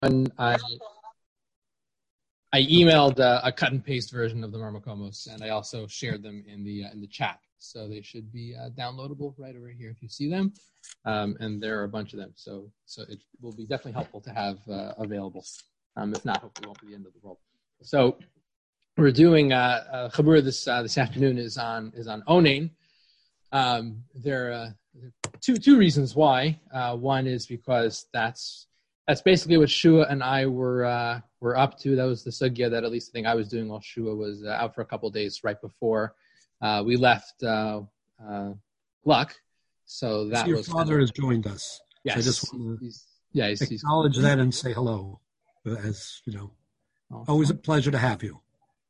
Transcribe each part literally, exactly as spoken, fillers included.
And I I emailed uh, a cut and paste version of the Marmakomos, and I also shared them in the uh, in the chat. So they should be uh, downloadable right over here if you see them. Um, and there are a bunch of them. So so it will be definitely helpful to have uh, available. Um, if not, hopefully it won't be the end of the world. So we're doing uh, uh, Chabura this uh, this afternoon is on is on Onain. Um, there are uh, two two reasons why. Uh, one is because that's that's basically what Shua and I were uh, were up to. That was the sugya that at least I think I was doing while Shua was uh, out for a couple of days right before uh, we left uh, uh, Luck. So that your was father kind of, has joined us. Yes, so I just want to he's, yeah, he's, acknowledge he's, that and say hello. As you know, awesome. Always a pleasure to have you.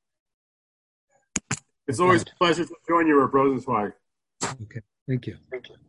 It's always a pleasure to join you at Rosenzweig. Okay, thank you. Thank you.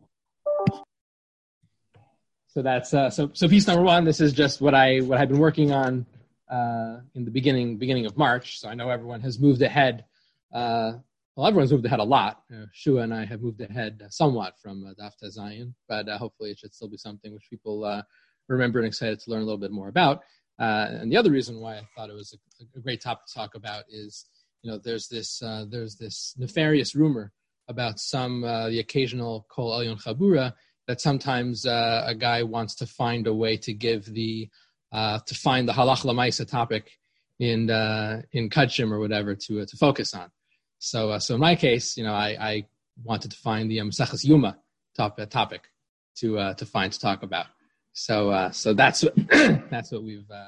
So that's uh, so. So piece number one. This is just what I what I've been working on uh, in the beginning beginning of March. So I know everyone has moved ahead. Uh, well, everyone's moved ahead a lot. Uh, Shua and I have moved ahead somewhat from uh, Daf Zion, but uh, hopefully it should still be something which people uh, remember and excited to learn a little bit more about. Uh, and the other reason why I thought it was a, a great topic to talk about is, you know, there's this uh, there's this nefarious rumor about some uh, the occasional Kol Elyon Chabura that sometimes uh, a guy wants to find a way to give the uh, to find the halach lamaisa topic in uh, in Kachim or whatever to uh, to focus on. So uh, so in my case, you know, I, I wanted to find the Maseches Yuma top, uh, topic to uh, to find to talk about. So uh, so that's what that's what we've uh,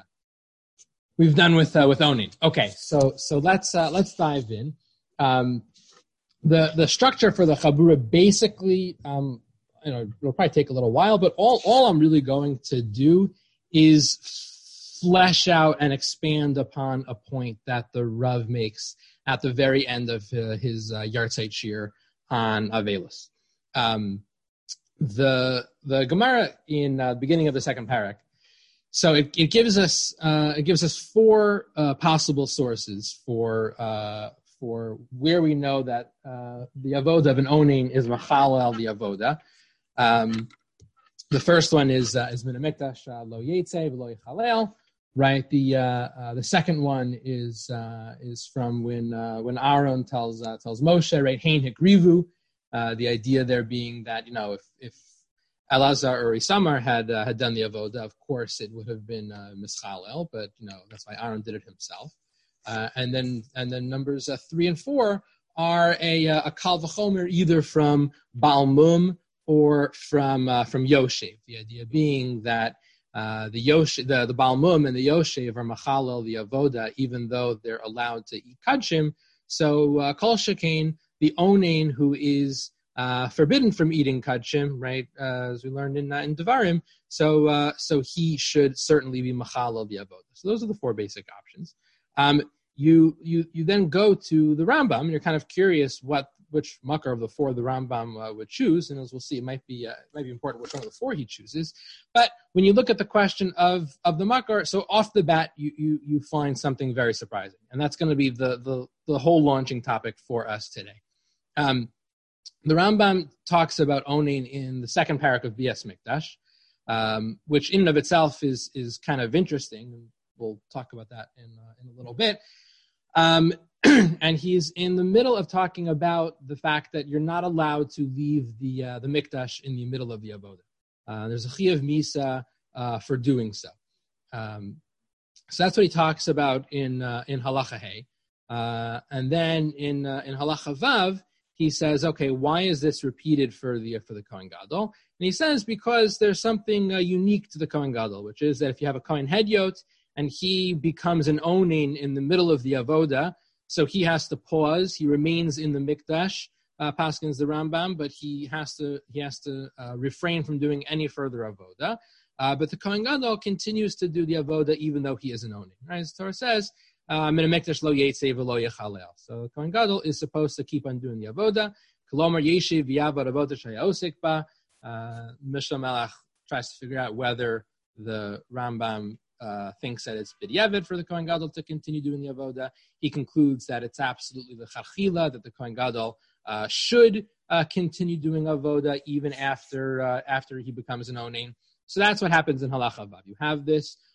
we've done with uh, with Onain. Okay, so so let's uh, let's dive in. Um, the the structure for the Chabura basically. Um, You know, it'll probably take a little while, but all, all I'm really going to do is flesh out and expand upon a point that the Rav makes at the very end of uh, his uh, Yartzeit Shir on Avelis. Um, the the Gemara in the uh, beginning of the second parak, so it, it gives us uh, it gives us four uh, possible sources for uh, for where we know that uh, the avoda of an onain is machalel the avoda. Um, the first one is uh, is min hamikdash uh, lo yetze v'lo yichalel, right? The uh, uh, the second one is uh, is from when uh, when Aaron tells uh, tells Moshe, right? Hein hikrivu. Uh, the idea there being that, you know, if if Elazar or Isamar had uh, had done the avoda, of course it would have been uh, mischalel, but you know that's why Aaron did it himself. Uh, and then and then numbers uh, three and four are a uh, a kal v'chomer either from Baal Mum or from uh, from Yoshev. The idea being that uh, the Yoshev, the, the Baal Mum and the Yoshev are machalel the avoda, even though they're allowed to eat kachim. So uh, kol shekain, the onain who is uh, forbidden from eating kachim, right? Uh, as we learned in uh, in Devarim, so uh, so he should certainly be machalel the avoda. So those are the four basic options. Um, you you you then go to the Rambam, and you're kind of curious what. Which makar of the four the Rambam uh, would choose, and as we'll see, it might be uh, it might be important which one of the four he chooses. But when you look at the question of, of the makar, so off the bat, you, you you find something very surprising, and that's going to be the, the the whole launching topic for us today. Um, the Rambam talks about onain in the second parak of Bias Mikdash, um, which in and of itself is is kind of interesting, and we'll talk about that in uh, in a little bit. Um, and he's in the middle of talking about the fact that you're not allowed to leave the uh, the mikdash in the middle of the avoda. Uh, there's a chiyuv misa uh, for doing so. Um, so that's what he talks about in uh, in halacha hey. Uh, and then in uh, in halacha vav, he says, okay, why is this repeated for the for the Kohen Gadol? And he says because there's something uh, unique to the Kohen Gadol, which is that if you have a Kohen Hedyot and he becomes an onain in the middle of the avoda, so he has to pause. He remains in the mikdash, uh, paskins the Rambam, but he has to he has to uh, refrain from doing any further avoda. Uh, but the Kohen Gadol continues to do the avoda even though he is an onain. Right? As the Torah says, "Min hamikdash lo yetze v'lo yechalel." So the Kohen Gadol is supposed to keep on doing the avoda. Kolomar yeshiv v'yavad avoda shayosik ba. Mishnah Malach tries to figure out whether the Rambam Uh, thinks that it's b'diavad for the Kohen Gadol to continue doing the avoda. He concludes that it's absolutely the chachila, that the Kohen Gadol uh, should uh, continue doing avoda even after uh, after he becomes an onain. So that's what happens in halacha vav. You have this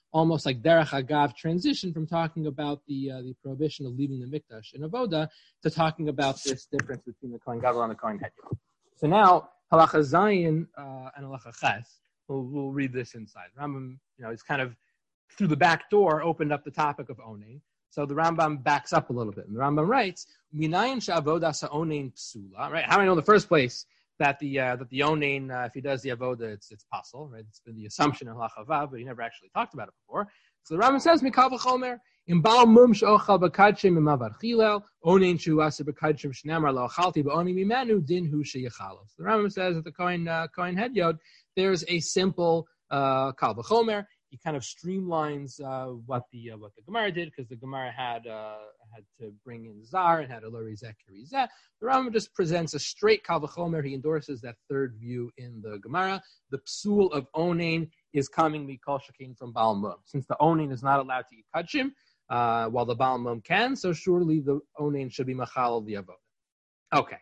almost like derech agav transition from talking about the uh, the prohibition of leaving the mikdash in avoda to talking about this difference between the kohen gadol and the kohen hedyot. So now halacha zayin uh, and halacha ches. We'll, we'll read this inside. Rambam, you know, it's kind of through the back door opened up the topic of onein. So the Rambam backs up a little bit, and the Rambam writes, "Minayin she'avoda sa'onein psula." Right? How do I know in the first place that the uh, that the onein, uh, if he does the avoda, it's it's possible, right? It's been the assumption in halacha vav, but he never actually talked about it before. So the Rambam says, "Mikal v'chomer im baal mum she'ochal b'kadshim imavar chilel onein she'uasa b'kadshim shnamar lo achalti b'onim imanu din hu she'yachalo." So the Rambam says that the kohen uh, kohen hedyot, there's a simple uh, kal v'chomer. He kind of streamlines uh, what the uh, what the Gemara did, because the Gemara had uh, had to bring in zar and had a lo rizeh kirizeh. The Rambam just presents a straight kal v'chomer. He endorses that third view in the Gemara. The psul of onein is coming mikol shakin from Baal Mum. Since the onein is not allowed to eat kachim, uh, while the Baal Mum can, so surely the onein should be machal the avodah. Okay.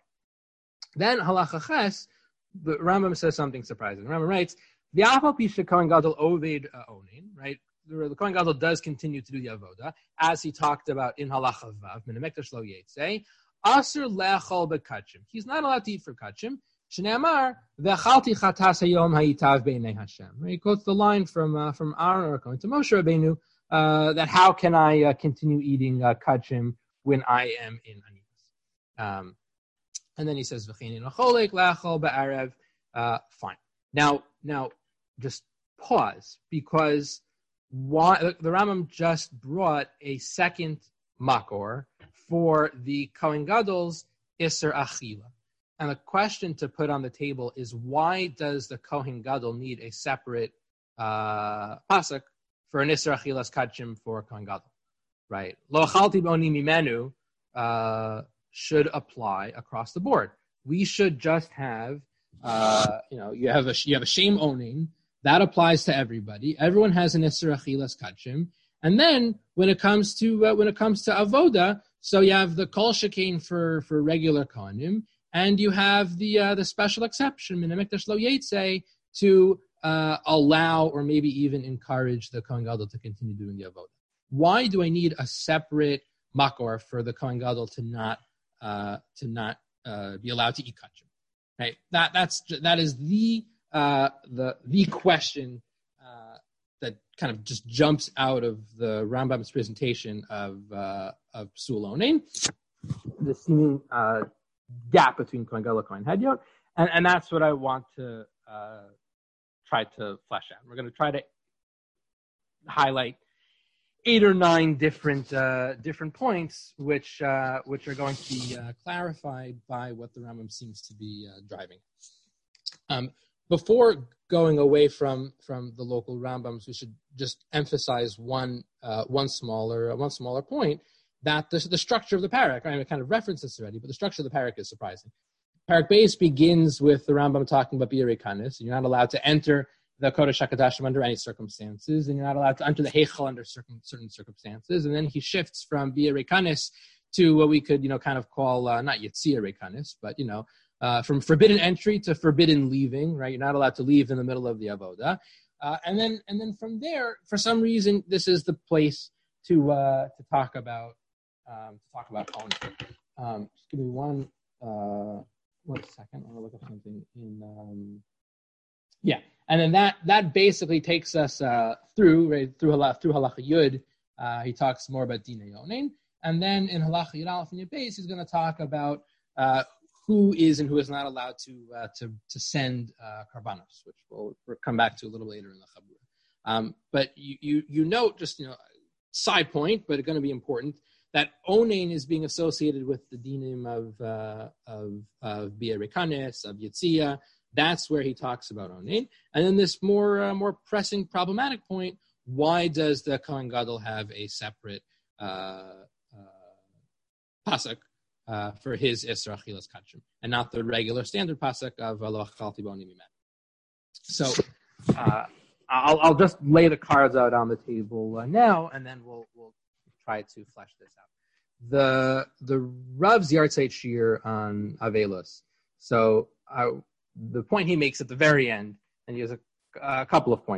Then halacha ches, the Rambam says something surprising. The Rambam writes, the Afal Pisha Kohen Gadol Oved Onein, right? The Kohen Gadol does continue to do the avoda, as he talked about in Halacha Vav, Min HaMikdash Lo Yetzei. Asur Le'achol B'Kachim. He's not allowed to eat for Kachim. Shneamar Ve'achalti Chatas Hayom Hayitav B'nei Hashem. He quotes the line from uh, from Aaron or to Moshe Rabbeinu uh, that how can I uh, continue eating uh, Kachim when I am in Anivas? Um, and then he says V'chinin Acholek Le'achol B'Arev. Uh, fine. Now, now, just pause, because why, the Rambam just brought a second makor for the Kohen Gadol's Isser Achila. And the question to put on the table is, why does the Kohen Gadol need a separate uh, pasuk for an Isser Achilas Kachim for Kohen Gadol? Right? Lo achalti b'oni mimenu uh, should apply across the board. We should just have Uh, you know, you have a you have a shame onein that applies to everybody. Everyone has an isser achilas kachim, and then when it comes to uh, when it comes to avoda, so you have the kol shekain for for regular kohanim, and you have the uh, the special exception min hamikdash lo yetzei to uh, allow or maybe even encourage the kohen gadol to continue doing the avoda. Why do I need a separate makor for the kohen gadol to not uh, to not uh, be allowed to eat kachim? Right, that that's that is the uh, the the question uh, that kind of just jumps out of the Rambam's presentation of uh, of psul onein, the seeming uh, gap between kohen gadol and kohen hedyot, and and that's what I want to uh, try to flesh out. We're going to try to highlight eight or nine different uh, different points, which uh, which are going to be uh, clarified by what the Rambam seems to be uh, driving. Um, before going away from, from the local Rambams, we should just emphasize one uh, one smaller uh, one smaller point, that the, the structure of the parak. I, mean, I kind of referenced this already, but the structure of the parak is surprising. Parak Beis begins with the Rambam talking about Bi'erei Kanis. You're not allowed to enter the Kodesh HaKodashim under any circumstances, and you're not allowed to enter the Heichal under certain, certain circumstances. And then he shifts from Bi'erei Kanis to what we could, you know, kind of call, uh, not Yetzirei Kanis, but, you know, uh, from forbidden entry to forbidden leaving, right? You're not allowed to leave in the middle of the Avodah. Uh, and then and then from there, for some reason, this is the place to uh, to talk about um, to talk about ownership. Um, just give me one uh, one second. I want to look up something in um, yeah. And then that that basically takes us uh, through right, through halacha through halacha yud. Uh, he talks more about dinei onein, and then in halacha yud aleph and yud beis, he's going to talk about uh, who is and who is not allowed to uh, to to send uh, karbanos, which we'll, we'll come back to a little later in the chabura. Um, but you, you you note, just, you know, side point, but it's going to be important, that onein is being associated with the dinim of uh, of of bi'erei kanes, of yitzia. That's where he talks about onein. And then this more uh, more pressing, problematic point: why does the Kohen Gadol have a separate uh, uh, pasuk uh, for his Isra Achilas Kachim, and not the regular standard pasuk of Lo Achalti B'Oni Mimenu? So uh, I'll I'll just lay the cards out on the table uh, now, and then we'll we'll try to flesh this out. The the Rav's Yartzeit Shir on Avelos. So I. The point he makes at the very end, and he has a, a couple of points.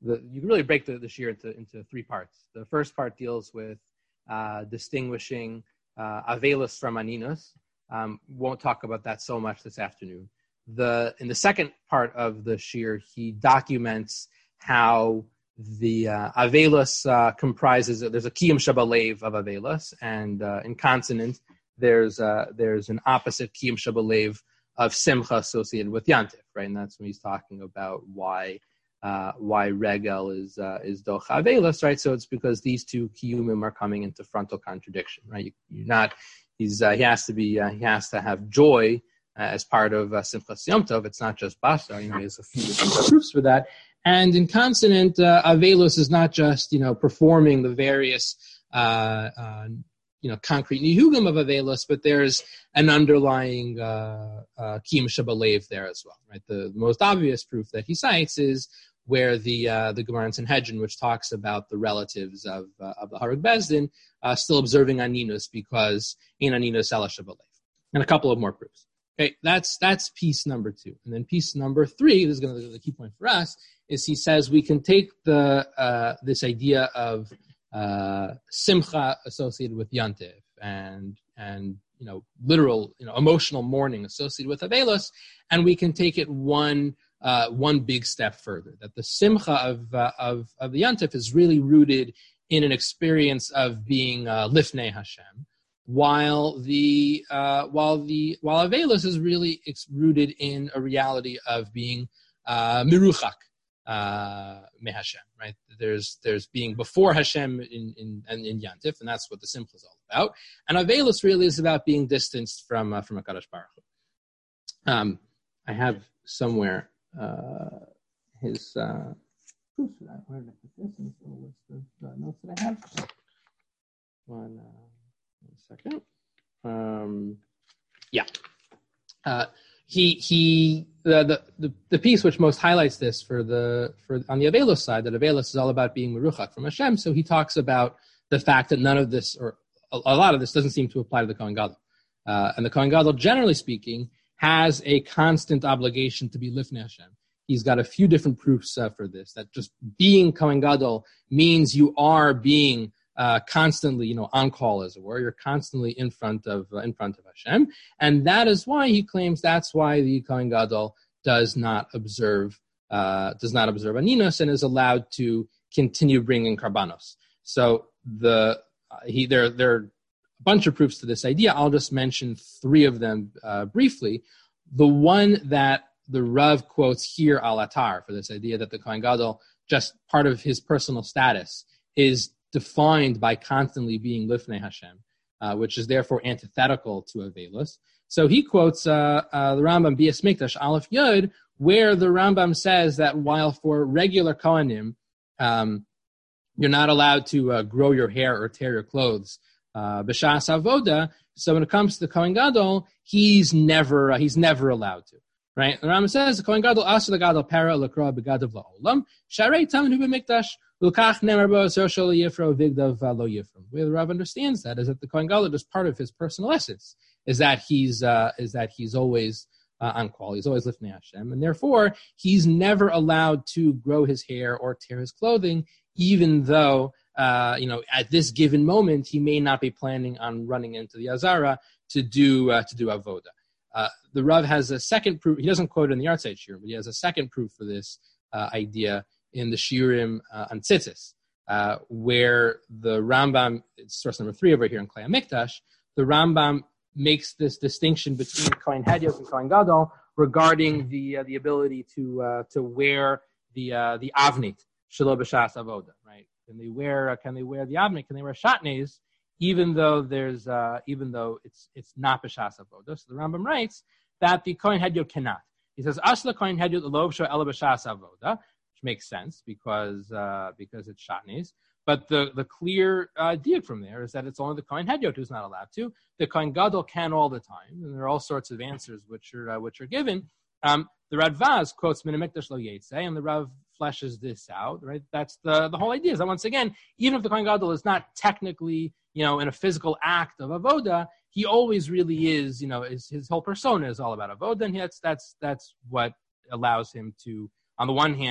the you can really break the, the shir into, into three parts. The first part deals with uh, distinguishing uh, Avelus from Aninus. Um, won't talk about that so much this afternoon. The in the second part of the shir, he documents how the uh, Avelus uh, comprises. There's a kiyum shabalev of Avelus, and uh, in consonant there's uh, there's an opposite kiyum shabalev of Simcha associated with Yantif, right? And that's when he's talking about why uh, why Regel is uh, is Docha Avelus, right? So it's because these two kiyumim are coming into frontal contradiction, right? You, you're not. He's uh, he has to be uh, he has to have joy uh, as part of uh, Simchas Yom Tov. It's not just Basa. You know, there's a few different proofs for that. And in consonant, uh, Avelus is not just you know performing the various uh, uh, you know concrete nihugim of Avelus, but there's an underlying uh, uh, kiyum shabalev there as well, right? The, the most obvious proof that he cites is where the uh, the Gemara in Sanhedrin, which talks about the relatives of uh, of the Harug Bezdin, uh, still observing Aninus because in Aninus ela shabalev, and a couple of more proofs. Okay, that's that's piece number two, and then piece number three. This is going to be the key point for us. Is he says we can take the uh, this idea of uh, simcha associated with Yantiv and and you know literal you know emotional mourning associated with Avelus, and we can take it one uh, one big step further. That the simcha of uh, of of the Yantiv is really rooted in an experience of being uh, lifnei Hashem, while the uh, while the while Avelus is really it's rooted in a reality of being uh, miruchak. Uh, me Hashem, right? There's there's being before Hashem in in in, in Yantif, and that's what the Simcha is all about. And Avelus really is about being distanced from uh, from HaKadosh Baruch Hu. Um, I have somewhere uh, his uh, proofs for that. Where did I put this? In the list of uh, notes that I have. One, uh, one second. Um, yeah. Uh, He he the, the the the piece which most highlights this for the for on the Avelus side, that Avelus is all about being meruchak from Hashem. So he talks about the fact that none of this or a, a lot of this doesn't seem to apply to the Kohen Gadol, uh, and the Kohen Gadol, generally speaking, has a constant obligation to be lifnei Hashem. He's got a few different proofs uh, for this. That just being Kohen Gadol means you are being Uh, constantly, you know, on call, as it were. You're constantly in front of uh, in front of Hashem, and that is why he claims that's why the Kohen Gadol does not observe uh, does not observe Aninus and is allowed to continue bringing karbanos. So the uh, he there there are a bunch of proofs to this idea. I'll just mention three of them uh, briefly. The one that the Rav quotes here al atar for this idea that the Kohen Gadol, just part of his personal status, is defined by constantly being lifnei Hashem, uh, which is therefore antithetical to Avelus. So he quotes uh, uh, the Rambam Bias Mikdash Aleph Yud, where the Rambam says that while for regular Kohanim, um, you're not allowed to uh, grow your hair or tear your clothes, uh, b'shas avoda. So when it comes to the Kohen Gadol, he's never uh, he's never allowed to. Right? The Rambam says the Kohen Gadol asa the Gadol para lekra begadav la'olam sharei tamid hu b'mikdash. The way the Rav understands that is that the Kohen Gadol is part of his personal essence, is that he's uh, is that he's always uh, on call, he's always lifnei Hashem, and therefore he's never allowed to grow his hair or tear his clothing, even though uh, you know at this given moment he may not be planning on running into the Azara to do uh, to do avoda. Uh, the Rav has a second proof. He doesn't quote it in the Artside Shir, but he has a second proof for this uh, idea in the Shirim uh, on Tzitzis, uh, where the Rambam, it's source number three over here in Klei HaMikdash, the Rambam makes this distinction between Kohen Hedyot and Kohen Gadol regarding the uh, the ability to uh, to wear the uh, the avnit shelo b'shas avoda, right? Can they wear uh, can they wear the avnit? Can they wear shatnez, even though there's uh, even though it's it's not b'shas avoda? So the Rambam writes that the Kohen Hedyot cannot. He says asla Kohen Hedyot lo b'sho ela b'shas avoda. Makes sense because uh, because it's shatnez. But the, the clear uh, diuk from there is that it's only the Kohen Hedyot who's not allowed to. The Kohen Gadol can all the time, and there are all sorts of answers which are uh, which are given. Um, the Radvaz quotes Min HaMikdash Lo Yetze, and the Rav fleshes this out. Right, that's the the whole idea. Is that once again, even if the Kohen Gadol is not technically, you know, in a physical act of avoda, he always really is. You know, his his whole persona is all about avoda, and that's that's that's what allows him to, on the one hand,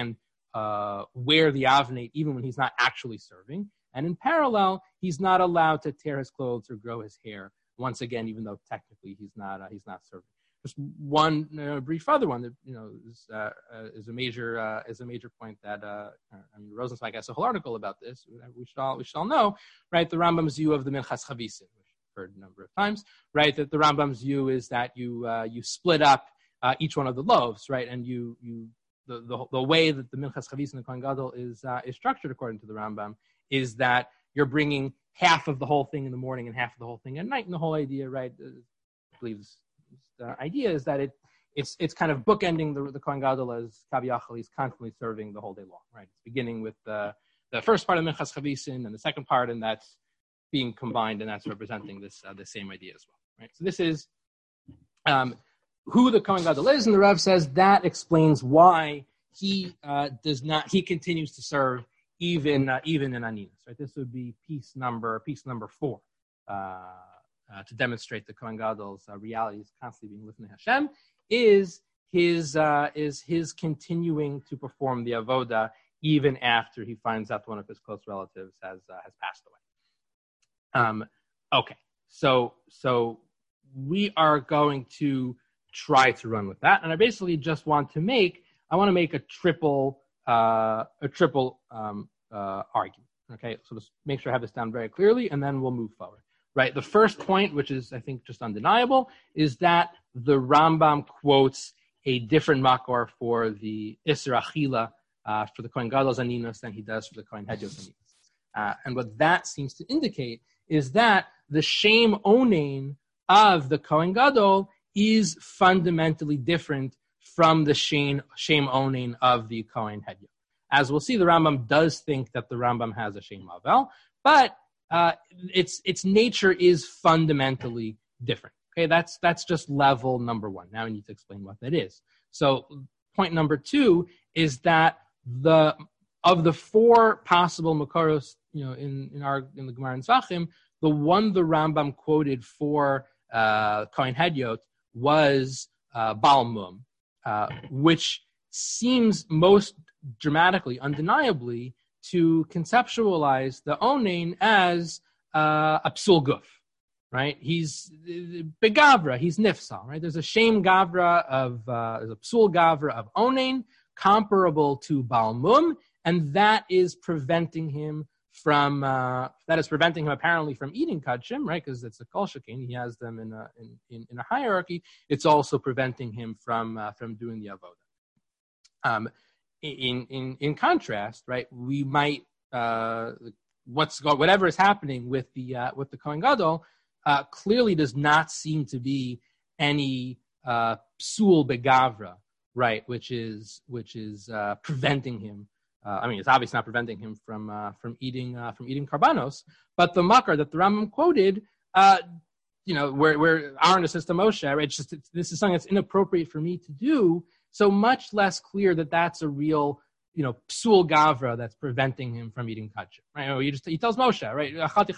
uh, wear the avnate even when he's not actually serving. And in parallel, he's not allowed to tear his clothes or grow his hair. Once again, even though technically he's not uh, he's not serving. Just one uh, brief other one that you know is, uh, uh, is a major uh, is a major point that uh, I mean Rosenzweig has a whole article about this. We should all we should all know, right? The Rambam's view of the Minchas Chavisin, which I've heard a number of times, right? That the Rambam's view is that you uh, you split up uh, each one of the loaves, right? And you you the the, the way that the Minchas Chavisin and Kohen Gadol is uh, is structured according to the Rambam is that you're bringing half of the whole thing in the morning and half of the whole thing at night. And the whole idea, right, uh, I believe the idea is that it it's it's kind of bookending the, the Kohen Gadol as Kaviyachal. He's constantly serving the whole day long, right? It's beginning with the, the first part of Minchas Chavisin and the second part, and that's being combined, and that's representing this uh, the same idea as well, right? So this is um, who the Kohen Gadol is, and the Rav says that explains why he uh, does not, he continues to serve even uh, even in Aninus, right? This would be piece number piece number four uh, uh, to demonstrate the Kohen Gadol's uh, reality is constantly being lifnei Hashem. Is his uh, is his continuing to perform the avoda even after he finds out one of his close relatives has uh, has passed away. Um, okay, so so we are going to try to run with that, and I basically just want to make I want to make a triple. Uh, a triple um, uh, argument. Okay, so let's make sure I have this down very clearly, and then we'll move forward. Right, the first point, which is I think just undeniable, is that the Rambam quotes a different makor for the Isser Achila uh, for the Kohen Gadol's Aninus than he does for the Kohen Hedyot's Aninus. Uh, and what that seems to indicate is that the Shem Onein of the Kohen Gadol is fundamentally different from the Shem Onein of the Kohen Hedyot. As we'll see, the Rambam does think that the Rambam has a Shem Avel, but uh, its its nature is fundamentally different. Okay, that's that's just level number one. Now we need to explain what that is. So point number two is that the of the four possible Makoros, you know, in, in our in the Gemara and Zvachim, the one the Rambam quoted for uh, Kohen Hedyot was uh, Baal Mum. Uh, which seems most dramatically, undeniably, to conceptualize the Onein as uh, a psul guf, right? He's uh, begavra, he's nifsal, right? There's a shame gavra of, uh, there's a psul gavra of Onein comparable to Baal Mum, and that is preventing him from, uh, that is preventing him apparently from eating kachim, right? Because it's a kol shekin, he has them in a, in, in, in a hierarchy. It's also preventing him from, uh, from doing the avodah. Um, in, in, in contrast, right, we might, uh, what's whatever is happening with the, uh, with the Kohen Gadol, uh, clearly does not seem to be any, uh, psul begavra, right? Which is, which is, uh, preventing him. Uh, I mean, it's obviously not preventing him from uh, from eating uh, from eating karbanos, but the makar that the Rambam quoted, uh, you know, where where Aaron says to Moshe, right? It's just it's, this is something that's inappropriate for me to do. So much less clear that that's a real, you know, psul gavra that's preventing him from eating kachim, right? He just he tells Moshe, right?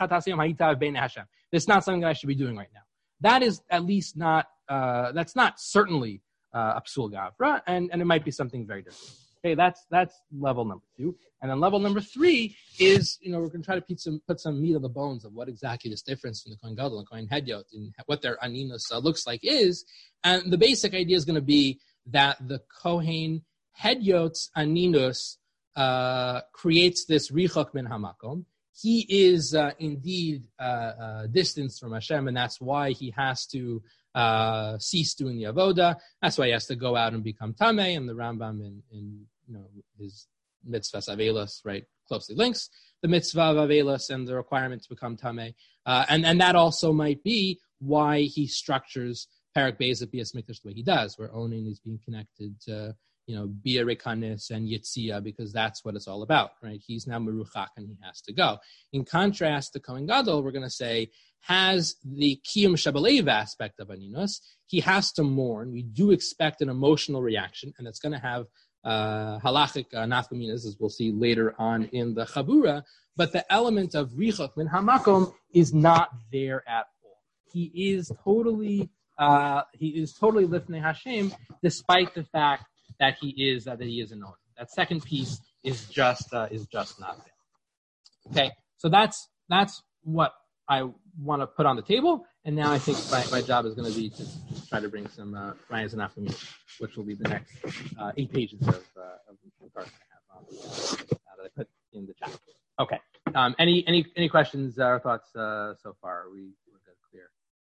It's not something that I should be doing right now. That is at least not uh, that's not certainly uh, a psul gavra, and and it might be something very different. Okay, that's that's level number two. And then level number three is, you know, we're going to try to put some, put some meat on the bones of what exactly this difference between the Kohen Gadol and Kohen Hedyot and what their Aninus uh, looks like is. And the basic idea is going to be that the Kohen Hedyot's Aninus uh, creates this Richok min Hamakom. He is uh, indeed uh, uh, distanced from Hashem, and that's why he has to uh, cease doing the avoda. That's why he has to go out and become tamei, and the Rambam in, in you know his mitzvahs avelos, right, closely links the mitzvah of avelos and the requirement to become tamei, uh, and and that also might be why he structures Parak Beis at Bias Mikdash the way he does, where Onein is being connected to, you know, Bia Rekanis and Yitzia, because that's what it's all about, right? He's now Meruchak and he has to go. In contrast, the Kohen Gadol, we're going to say, has the Kiyum Shabalev aspect of Aninus. He has to mourn. We do expect an emotional reaction, and it's going to have uh, halachic uh, nafkaminas, as we'll see later on in the Chabura, but the element of Richok min Hamakom is not there at all. He is totally... Uh, he is totally lifnei Hashem, despite the fact that he is uh, that he is a known. that second piece is just uh, is just not there. Okay, so that's that's what I want to put on the table, and now I think my, my job is going to be to just try to bring some uh, Ryan's and Afternoon, which will be the next uh, eight pages of, uh, of the cards I have on the, uh, that I put in the chat. Okay. Um, any any any questions or thoughts uh, so far? Are we we're good, clear.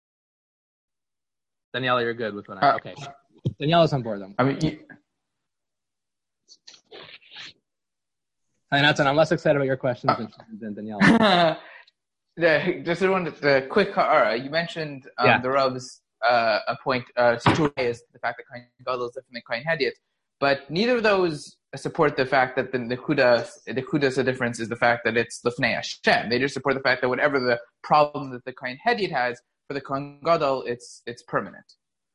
Daniela, you're good with what I okay. Daniela's on board then. I mean, you, Hi, Nathan, I'm less excited about your questions uh, than, than Daniela. the, just one the quick uh, you mentioned um, yeah. the Rav's uh, a point uh, two is the fact that Kohen Gadol is different than Kohen Hediot, but neither of those support the fact that the Nekuda the Nekuda's difference is the fact that it's Lifnei Hashem. They just support the fact that whatever the problem that the Kohen Hediot has for the Kohen Gadol, it's it's permanent.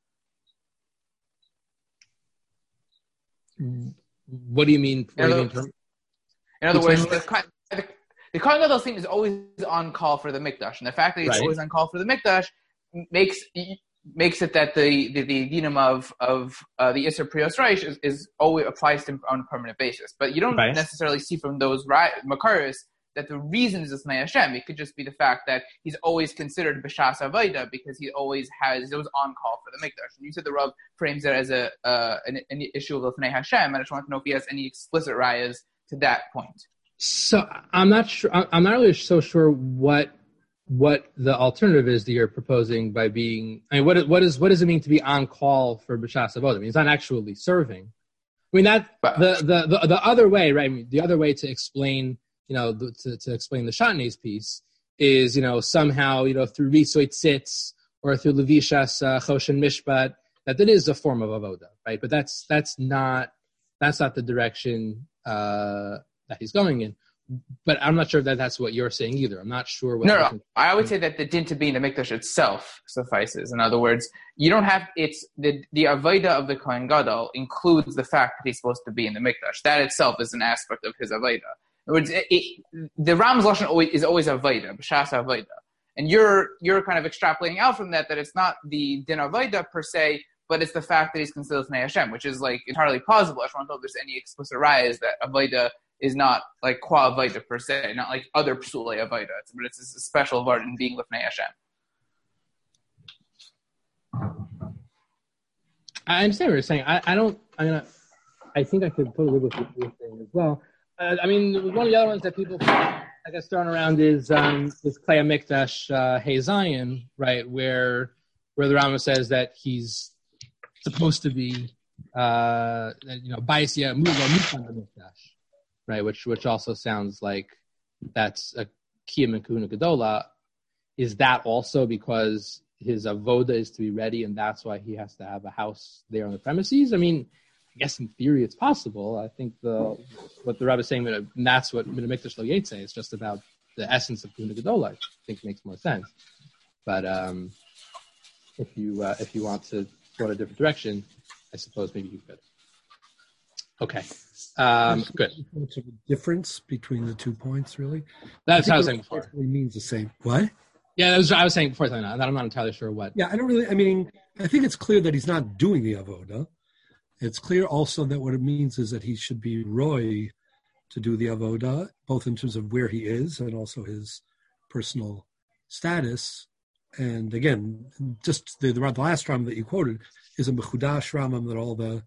What do you mean? What in, do you other, mean in other words, the, the, the Kohen Gadol thing is always on call for the Mikdash, and the fact that it's right. always on call for the Mikdash makes makes it that the the, the dinam of of uh, the Isser Prios Reish is, is always applies to him on a permanent basis. But you don't right. necessarily see from those Makaris that the reason is Lifnei Hashem. It could just be the fact that he's always considered B'shas Avaida because he always has, he was on call for the Mikdash. And you said the Rav frames it as a uh, an, an issue of Lifnei Hashem. I just want to know if he has any explicit rayas to that point. So I'm not sure. I'm not really so sure what what the alternative is that you're proposing by being. I mean, what what is what does it mean to be on call for B'shas Avoda? I mean, he's not actually serving. I mean that but, the, the the the other way, right? I mean, the other way to explain. You know, to, to explain the Shatnez piece is, you know, somehow, you know, through Risoit Sitz or through Levishas uh, Choshen Mishpat, that that is a form of avoda, right? But that's that's not that's not the direction uh, that he's going in. But I'm not sure that that's what you're saying either. I'm not sure. What no, no. I would say that the din to be in the mikdash itself suffices. In other words, you don't have it's the the avoda of the Kohen Gadol includes the fact that he's supposed to be in the mikdash. That itself is an aspect of his avoda. In other words, it, it, the Ram's lashon always, is always avoda, b'shas avoda, and you're you're kind of extrapolating out from that that it's not the din avoda per se, but it's the fact that he's considered Lifnei Hashem, which is like entirely plausible. I just want to know if there's any explicit rayas that avoda is not like qua avoda per se, not like other psulei avoda, but it's a special part in being Lifnei Hashem. I understand what you're saying. I, I don't. I mean, I, I think I could totally live with what you're saying as well. Uh, I mean, one of the other ones that people, I guess, thrown around is um, this Klei HaMikdash uh, Hey Zion, right, where where the Rambam says that he's supposed to be, uh, you know, Baisia Mula Mufan HaMikdash, right, which which also sounds like that's a Kiyam and Kahuna Gedola. Is that also because his avoda is to be ready, and that's why he has to have a house there on the premises? I mean, I guess in theory it's possible. I think the what the Rebbe is saying, and that's what Mikdash Lo Yetze is just about the essence of Kahuna Gedola. I think makes more sense. But um, if you uh, if you want to go in a different direction, I suppose maybe you could. Okay, um, good. Much of a difference between the two points, really. That's what I was saying before. It means the same. What? Yeah, that was, I was saying before. That I'm not entirely sure what. Yeah, I don't really. I mean, I think it's clear that he's not doing the avoda. It's clear also that what it means is that he should be roy to do the avoda, both in terms of where he is and also his personal status. And again, just the, the, the last Ram that you quoted is a Mechudash Ramam that all the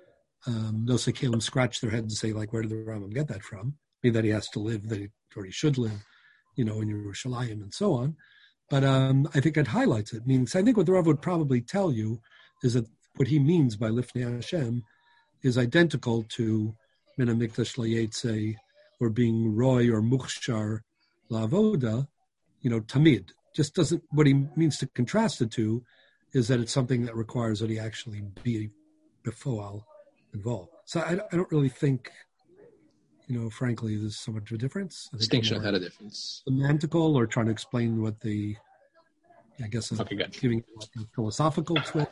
um, Nosei Kalim scratch their head and say, like, where did the Ramam get that from? I mean, that he has to live, that he, or he should live, you know, in Yerushalayim and so on. But um, I think it highlights it. Means I think what the Rav would probably tell you is that what he means by Lifnei Hashem is identical to Min HaMikdash Lo Yetze or being Roy or Mukhshar Lavoda, you know, Tamid. Just doesn't, what he means to contrast the two is that it's something that requires that he actually be befoal involved. So I, I don't really think, you know, frankly, there's so much of a difference. I think distinction had a difference. Semantical or trying to explain what the, I guess, okay, good. Giving like a philosophical twist.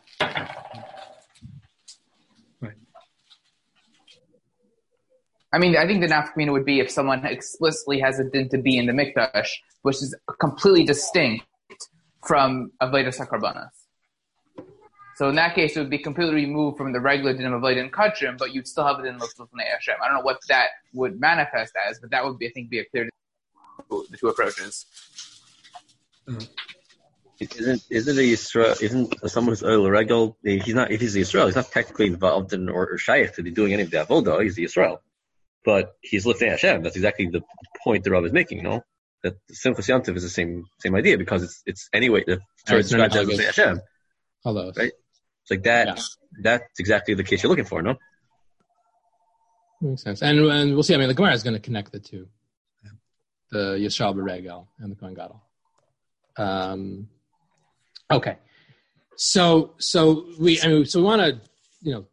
Right. I mean, I think the nafkamina would be if someone explicitly has a din to be in the mikdash, which is completely distinct from avodas hakarbanas. So in that case, it would be completely removed from the regular din of avodah and kachrim, but you'd still have it in l'fnei Hashem. I don't know what that would manifest as, but that would be, I think, be a clear the two approaches. Uh, Isn't isn't a Yisrael? Isn't someone who's oil regal? He's not. If he's a Yisrael, he's not technically involved in or, or shaykh to be doing any of the avodah. He's a Yisrael, but he's lifting Hashem. That's exactly the point the Rav is making. No, that Simchas Yantiv is the same same idea because it's it's anyway the Torah describes as lifting Hashem. Hello. Right. It's like that. Yeah. That's exactly the case you're looking for. No. Makes sense, and and we'll see. I mean, the Gemara is going to connect the two, the Yisrael B'Regel and the Kohen Gadol. Um. Okay, so so we I mean so we want to you know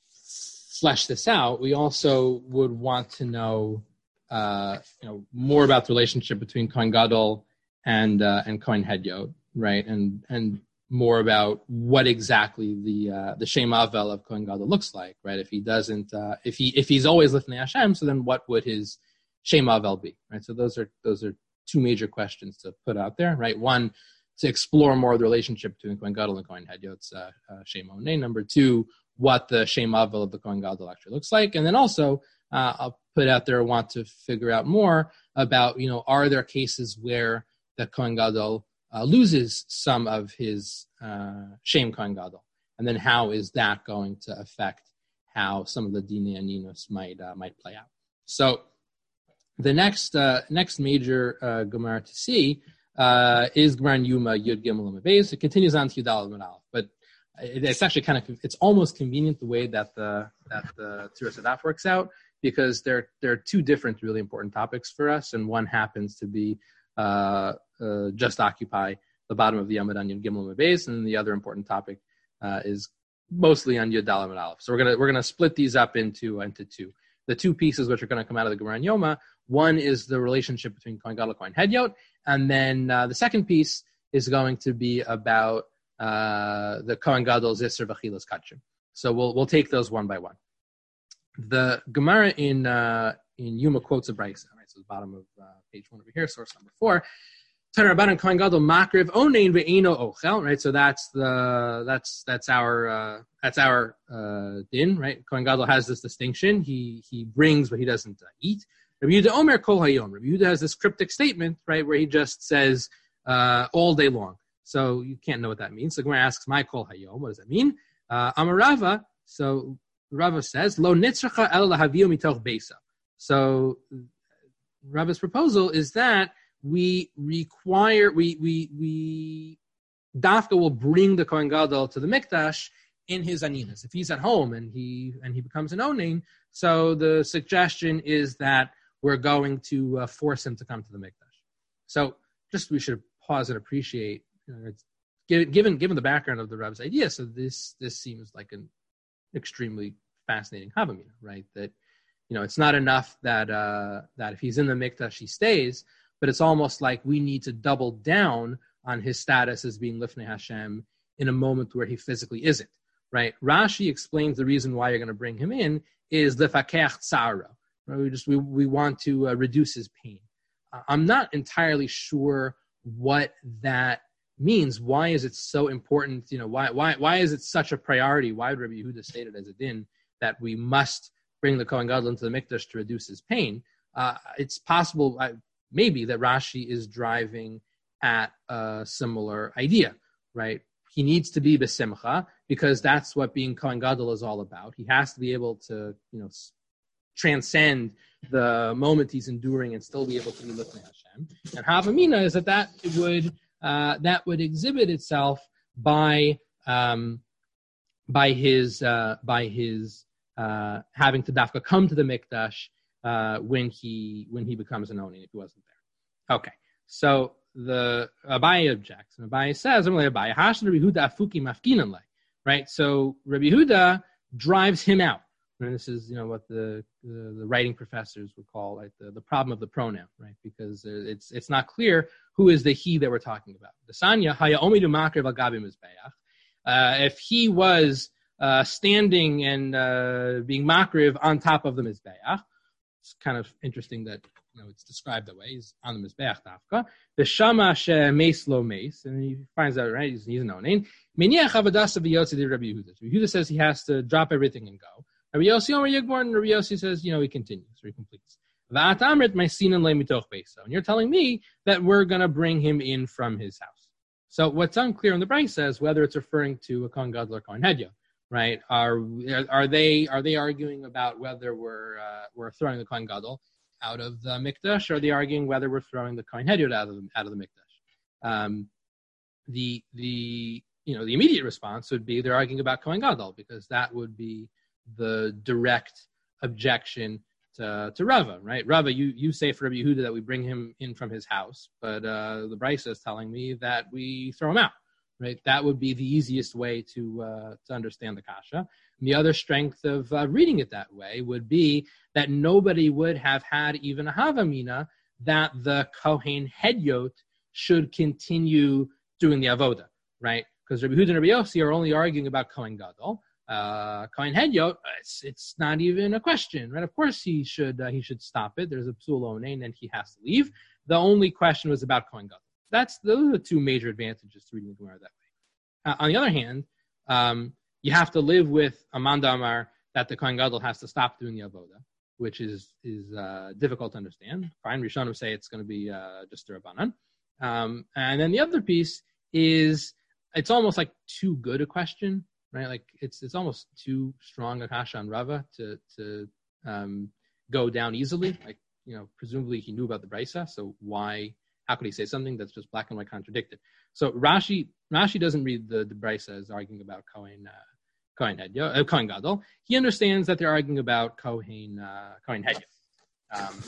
flesh this out. We also would want to know uh, you know more about the relationship between Kohen Gadol and uh, and Kohen Hedyot, right? And and more about what exactly the uh, the Shem Avel of Kohen Gadol looks like, right? If he doesn't, uh, if he if he's always lifnei Hashem, so then what would his Shem Avel be, right? So those are those are two major questions to put out there, right? One, to explore more of the relationship between Kohen Gadol and Kohen Hedyot's uh, uh, Shem Onei. Number two, what the Shem Avel of the Kohen Gadol actually looks like. And then also, uh, I'll put out there, want to figure out more about, you know, are there cases where the Kohen Gadol uh, loses some of his uh, Shem Kohen Gadol? And then how is that going to affect how some of the Dinei Aninus might uh, might play out? So the next uh, next major uh, Gemara to see Uh, is Gemara in Yuma Yud Gimel and Beis. It continues on to Yud Aleph and Aleph, but it, it's actually kind of it's almost convenient the way that the that the Tzura Sadaf works out, because there there are two different really important topics for us, and one happens to be uh, uh, just occupy the bottom of the Yamad on Yud Gimel and Beis, and the other important topic uh, is mostly on Yud Aleph and Aleph. So we're gonna we're gonna split these up into into two. The two pieces which are going to come out of the Gemara in Yoma, one is the relationship between Kohen Gadol and Kohen Hedyot, and then uh, the second piece is going to be about uh, the Kohen Gadol's Isser V'Chilas Kachim. So we'll we'll take those one by one. The Gemara in uh, in Yoma quotes a brisa, right? So the bottom of uh, page one over here, source number four. Taner Rabbanan Kohen Gadol Makriv Onein Ve'eno Ochel, right? So that's the that's that's our uh, that's our uh, din, right? Kohen Gadol has this distinction. He he brings, but he doesn't uh, eat. Rabbi Yehuda Omer Kol Hayom. Rabbi Yehuda has this cryptic statement, right, where he just says uh, all day long. So you can't know what that means. So Gemara asks, "My Kol Hayom, what does that mean?" Uh, Amar Rava. So Rava says, "Lo nitzracha el lahavio mitoch beisa." So Rava's proposal is that we require we we we Dafka will bring the Kohen Gadol to the Mikdash in his aninas. If he's at home and he and he becomes an onain, so the suggestion is that we're going to uh, force him to come to the Mikdash. So just we should pause and appreciate, you know, it's, given given the background of the Reb's idea. So this this seems like an extremely fascinating Havamina, right? That, you know, it's not enough that uh, that if he's in the Mikdash he stays, but it's almost like we need to double down on his status as being Lifnei Hashem in a moment where he physically isn't, right? Rashi explains the reason why you're going to bring him in is Lefakech Tzara. Right? We just we, we want to uh, reduce his pain. Uh, I'm not entirely sure what that means. Why is it so important? You know, why why why is it such a priority? Why would Rabbi Yehuda state it as a din that we must bring the Kohen Gadol into the Mikdash to reduce his pain? Uh, it's possible, uh, maybe, that Rashi is driving at a similar idea, right? He needs to be besimcha because that's what being Kohen Gadol is all about. He has to be able to, you know, transcend the moment he's enduring and still be able to be lifnei Hashem. And Havamina is that that would uh, that would exhibit itself by um, by his uh, by his uh, having to dafka come to the Mikdash uh, when he when he becomes an onin if he wasn't there. Okay, so the Abaye objects, and Abaye says, "I'm like Abaye Hashem Rabbi Yehuda afuki mafkinan lay." Right, so Rabbi Yehuda drives him out. And this is, you know, what the, the, the writing professors would call like the, the problem of the pronoun, right? Because it's it's not clear who is the he that we're talking about. The Sanya haya omidu makriv al gabi mizbeach. If he was uh, standing and uh, being makriv on top of the mizbeach, it's kind of interesting that you know, it's described that way. He's on the Mizbeach Dafka. The Shama she Mace Lo Mace, and he finds out, right, he's, he's no name. Meniach Avadasa V'yotzi de Rabbi Yehuda. Rabbi Yehuda says he has to drop everything and go. Rabbi Yossi Omer Yigmor, and Rabbi Yossi says, you know, he continues, or he completes. V'at Amrit Ma'isinan Le Mitoch Beisa. And you're telling me that we're going to bring him in from his house. So what's unclear in the Brisa says whether it's referring to a Kohen Gadol or Kohen Hedya, right? Are are they are they arguing about whether we're uh, we're throwing the Kohen Gadol out of the Mikdash, or are they arguing whether we're throwing the Kohen Hedya out of the, out of the Mikdash? Um, the the you know the immediate response would be they're arguing about Kohen Gadol, because that would be the direct objection to, to Rava, right? Rava, you, you say for Rabbi Yehuda that we bring him in from his house, but uh, the Brisa is telling me that we throw him out, right? That would be the easiest way to uh, to understand the kasha. And the other strength of uh, reading it that way would be that nobody would have had even a havamina that the Kohen Hedyot should continue doing the avoda, right? Because Rabbi Yehuda and Rabbi Yossi are only arguing about Kohen Gadol. Uh, Kohen Hedyot, it's, it's not even a question, right? Of course he should uh, he should stop it. There's a psul onein and he has to leave. The only question was about Kohen Gadol. That's those are the two major advantages to reading the Gemara that way. Uh, on the other hand, um, you have to live with Amanda Amar that the Kohen Gadol has to stop doing the avoda, which is is uh, difficult to understand. Fine, Rishonim say it's going to be uh, just a Rabbanan. Um, and then the other piece is it's almost like too good a question. Right, like it's it's almost too strong a kasha on Rava to to um, go down easily. Like, you know, presumably he knew about the Brisa, so why? How could he say something that's just black and white contradicted? So Rashi Rashi doesn't read the the Brisa as arguing about Kohen uh, Kohen Hedya, uh, Kohen Gadol. He understands that they're arguing about Kohen uh, Kohen Hedya. Um,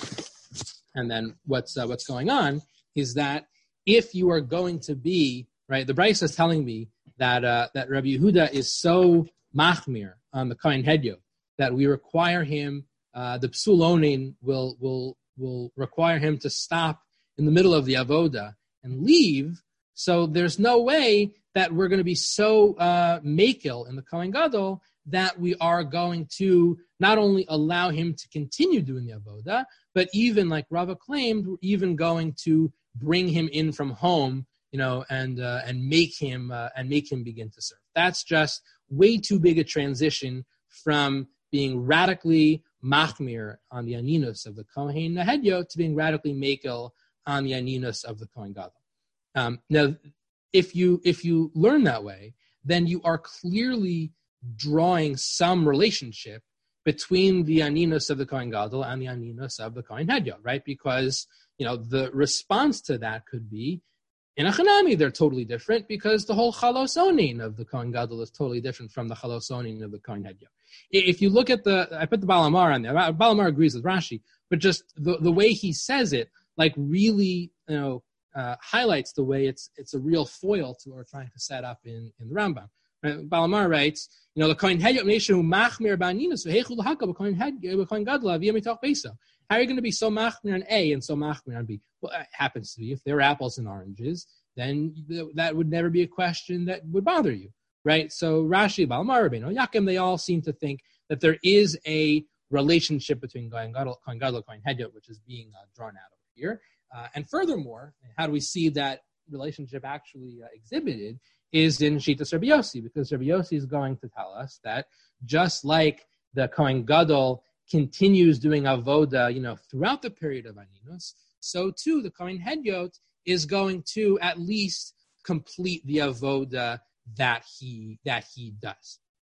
and then what's uh, what's going on is that if you are going to be right, the Brisa is telling me that uh, that Rabbi Yehuda is so machmir on the Kohen Hedya that we require him, uh, the psul onein will will will require him to stop in the middle of the avoda and leave. So there's no way that we're going to be so uh, makil in the Kohen Gadol that we are going to not only allow him to continue doing the avoda, but even, like Rava claimed, we're even going to bring him in from home, you know, and uh, and make him uh, and make him begin to serve. That's just way too big a transition from being radically machmir on the aninus of the Kohen Hedya to being radically makel on the aninus of the Kohen Gadol. Um, now, if you if you learn that way, then you are clearly drawing some relationship between the aninus of the Kohen Gadol and the aninus of the Kohen Hedya, right? Because, you know, the response to that could be, in a Chanami, they're totally different because the whole chalos onin of the Kohen Gadol is totally different from the chalos onin of the Kohen Hedya. If you look at the, I put the Baal Amar on there. Baal Amar agrees with Rashi, but just the, the way he says it, like really, you know, uh, highlights the way it's it's a real foil to what we're trying to set up in, in the Rambam. Right? Baal Amar writes, you know, the Kohen Hedya Neshu Machmir Ba'aninus V'Heichul Lahaka B'Kohen Hedya B'Kohen Gadol Aviyah Mitoch Beisa. How are you going to be so machmir on A and so machmir on B? Well, it happens to be if they're apples and oranges, then that would never be a question that would bother you, right? So Rashi, Baal Amar, Rabbeinu Yakim, they all seem to think that there is a relationship between Kohen Gadol, Kohen Gadol, Kohen Hedya, which is being uh, drawn out over here. Uh, and furthermore, how do we see that relationship actually uh, exhibited is in Shitas Rabbi Yossi, because Rabbi Yossi is going to tell us that just like the Kohen Gadol continues doing avoda, you know, throughout the period of Aninus, so too the Kohen Hedyot is going to at least complete the avoda that he that he does.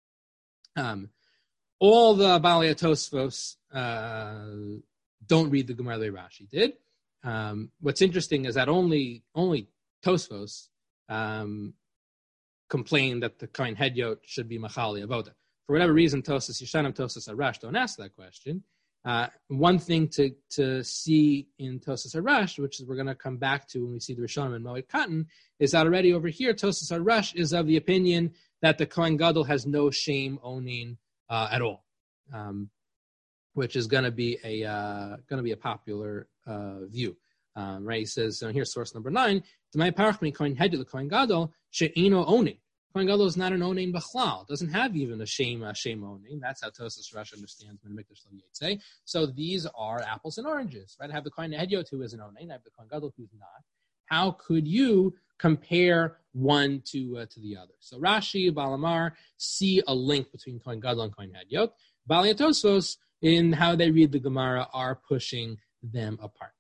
Um, all the Balei Tosfos uh, don't read the Gemara the way Rashi did. Um, what's interesting is that only only Tosfos um, complained that the Kohen Hedyot should be Machali avoda. For whatever reason, Tosas Yishanim, Tosas Arash don't ask that question. Uh, one thing to, to see in Tosas Arash, which is we're going to come back to when we see the Rishonim and Moed Katan, is that already over here, Tosas Arash is of the opinion that the Kohen Gadol has no shame owning uh, at all, um, which is going to be a uh, going to be a popular uh, view. Um, right? He says, so here's source number nine. To my parachmi Kohen Hedya the Kohen Gadol she'ino owning. Kohen Gadol is not an onein b'chlal. It doesn't have even a shame, a shame onein. That's how Tosas Rush understands Ben Mikdash Lo Yetze. So these are apples and oranges, right? I have the Kohen Hedyot who is an onein. I have the Kohen Gadol who's not. How could you compare one to uh, to the other? So Rashi, Balamar see a link between Kohen Gadol and Kohen Hedyot. Balei Tosfos, in how they read the Gemara, are pushing them apart.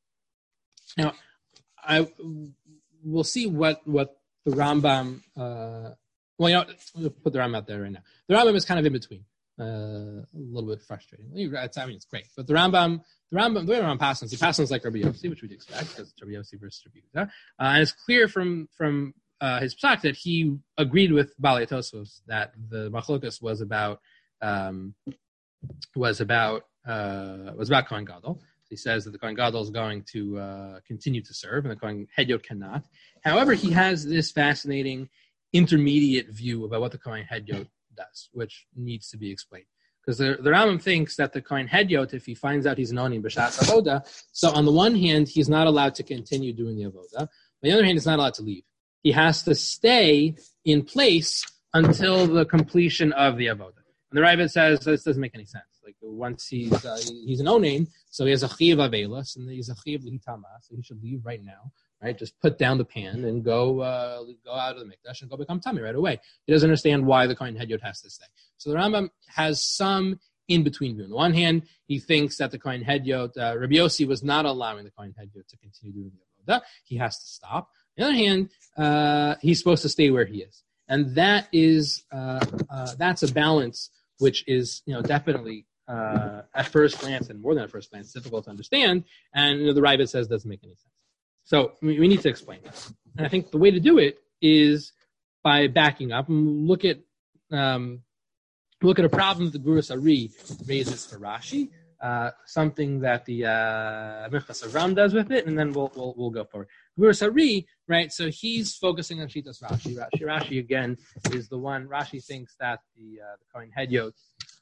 Now, I we'll see what what the Rambam. Uh, well, you know, we'll put the Rambam out there right now. The Rambam is kind of in between, uh, a little bit frustrating. It's, I mean, it's great, but the Rambam, the Rambam, the way Rambam passes, he passes like Rabbi Yossi, which we'd expect because it's Rabbi Yossi versus Rabbi Yehuda, uh, and it's clear from from uh, his psak that he agreed with Balei Tosfos that the machlokas was about um, was about uh, was about Kohen Gadol. He says that the Kohen Gadol is going to uh, continue to serve, and the Kohen Hedyot cannot. However, he has this fascinating intermediate view about what the Kohen Hedyot does, which needs to be explained. Because the, the Rambam thinks that the Kohen Hedyot, if he finds out he's an onin b'shas avoda, so on the one hand, he's not allowed to continue doing the avoda. On the other hand, he's not allowed to leave. He has to stay in place until the completion of the avoda. And the Ravid says this doesn't make any sense. Like once he's uh, he's an onin, so he has a chiv avelos, and he's a chiv lihitama, so he should leave right now, right? Just put down the pan and go uh, go out of the mikdash and go become tummy right away. He doesn't understand why the Kohen Hedyot has to stay. So the Rambam has some in between view. On the one hand, he thinks that the Kohen Hedyot, uh, Rabbi Yossi was not allowing the Kohen Hedyot to continue doing the avodah. He has to stop. On the other hand, uh, he's supposed to stay where he is, and that is uh, uh, that's a balance which is, you know, definitely uh, at first glance, and more than at first glance, difficult to understand. And you know, the Ravid says doesn't make any sense. So we, we need to explain this. And I think the way to do it is by backing up and look at um, look at a problem that the Gurus Ari raises for Rashi, uh, something that the uh, Minchas Avram does with it, and then we'll we'll, we'll go forward. Gurus Ari, right? So he's focusing on Shitas Rashi. Rashi. Rashi again is the one. Rashi thinks that the uh, the Kohen Hedyot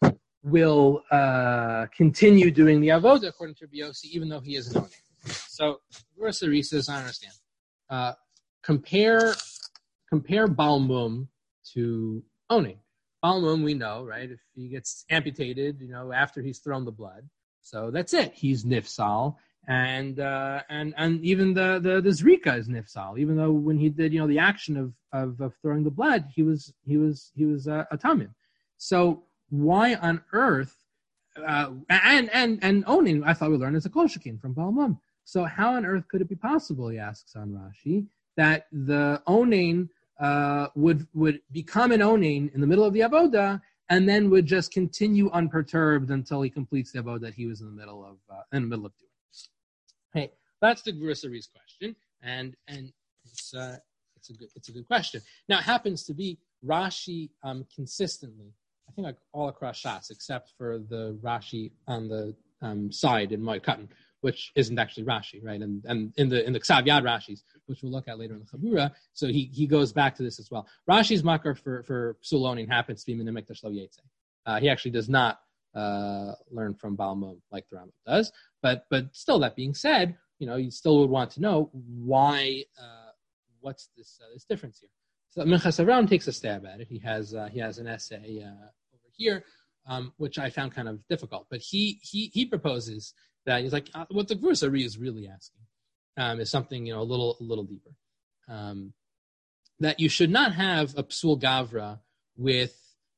will uh, continue doing the avodah according to Rabbi Yossi, even though he is an onin. So Gurus Ari says, I understand. Uh, compare compare Balmum to onin. Balmum, we know, right? If he gets amputated, you know, after he's thrown the blood, so that's it. He's nifsal. And uh, and and even the, the the Zrika is nifsal, even though when he did, you know, the action of, of, of throwing the blood, he was he was he was uh, a tamim. So why on earth? Uh, and and and onin, I thought we learned as a koshakin from Balmum. So how on earth could it be possible? He asks on Rashi that the onin uh, would would become an onin in the middle of the avodah, and then would just continue unperturbed until he completes the avodah that he was in the middle of uh, in the middle of doing. Hey, that's the Gurus Ari's question, and and it's uh, it's a good it's a good question. Now it happens to be Rashi um, consistently, I think like all across Shas, except for the Rashi on the um, side in Moed Katan, which isn't actually Rashi, right? And and in the in the Ksav Yad Rashis, which we'll look at later in the Chabura, so he he goes back to this as well. Rashi's makar for for Psul Onin happens to be Min Mikdash Lo Yetze. Uh, he actually does not uh, learn from Balmum like the Rambam does. But but still, that being said, you know, you still would want to know why, uh, what's this uh, this difference here. So Minchas Avram takes a stab at it. He has uh, he has an essay uh, over here, um, which I found kind of difficult. But he he he proposes that he's like, uh, what the Gurus Ari is really asking um, is something, you know, a little a little deeper. Um, that you should not have a psul gavra with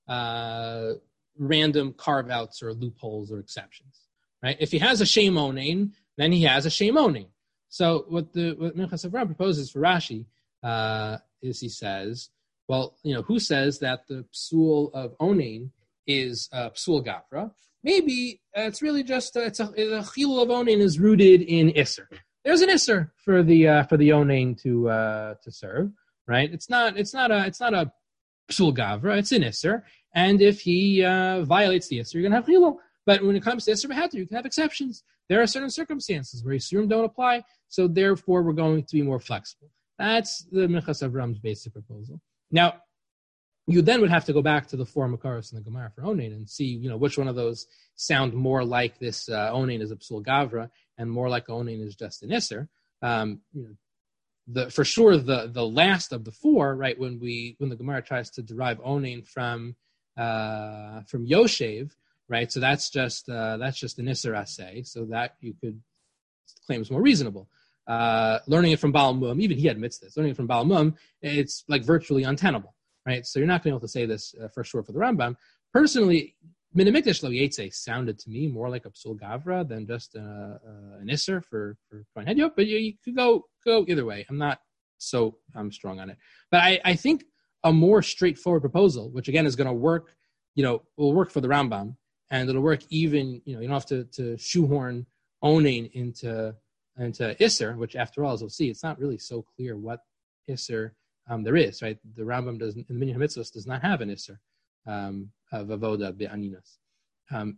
uh, random carve outs or loopholes or exceptions. Right? If he has a shem onin, then he has a shem onin. So what the what Minchas Avram proposes for Rashi uh, is he says, well, you know, who says that the psul of onin is uh, psul gavra? Maybe uh, it's really just uh, it's a, the chilul of onin is rooted in isser. There's an isser for the uh, for the onin to uh, to serve, right? It's not it's not a it's not a psul gavra. It's an isser, and if he uh, violates the isser, you're gonna have chilul. But when it comes to Isser B'Heter, you can have exceptions. There are certain circumstances where Yisurim don't apply, so therefore we're going to be more flexible. That's the Minchas Avram's basic proposal. Now, you then would have to go back to the four Makaros and the Gemara for Onin and see, you know, which one of those sound more like this uh, Onin is a Psul Gavra and more like Onin is just an Isser. Um, you know, the for sure the the last of the four, right? When we when the Gemara tries to derive onain from uh, from Yoshev, right? So that's just uh, that's just an Isser Aseh, so that you could claim is more reasonable. Uh, learning it from Baal Mum, even he admits this. Learning it from Baal Mum, it's like virtually untenable, right? So you're not going to be able to say this uh, for sure for the Rambam. Personally, Min HaMikdash Lo Yetze sounded to me more like a Psul Gavra than just uh, uh, an Isser for for Kohen Hedyot, but you, you could go go either way. I'm not so I'm strong on it, but I, I think a more straightforward proposal, which again is going to work, you know, will work for the Rambam, and it'll work even, you know, you don't have to, to shoehorn onain into into Isser, which after all, as we'll see, it's not really so clear what Isser um, there is, right? The Rambam doesn't, in the Minyan HaMitzvos does not have an Isser um, of Avoda Be'aninas. Um,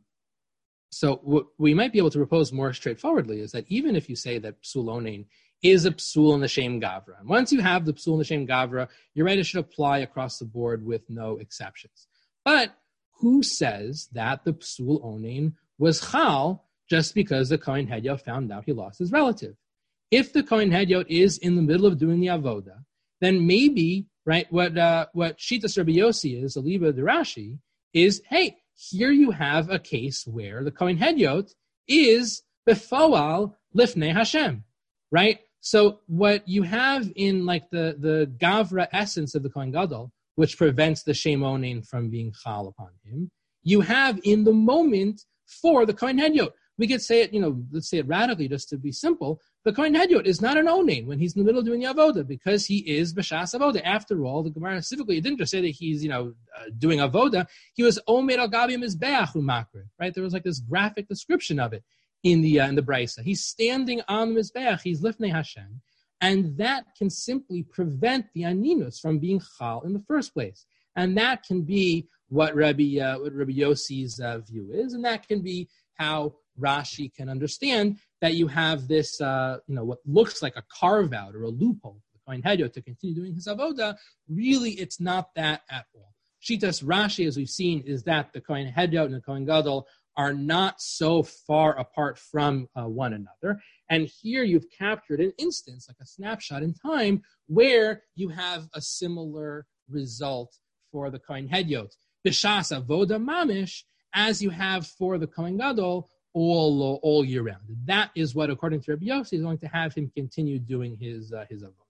so what we might be able to propose more straightforwardly is that even if you say that Psul onain is a Psul in the Shem Gavra, and once you have the Psul in the Shem Gavra, you're right, it should apply across the board with no exceptions. But who says that the Psul onain was Chal just because the Kohen Hedyot found out he lost his relative? If the Kohen Hedyot is in the middle of doing the Avoda, then maybe, right, what uh, what Shitas Rabbi Yossi is, Aliba Dirashi, is, hey, here you have a case where the Kohen Hedyot is Befoal Lifnei Hashem, right? So what you have in like the, the Gavra essence of the Kohen Gadol, which prevents the Shem onain from being Chal upon him, you have in the moment for the Kohen Hedyot. We could say it, you know, let's say it radically just to be simple. The Kohen Hedyot is not an onain when he's in the middle of doing the Avoda because he is B'shas Avoda. After all, the Gemara specifically, it didn't just say that he's, you know, uh, doing Avoda. He was Omer al Gabi Mizbeach Umakriv, right? There was like this graphic description of it in the uh, in the Brisa. He's standing on the Mizbeach. He's Lifnei Hashem. And that can simply prevent the Aninus from being Chal in the first place. And that can be what Rabbi, uh, what Rabbi Yossi's uh, view is. And that can be how Rashi can understand that you have this, uh, you know, what looks like a carve-out or a loophole for the Kohen Hedyot to continue doing his avoda. Really, it's not that at all. Shitas Rashi, as we've seen, is that the Kohen Hedyot and the Kohen Gadol are not so far apart from uh, one another. And here you've captured an instance, like a snapshot in time, where you have a similar result for the Kohen Hedyot. B'shas avoda mamish, as you have for the Kohen Gadol, all all year round. That is what, according to Rabbi Yossi, is going to have him continue doing his uh, his avodah.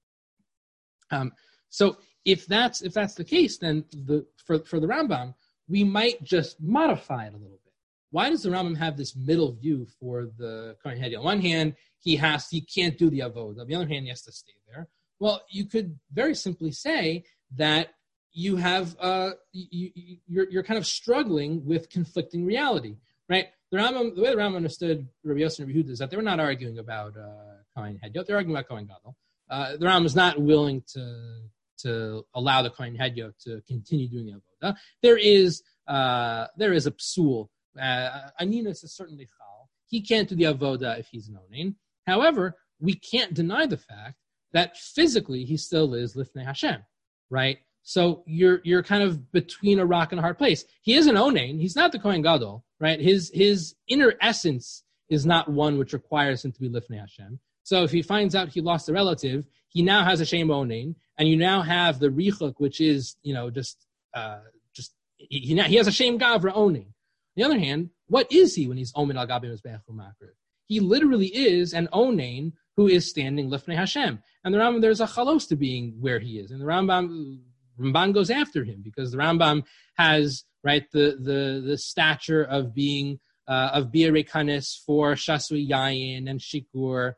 Um, so if that's if that's the case, then the for for the Rambam, we might just modify it a little bit. Why does the Rambam have this middle view for the Kohen Hedyot? On one hand, he has he can't do the avodah. On the other hand, he has to stay there. Well, you could very simply say that you have uh, you, you, you're you're kind of struggling with conflicting reality, right? The Rambam, the way the Rambam understood Rabbi Yossi and Rabbi Yehuda is that they were not arguing about uh, Kohen Hedyot; they're arguing about Kohen Gadol. Uh, the Rambam is not willing to to allow the Kohen Hedyot to continue doing the avodah. There is uh, there is a psul. Uh, Aninus is certainly chal. He can't do the avodah if he's an onain. However, we can't deny the fact that physically he still is lifnei Hashem, right? So you're you're kind of between a rock and a hard place. He is an onain. He's not the Kohen Gadol, right? His his inner essence is not one which requires him to be lifnei Hashem. So if he finds out he lost a relative, he now has a shem onain, and you now have the richuk, which is, you know, just uh, just he he, now, he has a shem gavra onain. On the other hand, what is he when he's omen al gabi mizbeach u'makriv? He literally is an onain who is standing lifnei Hashem. And the Rambam, there's a chalos to being where he is, and the Rambam. Ramban goes after him because the Rambam has, right, the the the stature of being uh, of Bi'erei Kanis for Shasui Yayin and Shikur.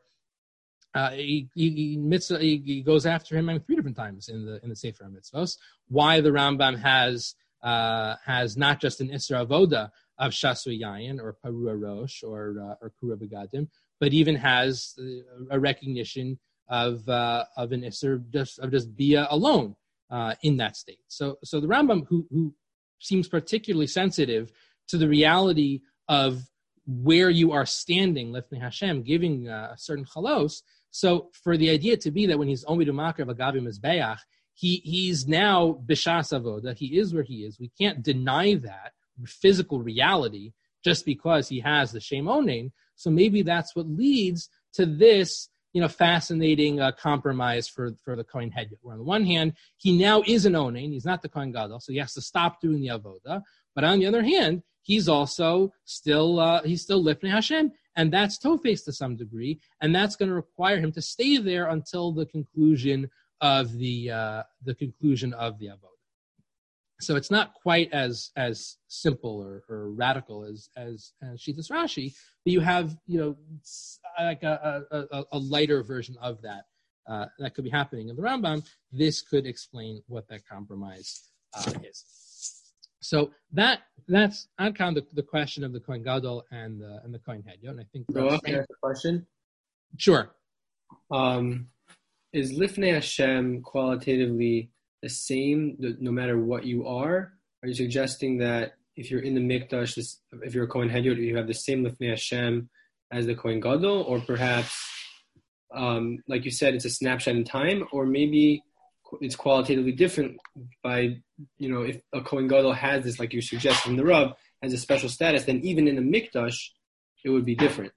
Uh, he, he, mitzvah, he, he goes after him I mean, three different times in the in the Sefer HaMitzvos. Why the Rambam has uh, has not just an Isra Avoda of Shasui Yayin or Parua Rosh or uh, or Kura Begadim, but even has a recognition of uh, of an Isra just of just Bia alone. Uh, in that state. So so the Rambam, who, who seems particularly sensitive to the reality of where you are standing, Lifnei Hashem, giving uh, a certain chalos, so for the idea to be that when he's Omidu Makar V'Gavi Mizbeach, he he's now B'shas Avoda, he is where he is. We can't deny that physical reality just because he has the Shem Onain. So maybe that's what leads to this you know, fascinating uh, compromise for, for the Kohen Hedyot. Where on the one hand, he now is an Onain, he's not the Kohen Gadol, so he has to stop doing the Avoda. But on the other hand, he's also still uh, he's still Lifnei Hashem, and that's Tofes to some degree, and that's going to require him to stay there until the conclusion of the uh, the conclusion of the Avoda. So it's not quite as as simple or, or radical as as, as Shitas Rashi, but you have, you know, like a, a, a lighter version of that uh, that could be happening in the Rambam. This could explain what that compromise uh, is. So that that's on kind of the, the question of the Kohen Gadol and the and the Kohen Hedyot, and I think. Noah, can I ask a question? Sure. Um, is Lifnei Hashem qualitatively the same no matter what you are? Are you suggesting that if you're in the Mikdash, this, if you're a Kohen Hedyot, you have the same Lifnei Hashem as the Kohen Gadol, or perhaps, um, like you said, it's a snapshot in time, or maybe it's qualitatively different by, you know, if a Kohen Gadol has this, like you suggest from the Rav, has a special status, then even in the Mikdash, it would be different.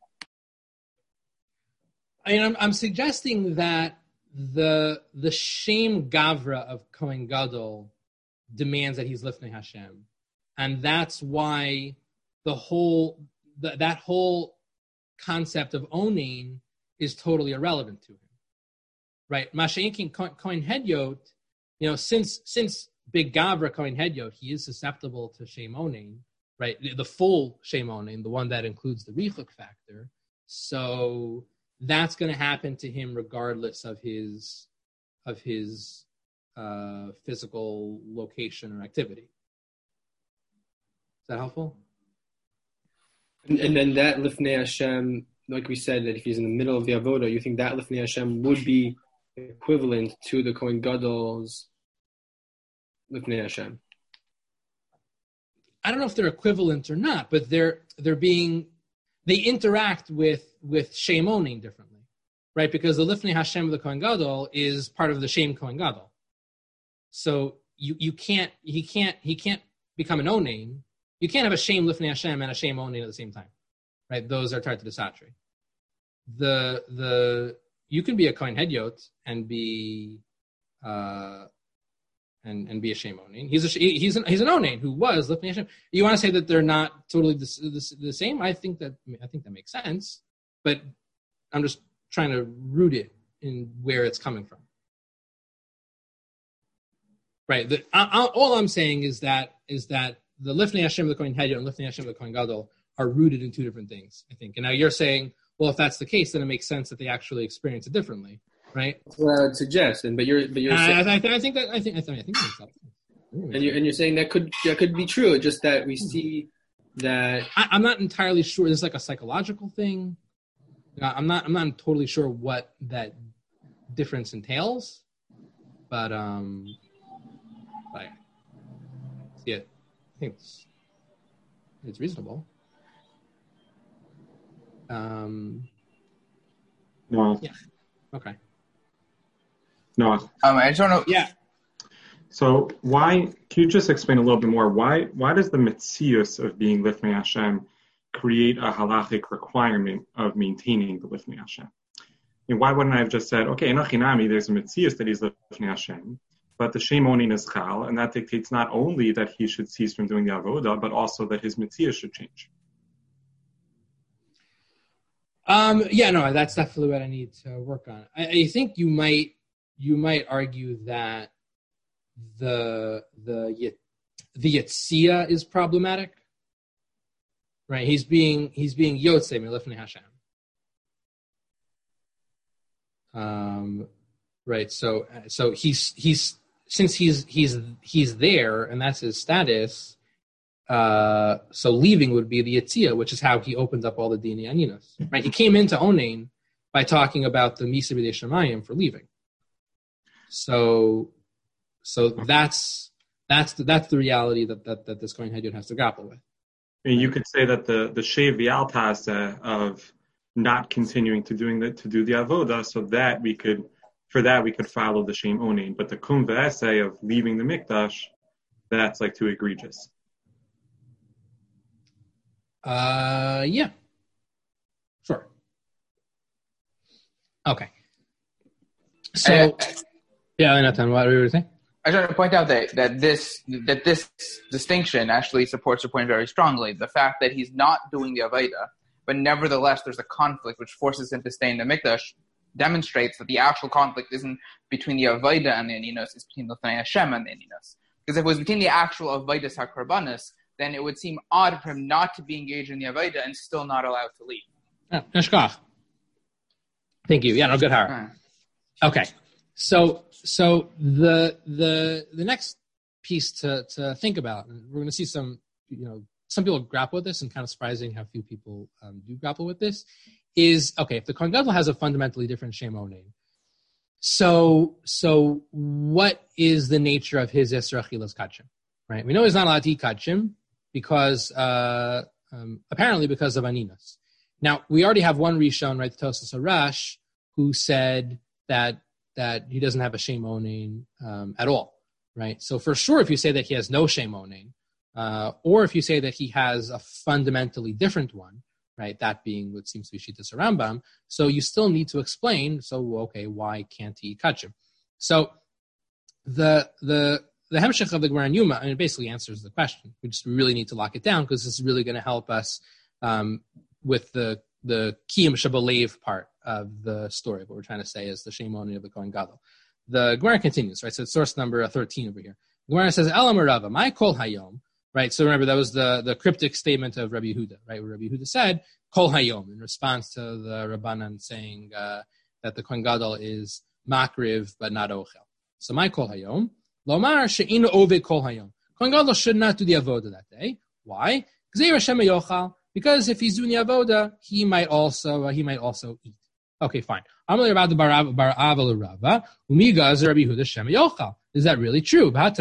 I mean, I'm, I'm suggesting that the the Shem Gavra of Kohen Gadol demands that he's Lifnei Hashem, and that's why the whole the, that whole concept of Onain is totally irrelevant to him, right? Masha'inkin Kohen Hedyot, you know, since since Big Gavra Kohen Hedyot, he is susceptible to Shem Onain, right? The, the full Shem Onain, the one that includes the Richuk factor. So that's going to happen to him regardless of his of his uh, physical location or activity. Is that helpful? And, and then that Lifnei Hashem, like we said, that if he's in the middle of the Avoda, you think that Lifnei Hashem would be equivalent to the Kohen Gadol's Lifnei Hashem? I don't know if they're equivalent or not, but they're they're being they interact with with Shem Onain differently, right? Because the Lifnei Hashem of the Kohen Gadol is part of the Shem Kohen Gadol. So you you can't he can't he can't become an Onain. You can't have a Shem Lifnei Hashem and a Shem Onain at the same time, right? Those are Tarta Desatri. The the you can be a Kohen Hedyot and be uh, and and be a Shem Onain. He's a he's an he's an Onain who was Lifnei Hashem. You want to say that they're not totally the, the, the same? I think that I think that makes sense, but I'm just trying to root it in where it's coming from. Right. The, I, I, all I'm saying is that is that the Lifnei Hashem of the Kohen Hedyot and Lifnei Hashem of the Kohen Gadol are rooted in two different things, I think. And now you're saying, well, if that's the case, then it makes sense that they actually experience it differently, right? That's what I would suggest. And but you're but you're saying, I, I, I think that I think I think I think that's up. and you and you're saying that could that could be true. Just that we see that I, I'm not entirely sure. This is like a psychological thing. I'm not I'm not totally sure what that difference entails, but um, like, yeah, I think it's it's reasonable. Um, No. Yeah. Okay. No. Um, I just want to. Yeah. So why, can you just explain a little bit more, why why does the metzius of being Lifnei Hashem create a halachic requirement of maintaining the Lifnei Hashem? And why wouldn't I have just said, okay, in Achinami, there's a metzius that he's Lifnei Hashem, but the Shem Onain is chal, and that dictates not only that he should cease from doing the avoda, but also that his metzius should change. Um, yeah, no, that's definitely what I need to work on. I, I think you might you might argue that the the the Yetzia is problematic, right? He's being he's being Yotzei Lifnei Hashem, um, right? So so he's he's since he's he's he's there and that's his status. Uh, so leaving would be the Yetzia, which is how he opens up all the Dini Aninos. Right? He came into Onain by talking about the Misa B'dei Shemayim for leaving. So, so that's that's the, that's the reality that that, that this Kohen Hedyot has to grapple with. I mean, you could say that the the Shev V'Altasa of not continuing to doing the to do the avoda, so that we could for that we could follow the Shem Onain, but the Kum V'Esei of leaving the Mikdash, that's like too egregious. Uh, yeah, sure. Okay. So, I, I, yeah, Nathan, what were you saying? I try to point out that, that this that this distinction actually supports your point very strongly. The fact that he's not doing the Avaida, but nevertheless there's a conflict which forces him to stay in the Mikdash, demonstrates that the actual conflict isn't between the Avaida and the Aninos, it's between the Lifnei Hashem and the Aninos. Because if it was between the actual Avaidas HaKarbanis, then it would seem odd for him not to be engaged in the Avaida and still not allowed to leave. Yeah, Neshkach. Thank you. Yeah, no, good heart. Okay. So so the the the next piece to, to think about, and we're going to see some, you know, some people grapple with this, and kind of surprising how few people um, do grapple with this, is, okay, if the Kohen Gadol has a fundamentally different Shem Onein, so so what is the nature of his Yisra Chilas Kachim, right? We know he's not allowed to eat Kachim because, uh, um, apparently because of Aninas. Now, we already have one Rishon, right, the Tosas Harash, who said that that he doesn't have a Shem Onein um, at all, right? So for sure, if you say that he has no Shem Onein, uh, or if you say that he has a fundamentally different one, right, that being what seems to be Shittas Rambam, so you still need to explain, so, okay, why can't he eat Kachim? So the the the Hemshech of the Gemara in Yuma, I mean, it basically answers the question. We just really need to lock it down, because this is really going to help us um, with the the Kiyam Shabalev part of the story. What we're trying to say is the Shem Onein of the Kohen Gadol. The Gemara continues, right? So it's source number thirteen over here. The Gemara says, Elam Rava, my kol hayom, right? So remember, that was the, the cryptic statement of Rabbi Yehuda, right? Where Rabbi Yehuda said, kol hayom, in response to the Rabbanan saying uh, that the Kohen Gadol is makriv, but not ochel. So my kol hayom, lomar she'inu ove kol hayom. Kohen Gadol should not do the avoda that day. Why? Because if he's doing the avoda, he might also uh, he might also eat. Okay, fine. Is that really true? Right?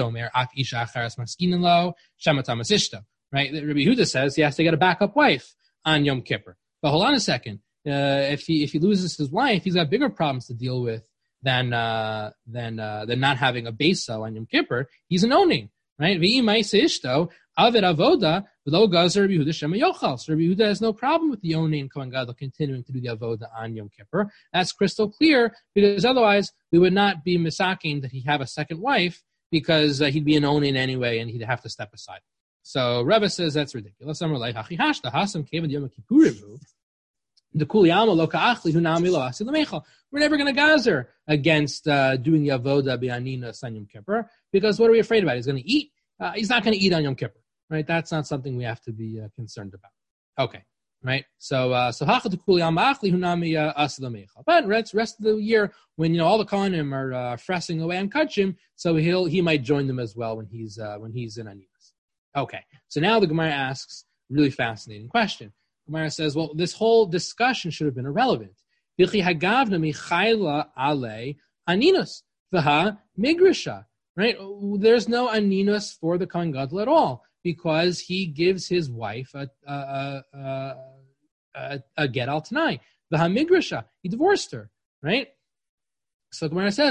Rabbi Yehuda says he has to get a backup wife on Yom Kippur. But hold on a second. Uh, if he if he loses his wife, he's got bigger problems to deal with than uh, than uh, than not having a beso on Yom Kippur. He's an oning, right? Avid avoda, below gazer Rabbi Yehuda shema yochal. So Rabbi Yehuda has no problem with the onein Kohen Gadol continuing to do the avoda on Yom Kippur. That's crystal clear, because otherwise we would not be misaking that he have a second wife, because uh, he'd be an onein anyway, and he'd have to step aside. So Rebbe says that's ridiculous. We're never going to gazer against uh, doing the avoda b'anina on Yom Kippur, because what are we afraid about? He's going to eat. Uh, he's not going to eat on Yom Kippur. Right, that's not something we have to be uh, concerned about. Okay, right. So, uh, so hachatukuli amachli hunami asilamecha. But rest rest of the year, when you know all the kohanim are uh, fressing away on kachim, so he'll he might join them as well when he's uh, when he's in aninas. Okay, so now the Gemara asks a really fascinating question. Gemara says, well, this whole discussion should have been irrelevant. Bichi hagavna michayla ale aninos v'ha migrisha. Right, there's no aninos for the Kohen Gadol at all, because he gives his wife a a, a, a, a get al tanai. The hamigrasha, he divorced her, right? So Gemara says,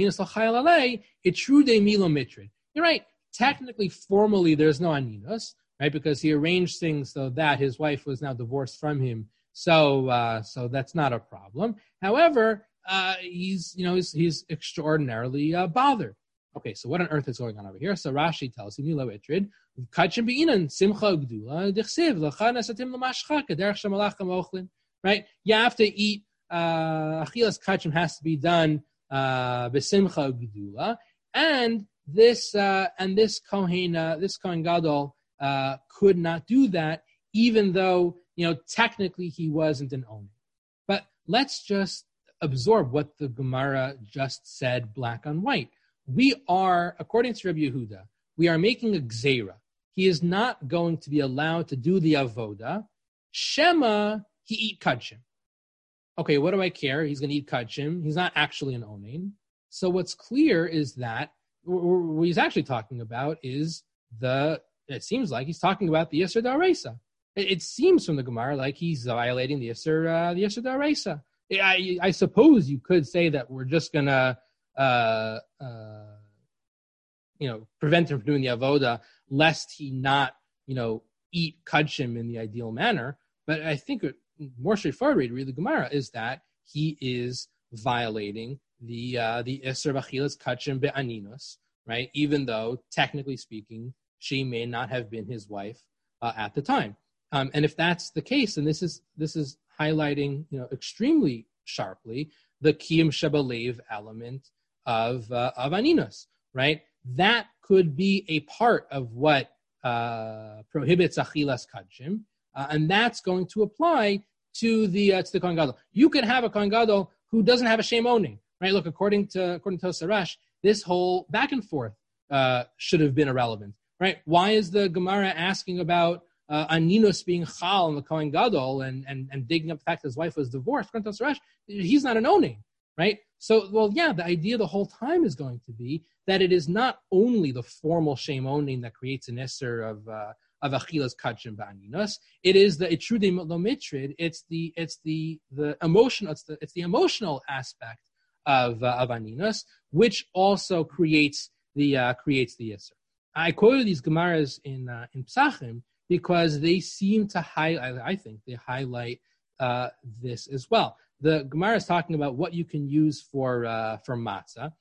it's true de milo mitrid. You're right. Technically, formally, there's no aninos, right? Because he arranged things so that his wife was now divorced from him. So, uh, so that's not a problem. However, uh, he's you know he's, he's extraordinarily uh, bothered. Okay, so what on earth is going on over here? So Rashi tells him, Milo Itrid, Kachim Be'inan, Simcha Gdula, Dichsiv, Lachan Esatim Lamashchak, Derech Shamalacham Ochlin. Right? You have to eat, uh, Achilas Kachim has to be done, uh, Besimcha Gdula, and this, uh, and this Kohen, uh, this Kohen Gadol, uh, could not do that, even though, you know, technically he wasn't an Omen. But let's just absorb what the Gemara just said black on white. We are, according to Rabbi Yehuda, we are making a gzeira. He is not going to be allowed to do the avoda. Shema, he eat kachim. Okay, what do I care? He's going to eat kachim. He's not actually an onein. So what's clear is that what he's actually talking about is the, it seems like he's talking about the Yisr Da'areisa. It, it seems from the Gemara like he's violating the Yisr, uh, the Yisr Da'areisa. I, I suppose you could say that we're just going to Uh, uh, you know, prevent him from doing the avoda, lest he not, you know, eat kachim in the ideal manner. But I think it, more straightforward way to read the Gemara is that he is violating the uh, the Isser B'Achilas Kachim Be'aninus, right? Even though, technically speaking, she may not have been his wife uh, at the time. Um, and if that's the case, and this is this is highlighting, you know, extremely sharply the Kiyum Shebalev element of uh, of Aninus, right? That could be a part of what uh, prohibits Achilas Kachim, uh, and that's going to apply to the uh, to the Kohen Gadol. You can have a Kohen Gadol who doesn't have a Shem Oning, right? Look, according to according to Sarash, this whole back and forth uh, should have been irrelevant, right? Why is the Gemara asking about uh, Aninus being Chal and the Kohen Gadol and, and and digging up the fact that his wife was divorced? According to Sarash, he's not an Oning, right? So, well, yeah, the idea the whole time is going to be that it is not only the formal Shem Oning that creates an Isser of uh, of Achilas Kachim Ba'aninus. It is the Itrude Lomitrid. It's the it's the the emotional it's the it's the emotional aspect of uh, of Aninus, which also creates the uh, creates the Isser. I quoted these Gemaras in uh, in Psachim because they seem to highlight. I think they highlight uh, this as well. The Gemara is talking about what you can use for uh, for matzah,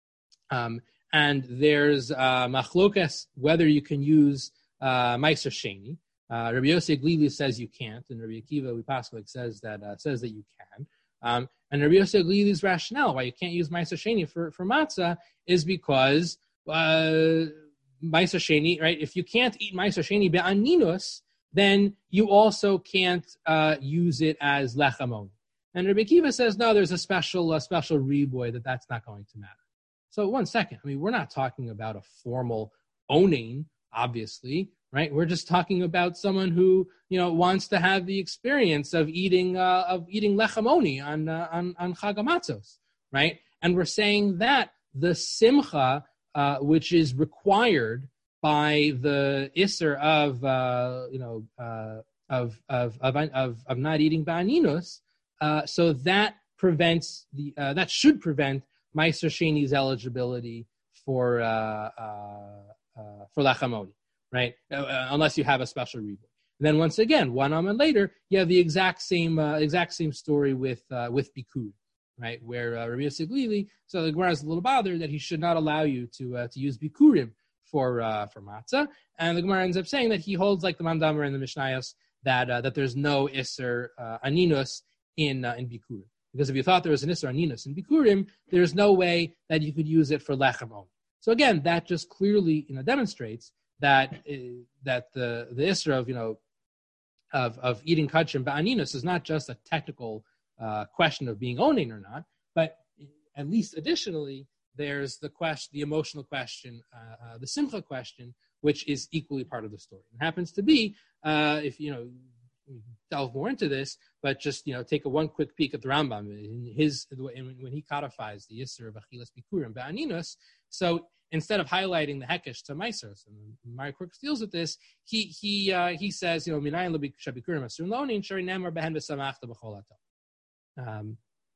um, and there's uh, machlokas whether you can use uh, meiser sheni. Uh, Rabbi Yosef Glili says you can't, and Rabbi Akiva Upaslik says that uh, says that you can. Um, and Rabbi Yosef Glili's rationale why you can't use meiser sheni for for matzah is because uh, meiser sheni, right? If you can't eat meiser sheni be'aninus, then you also can't uh, use it as lechamon. And Rabbi Akiva says, no, there's a special a special reboy that that's not going to matter. So one second. I mean, we're not talking about a formal owning, obviously, right? We're just talking about someone who, you know, wants to have the experience of eating uh, of eating lechamoni on, uh, on, on Chag HaMatzos, right? And we're saying that the simcha, uh, which is required by the Isser of, uh, you know, uh, of, of, of, of, of not eating ba'aninus, Uh, so that prevents the uh, that should prevent Meiser Sheni's eligibility for uh, uh, uh, for lechamoni, right? Uh, unless you have a special reboot. Then once again, one amen later, you have the exact same uh, exact same story with uh, with bikur, right? Where uh, Rabbi Yosef Glili, so the Gemara is a little bothered that he should not allow you to uh, to use bikurim for uh, for matzah, and the Gemara ends up saying that he holds like the Mandamer and the Mishnayos that uh, that there's no iser uh, aninus in uh, in bikurim, because if you thought there was an isser aninus in bikurim, there's no way that you could use it for lechem only. So again, that just clearly, you know, demonstrates that uh, that the the isser of you know of of eating kachim ba'aninus is not just a technical uh, question of being owning or not, but at least additionally there's the question, the emotional question, uh, uh, the simcha question, which is equally part of the story. It happens to be uh, if you know. delve more into this, but just, you know, take a one quick peek at the Rambam in his when he codifies the Yisr of Achilas Bikurim Ba'aninus. So instead of highlighting the Hekesh to Meisers, and Mari Quirks deals with this, he he uh, he says, you know, Minayin Shabikurim Asur Lonin Shari Nemar Behen B'Samachta B'Cholato. Um,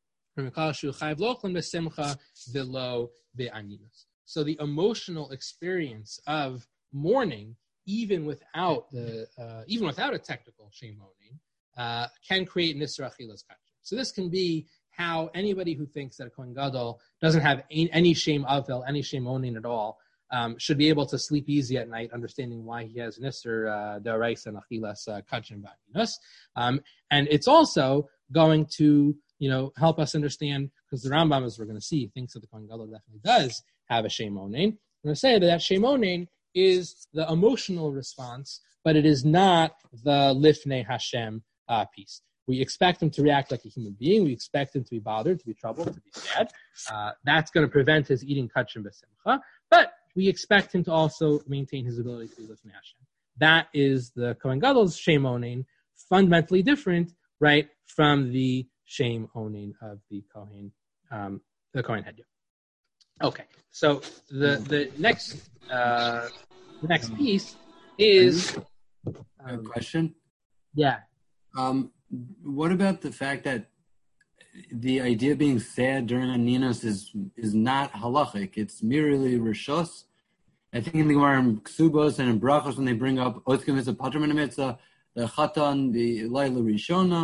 so the emotional experience of mourning, even without the uh, even without a technical shem oning, uh, can create nisra achilas kachim. So this can be how anybody who thinks that a Kohen Gadol doesn't have any, any shem avel, any shem oning at all, um, should be able to sleep easy at night, understanding why he has nisra daraisa and achilas kachim ba'aninus. Um, and it's also going to, you know, help us understand, because the Rambam, as we're going to see, thinks that the Kohen Gadol definitely does have a shem oning. I'm going to say that that shem oning is the emotional response, but it is not the Lifnei Hashem uh, piece. We expect him to react like a human being. We expect him to be bothered, to be troubled, to be sad. Uh, that's going to prevent his eating kachim b'simcha. But we expect him to also maintain his ability to be Lifnei Hashem. That is the Kohen Gadol's shem oning, fundamentally different, right, from the shem oning of the Kohen, um, the Kohen Hedya. Okay, so the the next uh, the next piece is um, a question. Yeah. Um, what about the fact that the idea of being sad during Aninus is is not halachic? It's merely rishos. I think in the Gemara in Ksubos and in Brachos, when they bring up Oskim is a patrim in the mitzvah, the chatan, the Laila Rishona,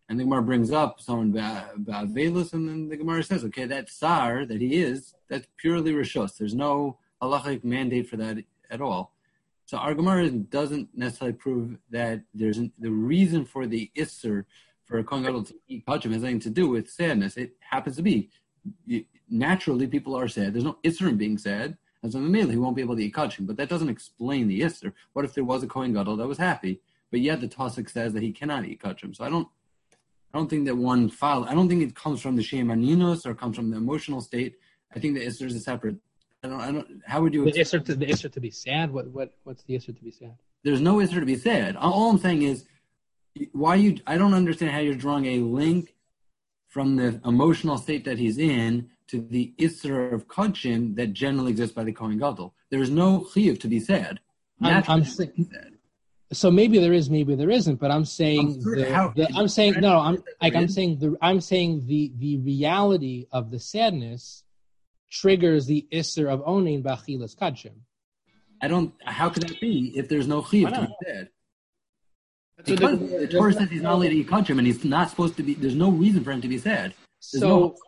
And the Gemara brings up someone about Velus, and then the Gemara says, okay, that Sar that he is, that's purely Rishos. There's no halachic mandate for that at all. So our Gemara doesn't necessarily prove that there's an, the reason for the Isser for a Kohen Gadol to eat kachim has nothing to do with sadness. It happens to be. Naturally, people are sad. There's no Isser in being sad. And so immediately he won't be able to eat kachim. But that doesn't explain the Isser. What if there was a Kohen Gadol that was happy? But yet the Tosik says that he cannot eat kachim. So I don't I don't think that one file, I don't think it comes from the Shem Aninos or comes from the emotional state. I think the Isser is a separate. I don't, I don't, how would you... The Isser to, the Isser to be sad? What, what, what's the Isser to be sad? There's no Isser to be sad. All I'm saying is, why you, I don't understand how you're drawing a link from the emotional state that he's in to the Isser of Kachim that generally exists by the Kohen Gadol. There's no Chiyuv to be sad. I'm, I'm saying... So maybe there is, maybe there isn't. But I'm saying, I'm, the, how, the, I'm saying no. I'm like I'm saying the I'm saying the the reality of the sadness triggers the Isser of owning B'achilas Kachim. I don't. How could that be if there's no chiyuv to be sad? Because the, the Torah says he's not allowed to eat kachim, and he's not supposed to be. There's no reason for him to be sad. There's so no,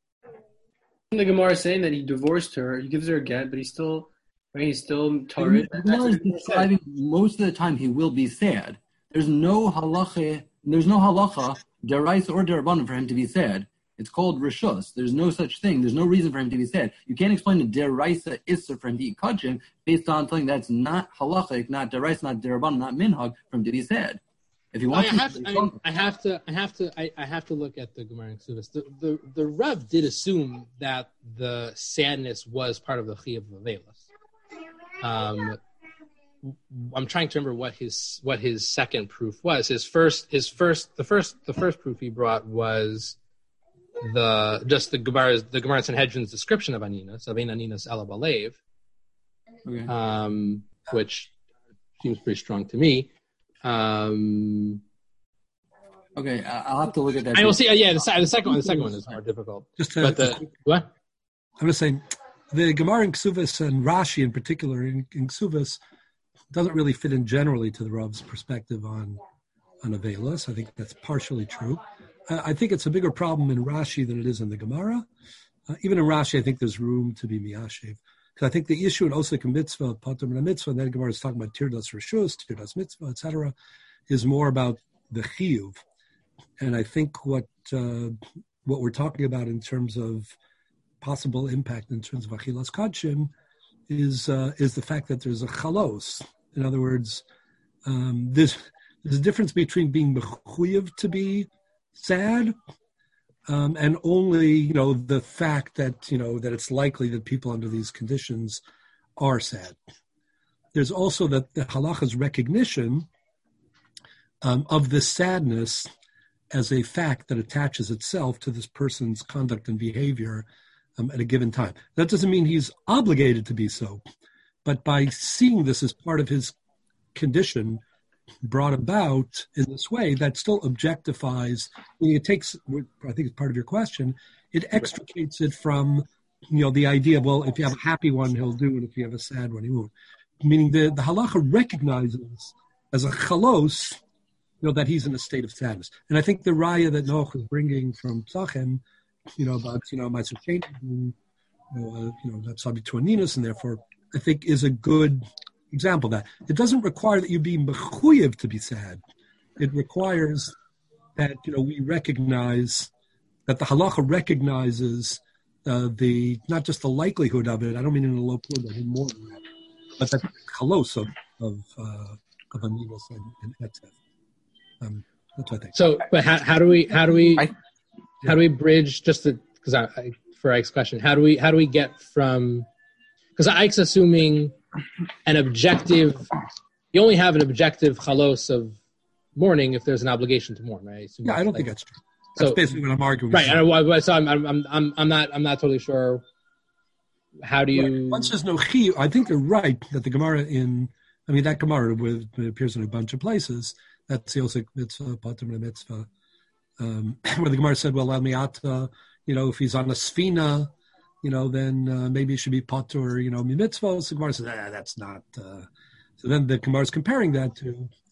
the Gemara is saying that he divorced her. He gives her a get, but he's still. Right, he's still Torah. Describing most of the time he will be sad. There's no halacha. There's no halacha deraisa or derabanan for him to be sad. It's called rishus. There's no such thing. There's no reason for him to be sad. You can't explain the deraisa issa for him to eat kachim based on something that's not halachic, not deraisa, not derabanan, not minhag for him to be sad. If you want, I to, have, to, I, mean, I have to, I have to, I, I have to look at the Gemara and Ksubas. The, the the Rav did assume that the sadness was part of the Chiyuv of Avelis. Um, I'm trying to remember what his what his second proof was. His first, his first, the first, the first proof he brought was the just the Gemara's the Gemara Sanhedrin's description of Aninas, of Ein Aninas Ela Balev, okay. um, which seems pretty strong to me. Um, okay, I'll have to look at that. I will see. Uh, yeah, the, the second one, the second one is more difficult. Just to, but the, what? I'm just saying. The Gemara in Ksuvas and Rashi in particular in, in Ksuvas doesn't really fit in generally to the Rav's perspective on on Avelis. I think that's partially true. Uh, I think it's a bigger problem in Rashi than it is in the Gemara. Uh, even in Rashi, I think there's room to be miyashiv. Because I think the issue in Osek Mitzvah, Pater and Mitzvah, and then Gemara is talking about Tirdas Rishus, Tirdas Mitzvah, et cetera, is more about the Chiyuv. And I think what uh, what we're talking about in terms of possible impact in terms of Achilas Kachim is uh, is the fact that there's a chalos. In other words, um, there's, there's a difference between being mechuyev to be sad um, and only, you know, the fact that, you know, that it's likely that people under these conditions are sad. There's also that the halacha's recognition um, of this sadness as a fact that attaches itself to this person's conduct and behavior Um, at a given time. That doesn't mean he's obligated to be so, but by seeing this as part of his condition brought about in this way, that still objectifies, it takes, I think it's part of your question, it extricates it from, you know, the idea, well, if you have a happy one, he'll do it, if you have a sad one, he won't. Meaning the, the halacha recognizes as a chalos, you know, that he's in a state of sadness. And I think the raya that Noach is bringing from Tzachim, you know, about, you know, my you know, that's subject to Aninas, and therefore I think is a good example of that. It doesn't require that you be mechuyev to be sad. It requires that, you know, we recognize that the halacha recognizes uh, the, not just the likelihood of it, I don't mean in a low point, but in more than that, but that chalos of, of, uh, of Aninas and, and etzef. Um, that's what I think. So, but how, how do we, how do we, I, How do we bridge just to, because I, I, for Ike's question, how do we how do we get from, because Ike's assuming an objective, you only have an objective chalos of mourning if there's an obligation to mourn, right? I yeah, I don't like, think that's true. That's so, basically what I'm arguing. Right, and so I'm I'm I'm I'm not I'm not totally sure. How do you? Right. Once there's no chi, I think you're right that the Gemara in, I mean that Gemara with, it appears in a bunch of places. That's the Osek Mitzvah, Pater Mitzvah. Um, where the Gemara said, well, El Miata, you know, if he's on a Sfina, you know, then uh, maybe it should be Patur, you know, mitzvah. So the Gemara says, ah, that's not. Uh... So then the Gemara is comparing that to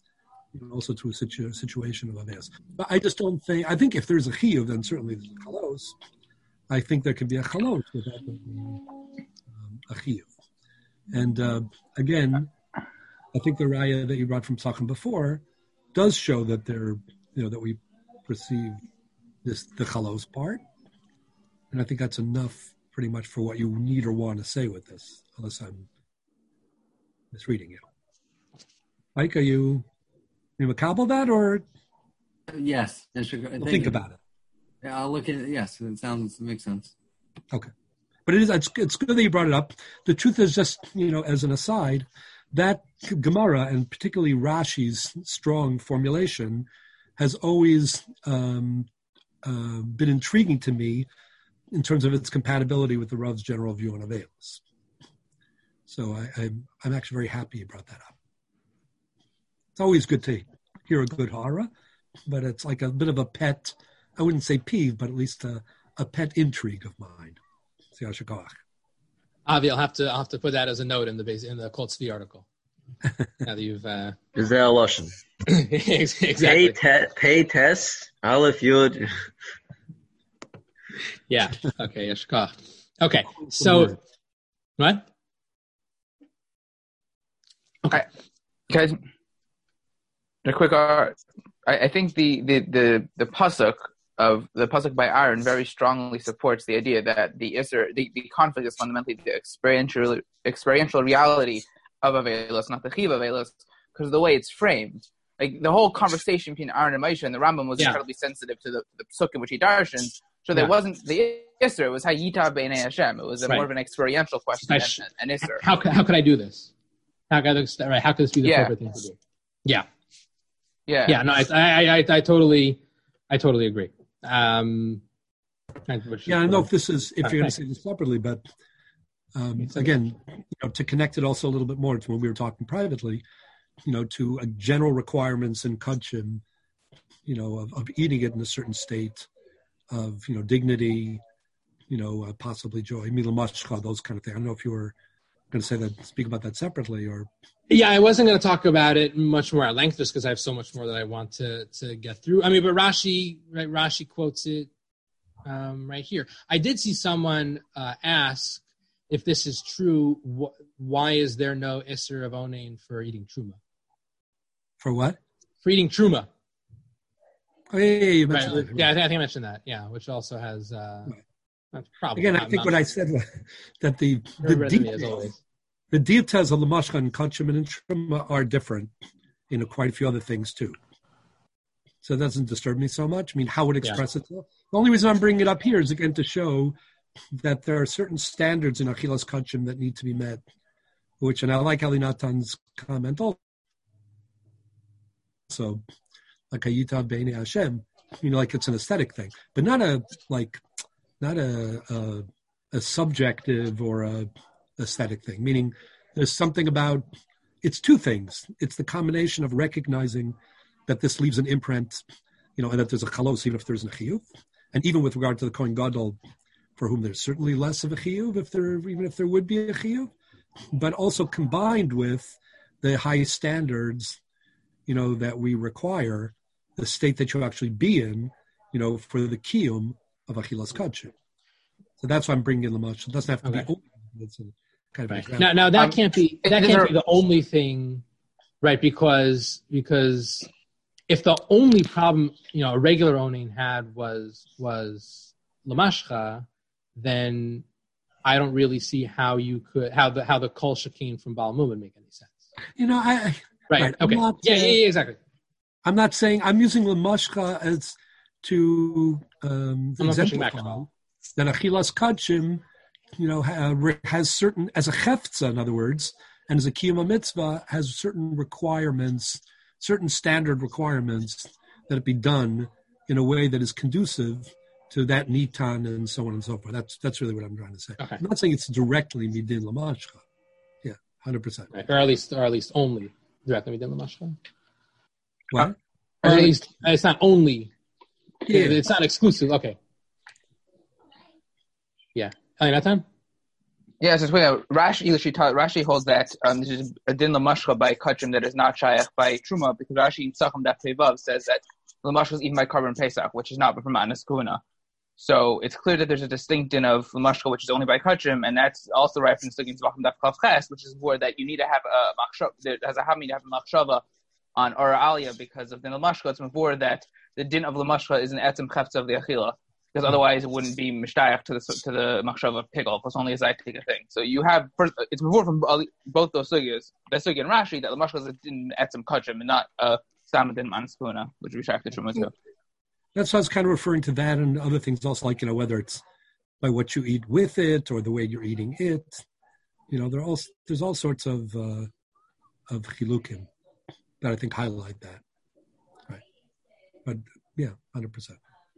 also to a situ- situation of Aveus. But I just don't think, I think if there's a chiyuv, then certainly there's a chalos. I think there can be a chalos without there being um, a chiyuv. And uh, again, I think the raya that you brought from Sachem before does show that there, you know, that we perceive this the chalos part, and I think that's enough, pretty much, for what you need or want to say with this, unless I'm misreading you. Mike, are you you makabel that, or Yes, I should go, we'll thank think you. about it? Yeah, I'll look at it. Yes, it sounds it makes sense. Okay, but it is it's, it's good that you brought it up. The truth is, just you know, as an aside, that Gemara, and particularly Rashi's strong formulation, has always um, uh, been intriguing to me in terms of its compatibility with the Rav's general view on Aveilus. So I, I'm, I'm actually very happy you brought that up. It's always good to hear a good hara, but it's like a bit of a pet, I wouldn't say peeve, but at least a, a pet intrigue of mine. See how Shakach. Avi, I'll have to I'll have to put that as a note in the base in the Kol Tzvi article. Now that you've uh... Is there a lotion? exactly. Pay, te- pay test. Aleph Yud. Yeah. Okay. Yeshkach. Okay. So, what? Okay. Guys, a quick. Uh, I, I think the the the the pasuk of the pasuk by Aaron very strongly supports the idea that the Isser, the, the conflict is fundamentally the experiential experiential reality of Aveilus, not the Chiv Aveilus, because of the way it's framed. Like the whole conversation between Aaron and Moshe and the Rambam was yeah. incredibly sensitive to the, the psukim which he darshaned. So there yeah. wasn't the Isser, it was Hayita B'nei Hashem. It was a right. more of an experiential question sh- than an Isser. How could, how could I do this? How could I, right, how could this be the yeah. appropriate thing to do? Yeah. Yeah. Yeah, no, I I, I, I totally I totally agree. Um, yeah, I don't know if this is, if you're going to say this separately, but um, again, you know, to connect it also a little bit more to when we were talking privately, you know, to uh, general requirements in kachim, you know, of, of eating it in a certain state of, you know, dignity, you know, uh, possibly joy, milamashcha, those kind of things. I don't know if you were going to say that, speak about that separately, or. Yeah, I wasn't going to talk about it much more at length just because I have so much more that I want to, to get through. I mean, but Rashi, right, Rashi quotes it um, right here. I did see someone uh, ask if this is true, wh- why is there no Isser of Onain for eating Truma? For what? For eating Truma. Oh, yeah, yeah, you mentioned right. that. Yeah, I think I mentioned that, yeah, which also has uh, right. probably. Again, I think what I said was that the, the details, the details of the Mashcha and Kachim and Truma are different in quite a few other things too. So it doesn't disturb me so much. I mean, how would it express yeah. it? The only reason I'm bringing it up here is, again, to show that there are certain standards in Achilas Kachim that need to be met, which, and I like Ali Natan's comment also, like Hayita B'nei Hashem, you know, like it's an aesthetic thing, but not a, like, not a, a, a subjective or a aesthetic thing, meaning there's something about, it's two things. It's the combination of recognizing that this leaves an imprint, you know, and that there's a chalos even if there's a chiyuv, and even with regard to the Kohen Gadol, for whom there's certainly less of a chiyuv, if there, even if there would be a chiyuv, but also combined with the high standards, you know, that we require, the state that you actually be in, you know, for the kiyum of achilas kachim. So that's why I'm bringing in the much. It doesn't have to okay. be. It's a kind of right. now. Now that um, can't be that can't be the only thing, right? Because because if the only problem, you know, a regular owning had was was lamashcha, then I don't really see how you could how the how the kol shakin from Baal Mum would make any sense. You know, I right. right. Okay. Not, yeah, uh, yeah, yeah, exactly. I'm not saying I'm using lamashcha as to um, exemplify that achilas kachim, you know, has certain, as a cheftza, in other words, and as a kiyum mitzvah, has certain requirements, certain standard requirements that it be done in a way that is conducive to that nitan and so on and so forth. That's that's really what I'm trying to say. Okay. I'm not saying it's directly midin lamashcha. Yeah, one hundred percent. Right. Or at least, or at least only directly midin lamashcha. What? Or at least it's not only. Yeah. It's not exclusive. Okay. Yeah. Ellie, that time? Yeah, so uh, Rashi, Rashi holds that um, this is a din lamashcha by kachim that is not shayach by truma, because Rashi in Tzachim Daf Pevav says that lamashcha is eaten by Karban Pesach, which is not from Anas Kuna. So it's clear that there's a distinct din of lamashcha, which is only by kachim, and that's also right from Tzachim Daf Kav Ches, which is more that you need to have a machshava, as a hamid to have a machshava on Ora Aliyah because of din lamashcha. It's more that the din of lamashcha is an etzem chefza of the achila, because otherwise it wouldn't be mishtayach to the to the machshava pickle. Plus only a zaytik thing. So you have first, it's before from both those sugyas, the sugya and Rashi, that the mashka is in etzem kachim and not a samadin manskuna, which we track the truma too. That's why I was kind of referring to that and other things also, like, you know, whether it's by what you eat with it or the way you're eating it. You know, there all there's all sorts of uh, of chilukim that I think highlight that. Right. But yeah, one hundred percent.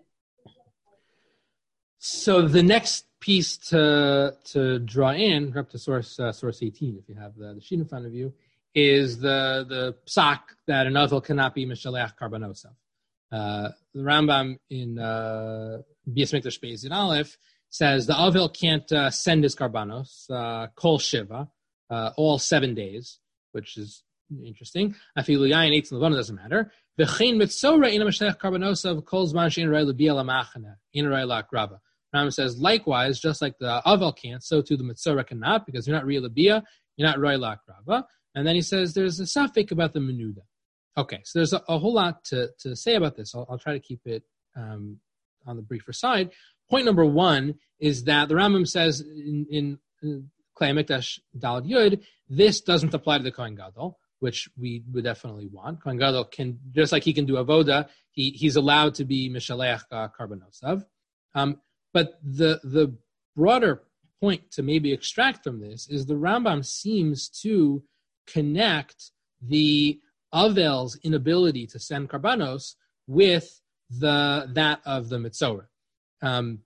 So the next piece to to draw in, we're up to source uh, source eighteen, if you have the, the sheet in front of you, is the the psak that an avel cannot be mishalech karbanosov. Uh, the Rambam in uh, Bias Mikdash Beis in Aleph says the avel can't uh, send his karbanos uh, kol shiva uh, all seven days, which is interesting. Afilu yayin eitz levana doesn't matter. V'chein mitzora ina mishalech karbanosov kol zman shein rei lebiya lamachana in rei lakrava. Rambam says, likewise, just like the avel can't, so too the mitzora cannot, because you're not real labia, you're not roy lakrava. And then he says there's a suffix about the menuda. Okay, so there's a, a whole lot to, to say about this. I'll, I'll try to keep it um, on the briefer side. Point number one is that the Rambam says in, in, in Klei Mikdash Daled Yud, this doesn't apply to the Kohen Gadol, which we would definitely want. Kohen Gadol can, just like he can do avoda, he, he's allowed to be mishalech uh, karbonosav. Um, But the the broader point to maybe extract from this is the Rambam seems to connect the Avel's inability to send karbanos with the that of the Mitzorah. Um,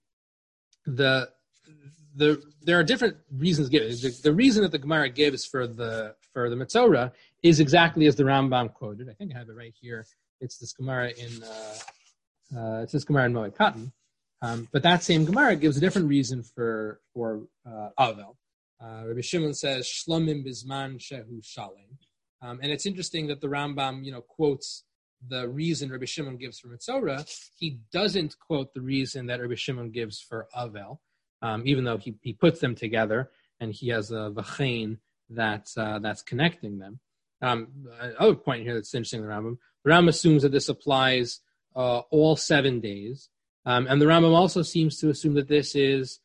the the there are different reasons given. The, the reason that the Gemara gives for the for the Mitzorah is exactly as the Rambam quoted. I think I have it right here. It's this Gemara in uh, uh, it's this Gemara in Moed Katan. Um, but that same Gemara gives a different reason for for uh, Avel. Uh, Rabbi Shimon says Shlomim Bizman Shehu Shalem, um, and it's interesting that the Rambam, you know, quotes the reason Rabbi Shimon gives for Mitzorah. He doesn't quote the reason that Rabbi Shimon gives for Avel, um, even though he, he puts them together and he has a v'chein that's uh, that's connecting them. Um, another point here that's interesting. The Rambam, the Rambam assumes that this applies uh, all seven days. Um, and the Rambam also seems to assume that this is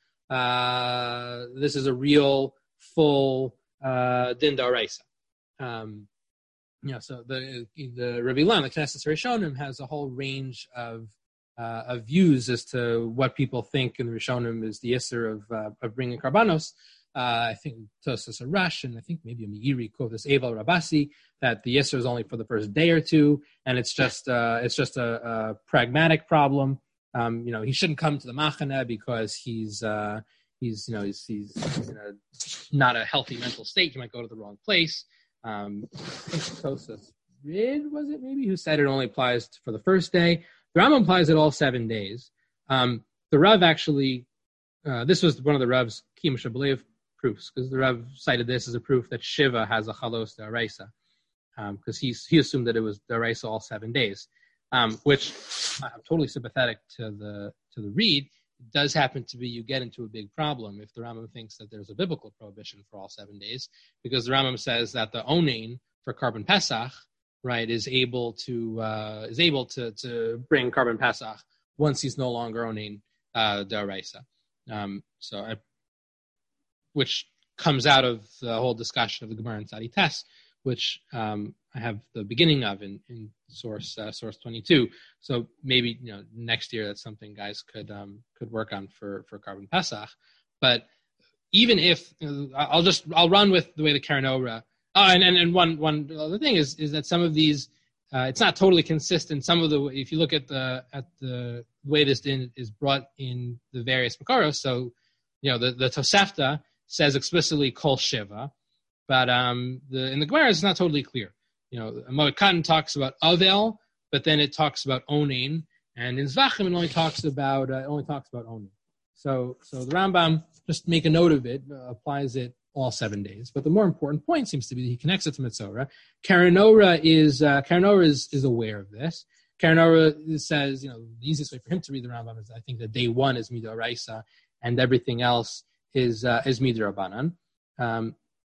uh, this is a real full uh, din d'oraisa. Um, you know, so the the Rabbi Lan, the Knesset Rishonim, has a whole range of uh, of views as to what people think in the Rishonim is the isser of uh, of bringing karbanos. Uh, I think Tosas Arash, and I think maybe a Meiri quote this Eval Rabasi, that the isser is only for the first day or two, and it's just uh, it's just a, a pragmatic problem. Um, you know, he shouldn't come to the Machana because he's, uh, he's, you know, he's, he's, he's in a not a healthy mental state. He might go to the wrong place. Um, I think Tosas Rid, was it maybe, who said it only applies for the first day. The Rambam applies it all seven days. Um, the Rav actually, uh, this was one of the Rav's Kiyum Shabalev proofs, because the Rav cited this as a proof that Shiva has a Chalos D'Oraisa, because um, he assumed that it was D'Oraisa all seven days. Um, which I'm totally sympathetic to the to the read. It does happen to be you get into a big problem if the Rambam thinks that there's a biblical prohibition for all seven days, because the Rambam says that the onein for Karban Pesach, right, is able to uh, is able to to bring Karban Pesach once he's no longer onein uh, d'oraisa. Um, so, I, which comes out of the whole discussion of the Gemara in Tzadi Tes, which um, I have the beginning of in, in source uh, source twenty-two. So maybe, you know, next year that's something guys could um, could work on for, for Karban Pesach. But even if uh, I'll just I'll run with the way the Karen Ora. Oh, and, and and one one other thing is is that some of these uh, it's not totally consistent. Some of the if you look at the at the way this din is brought in the various Makaros. So, you know, the the Tosefta says explicitly Kol Shiva. But um, the, in the Gemara, it's not totally clear. You know, Moed Katan talks about Avel, but then it talks about Onein, and in Zvachim it only talks about uh, it only talks about Onein. So, so the Rambam just make a note of it, uh, applies it all seven days. But the more important point seems to be that he connects it to Metzora. Karanora is uh, Karanora is, is aware of this. Karanora says, you know, the easiest way for him to read the Rambam is I think that day one is Midoraisa and everything else is uh, is Midorabanan. Um,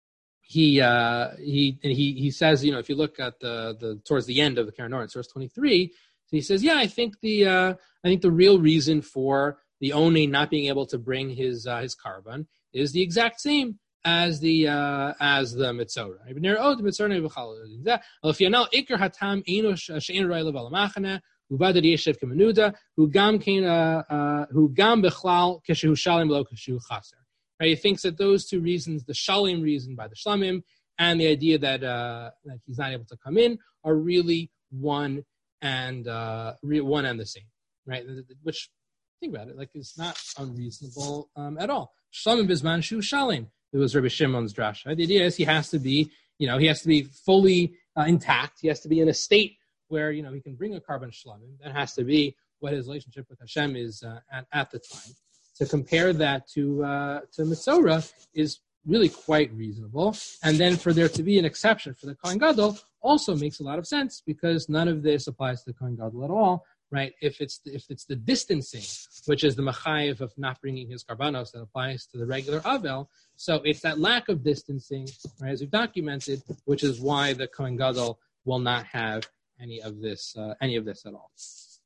he uh, he and he he says, you know, if you look at the the towards the end of the Karanora in source twenty-three, he says, yeah, I think the uh, I think the real reason for the Onain not being able to bring his uh, his carbon is the exact same as the uh, as the Metzora. Oh, the Metzora Lefianel Iker Hatam Enosh Shein Rai Leval Machane Ubad Yeshev Kemenuda who Gam Kain who Gam Bechlal Keshu Shalim Lo Keshu Chaser. Right, he thinks that those two reasons, the Shalim reason by the Shlamim and the idea that uh, that he's not able to come in, are really one and uh, one and the same. Right, which think about it, like it's not unreasonable um, at all. Shlamim Bisman Shu Shalim. It was Rabbi Shimon's drasha. Right? The idea is he has to be, you know, he has to be fully uh, intact. He has to be in a state where, you know, he can bring a carbon shlamim. That has to be what his relationship with Hashem is uh, at, at the time. To compare that to uh, to Metzora is really quite reasonable. And then for there to be an exception for the Kohen Gadol also makes a lot of sense because none of this applies to the Kohen Gadol at all. Right, if it's the, if it's the distancing, which is the machayev of not bringing his karbanos, that applies to the regular avel. So it's that lack of distancing, right, as we've documented, which is why the Kohen Gadol will not have any of this, uh, any of this at all.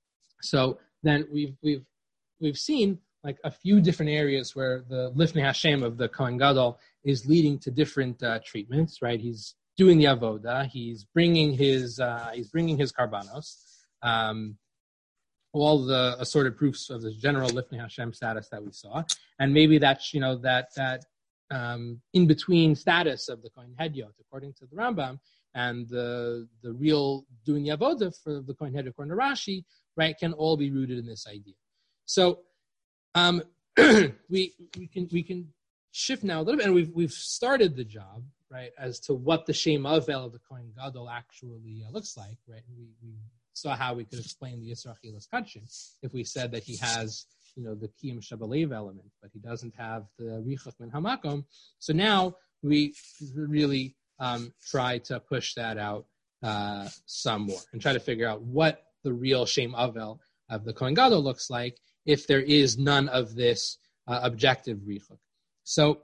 So then we've we've we've seen like a few different areas where the Lifnei Hashem of the Kohen Gadol is leading to different uh, treatments. Right, he's doing the avoda, he's bringing his uh, he's bringing his karbanos. Um, all the assorted proofs of the general Lifnei Hashem status that we saw, and maybe that's, you know, that that um, in between status of the Kohen Hedyot according to the Rambam and the the real doing the avodah for the Kohen Hedyot according to Rashi, right, can all be rooted in this idea. So um, we we can we can shift now a little bit, and we've we've started the job, right, as to what the Shem Avel of the Kohen Gadol actually uh, looks like, right. And we, we saw how we could explain the Yisra Chilas Kachin if we said that he has, you know, the Kiyum Shabalev element, but he doesn't have the Richach Min Hamakom. So now we really um, try to push that out uh, some more and try to figure out what the real Shem Avel of the Kohen Gadol looks like if there is none of this uh, objective Richach. So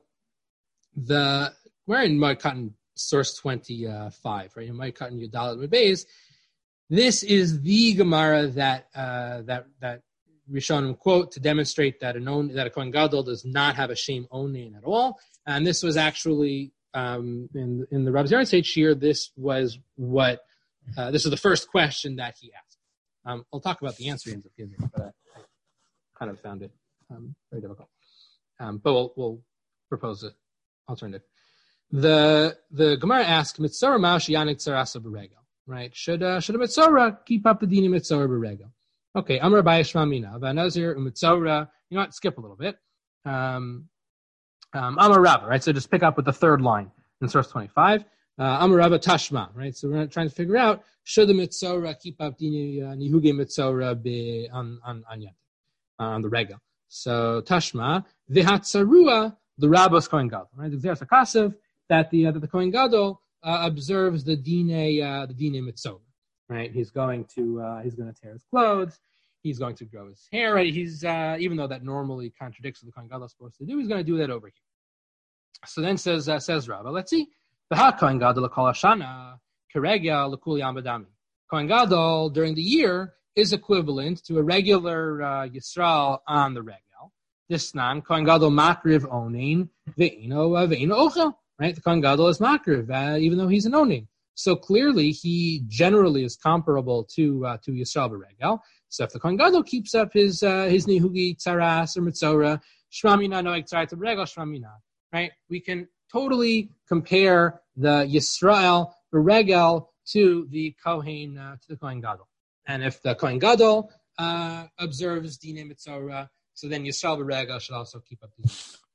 the we're in Moed Katan source twenty-five, right? In Moed Katan Yudalet Beis. This is the Gemara that uh, that that Rishonim quote to demonstrate that an on, that a Kohen Gadol does not have a Shem Onain at all. And this was actually um, in in the Rav Zion Sage Shir. This was what uh, this was the first question that he asked. Um, I'll talk about the answer he ends up giving, but I, I kind of found it um, very difficult. Um, but we'll, we'll propose an alternative. The the Gemara asks Mitzora Maush Yanik Tzarasa Berego. Right? Should uh, should a Metzora keep up the dini Metzora Berego? Okay, Amar Abaye Shma Mina Vanazir Metzora. You know what? Skip a little bit. Um, um, Amar Rabba. Right? So just pick up with the third line in source twenty-five. Uh, Amar Rabba Tashma. Right? So we're trying to figure out should the Metzora keep up dini Nihuge Metzora be on on on, uh, on the Rego. So Tashma Vihatzarua the Rabbos Kohen Gadol. Right? The Gzeras HaKasav that the uh, that the Kohen Gadol Uh, observes the dine uh, the dine mitzvah, right? He's going to uh, he's going to tear his clothes. He's going to grow his hair. Right? He's uh, even though that normally contradicts what the Kohen Gadol is supposed to do, he's going to do that over here. So then says uh, says Rabba, let's see. The ha Kohen Gadol kol hashana keregya lekul yam badami. Kohen Gadol during the year is equivalent to a regular uh, Yisrael on the regel. This nan Kohen Gadol makriv onein ve'ino ve'ino ochel. Right, the Kohen Gadol is makriv, uh, even though he's an onin. So clearly, he generally is comparable to uh, to Yisrael b'regel. So if the Kohen Gadol keeps up his uh, his nihugi tzaras or mitzora, shramina noeg tzarat b'regel shramina. Right, we can totally compare the Yisrael b'regel to the Kohen uh, to the Kohen Gadol. And if the Kohen Gadol uh, observes dine mitzora, so then Yisrael b'regel should also keep up the.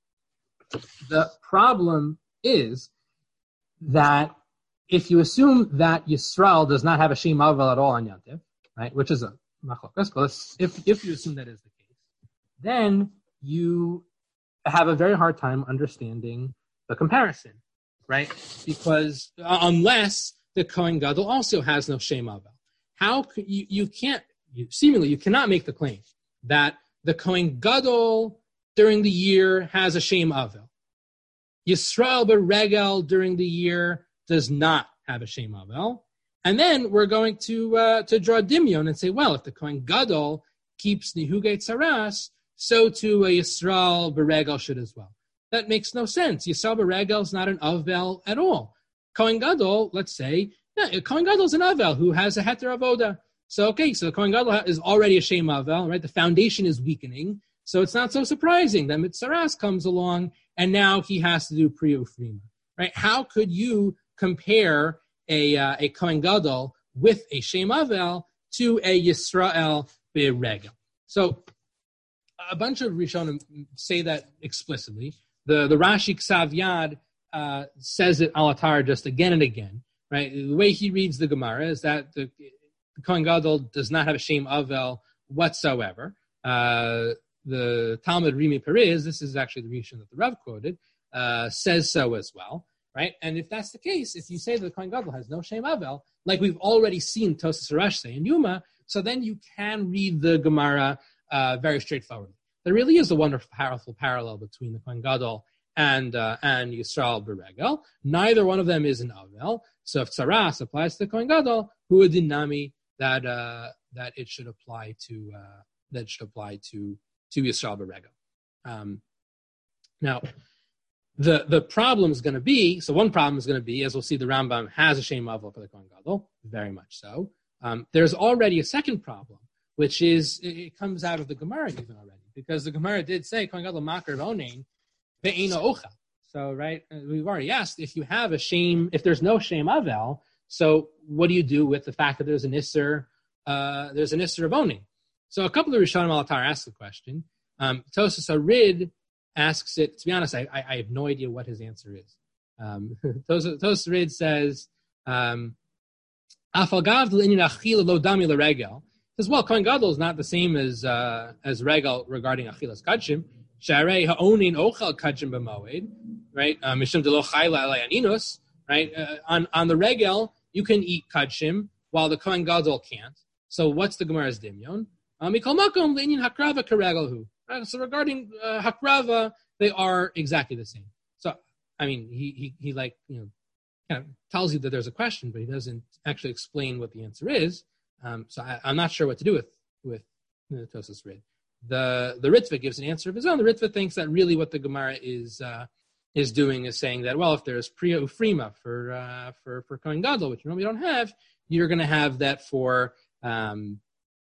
The problem is that if you assume that Yisrael does not have a Shem Avel at all on Yantiv, right, which is a machlokas, if if you assume that is the case, then you have a very hard time understanding the comparison, right? Because uh, unless the Kohen Gadol also has no Shem Avel, how could you, you can't, you, seemingly you cannot make the claim that the Kohen Gadol during the year has a Shem Avel. Yisrael Beregel during the year does not have a Shem Avel. And then we're going to uh, to draw Dimyon and say, well, if the Kohen Gadol keeps Nihugei Tzaras, so too a Yisrael Beregel should as well. That makes no sense. Yisrael Beregel is not an Avel at all. Kohen Gadol, let's say, yeah, Kohen Gadol is an Avel who has a Heter Avoda. So, okay, so Kohen Gadol is already a Shem Avel, right? The foundation is weakening. So it's not so surprising that Mitzaras comes along and now he has to do Priya Ufrima, right? How could you compare a uh, a Kohen Gadol with a Shem Avel to a Yisrael Beregel? So a bunch of Rishonim say that explicitly. The the Rashi Ksav Yad uh, says it al atar just again and again, right? The way he reads the Gemara is that the, the Kohen Gadol does not have a Shem Avel whatsoever. Uh, the Talmud Rimi Periz, this is actually the Rishon that the Rav quoted, uh, says so as well, right? And if that's the case, if you say that the Kohen Gadol has no Shem Avel, like we've already seen Tosas Harash say in Yuma, so then you can read the Gemara uh, very straightforwardly. There really is a wonderful, powerful parallel between the Kohen Gadol and uh, and Yisrael Beregel. Neither one of them is an Avel. So if Tzaras applies to the Kohen Gadol, who would dinami that uh, that it should apply to uh, that it should apply to to Yisrael Beregel. Um, now, the the problem is going to be so one problem is going to be, as we'll see, the Rambam has a Shem Avel for the Kohen Gadol, very much so. Um, there's already a second problem, which is it, it comes out of the Gemara even already. Because the Gemara did say, Kohen Gadol makar v'onein ve'eino ocha. So, right, we've already asked, if you have a shame, if there's no Shem Avel, so what do you do with the fact that there's an Isser, uh, there's an Isser of owning? So a couple of Rishonim al Atar ask the question. Um, Tosas Arid asks it, to be honest, I, I, I have no idea what his answer is. Um, Tosas Arid says, um, Afagav l'inyan achila lo dami l'regel. Says, well, Kohen Gadol is not the same as uh, as Regel regarding Achilas Kachim. Sharei ha'onin ochel Kachim b'moed, right? Mishum de lo chayla elayaninus, right? Uh, on on the Regel, you can eat Kachim while the Kohen Gadol can't. So what's the Gemara's dimyon? Mikol makom le'inyan hakrava karegelhu. So regarding uh, hakrava, they are exactly the same. So I mean, he he he like you know kind of tells you that there's a question, but he doesn't actually explain what the answer is. Um, so I, I'm not sure what to do with with the Tosas Rid. The the Ritva gives an answer of his own. The Ritva thinks that really what the Gemara is uh, is doing is saying that, well, if there's Priya Ufrima for uh, for for Kohen Gadol, which you normally don't have, you're going to have that for um,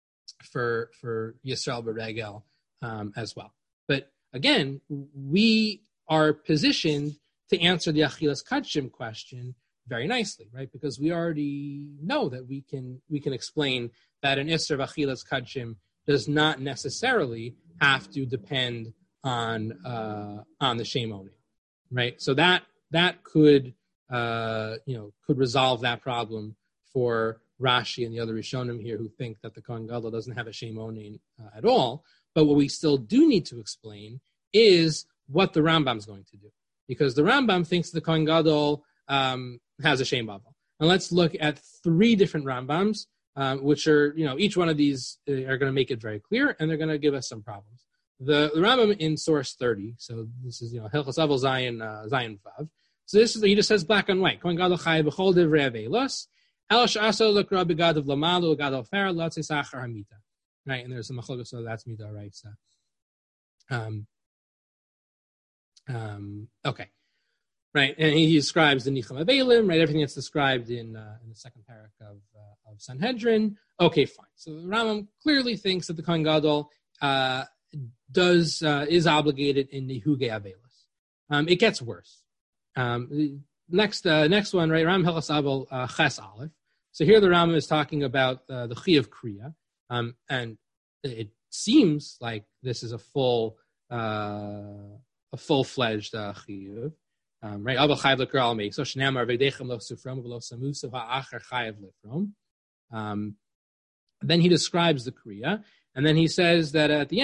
for for Yisrael Beregel um, as well. But again, we are positioned to answer the Achilas Kachim question very nicely, right? Because we already know that we can we can explain that an Isser of Achilas Kachim does not necessarily have to depend on uh, on the Shem Onim, right? So that that could uh, you know could resolve that problem for Rashi and the other Rishonim here who think that the Kohen Gadol doesn't have a Shem Onim uh, at all. But what we still do need to explain is what the Rambam is going to do, because the Rambam thinks the Kohen Gadol um, has a Shem Avel. And let's look at three different Rambams, um, which are, you know, each one of these are going to make it very clear, and they're going to give us some problems. The, the Rambam in source thirty, so this is, you know, Hilchos Avel Zion, uh, Zion Vav. So this is, he just says black and white. Kohen Gadol Chai B'chol Divrei Avelos, El Sh'aso L'Kra B'Gadav L'Malu, Gadav Fer, L'Atzi Sachar HaMita. Right, and there's some machlokes, so that's Mita, right? So, um, um, okay. Right, and he describes the Nicham Avelim, right? Everything that's described in uh, in the second parak of uh, of Sanhedrin. Okay, fine. So the Rambam clearly thinks that the Kohen Gadol uh, does uh, is obligated in Nihugei Avelis. Um, it gets worse. Um, next, uh, next one, right? Ram Hilchos Avel uh, Ches Aleph. So here the Rambam is talking about uh, the Chi of Kriya, um, and it seems like this is a full uh, a full fledged uh, Chiyuv. Um, right, Abel Chayav L'Kral Me. So Shnamar V'Deichem Lo Sufram V'Lo Samusa V'Achar Chayav L'From. Um Then he describes the Kriya, and then he says that at the end,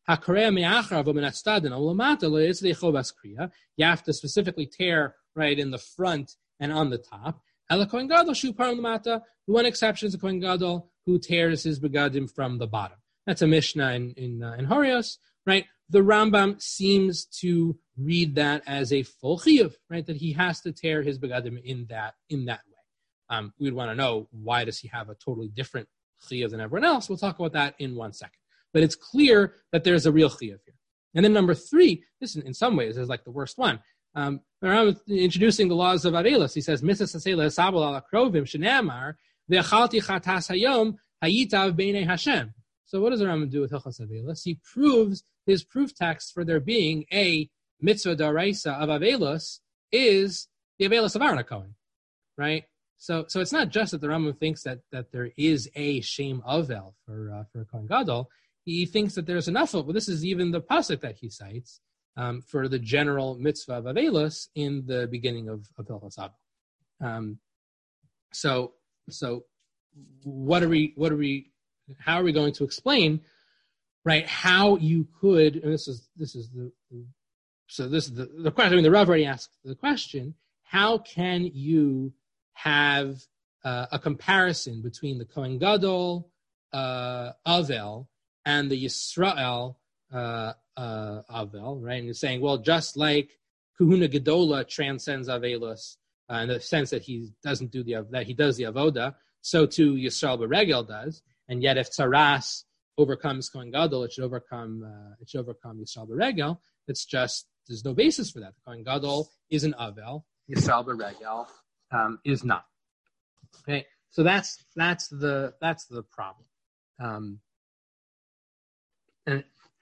You have to specifically tear right in the front and on the top. The one exception is the Kohen Gadol who tears his begadim from the bottom. That's a Mishnah in in, uh, in Horios, right? The Rambam seems to read that as a full chiyuv, right? That he has to tear his begadim in that in that way. Um, we'd want to know, why does he have a totally different chiyuv than everyone else? We'll talk about that in one second. But it's clear that there's a real chiyuv here. And then number three, this in, in some ways is like the worst one. Um, around introducing the laws of Avelis, he says, "Mitzvah sasela esabel ala krovim shenamar ve'achalti chatas hayom hayitav beinei Hashem." So what does the Rambam do with Hilchos Avelis? He proves his proof text for there being a mitzvah daraisa of Avelis is the Avelis of Aaron HaKohen, right? So, so it's not just that the Rambam thinks that that there is a shem avel for uh, for Kohen Gadol. He thinks that there's enough of. Well, this is even the pasuk that he cites um, for the general mitzvah of Avelis in the beginning of of Hilchos Abel. Um, so, so what are we? What are we? How are we going to explain, right? How you could? And this is this is the. So this is the, the question. I mean, the Rav already asked the question: how can you have uh, a comparison between the Kohen Gadol uh, Avel and the Yisrael uh, uh, Avel, right? And you're saying, well, just like Kahuna Gedola transcends Avelus uh, in the sense that he doesn't do the that he does the Avoda, so too Yisrael Beregel does. And yet, if Tzaras overcomes Kohen Gadol, it should overcome uh, it should overcome Yisrael Beregel. It's just there's no basis for that. The Kohen Gadol is an Avel, Yisrael Beregel um, is not. Okay, so that's that's the that's the problem. Um, and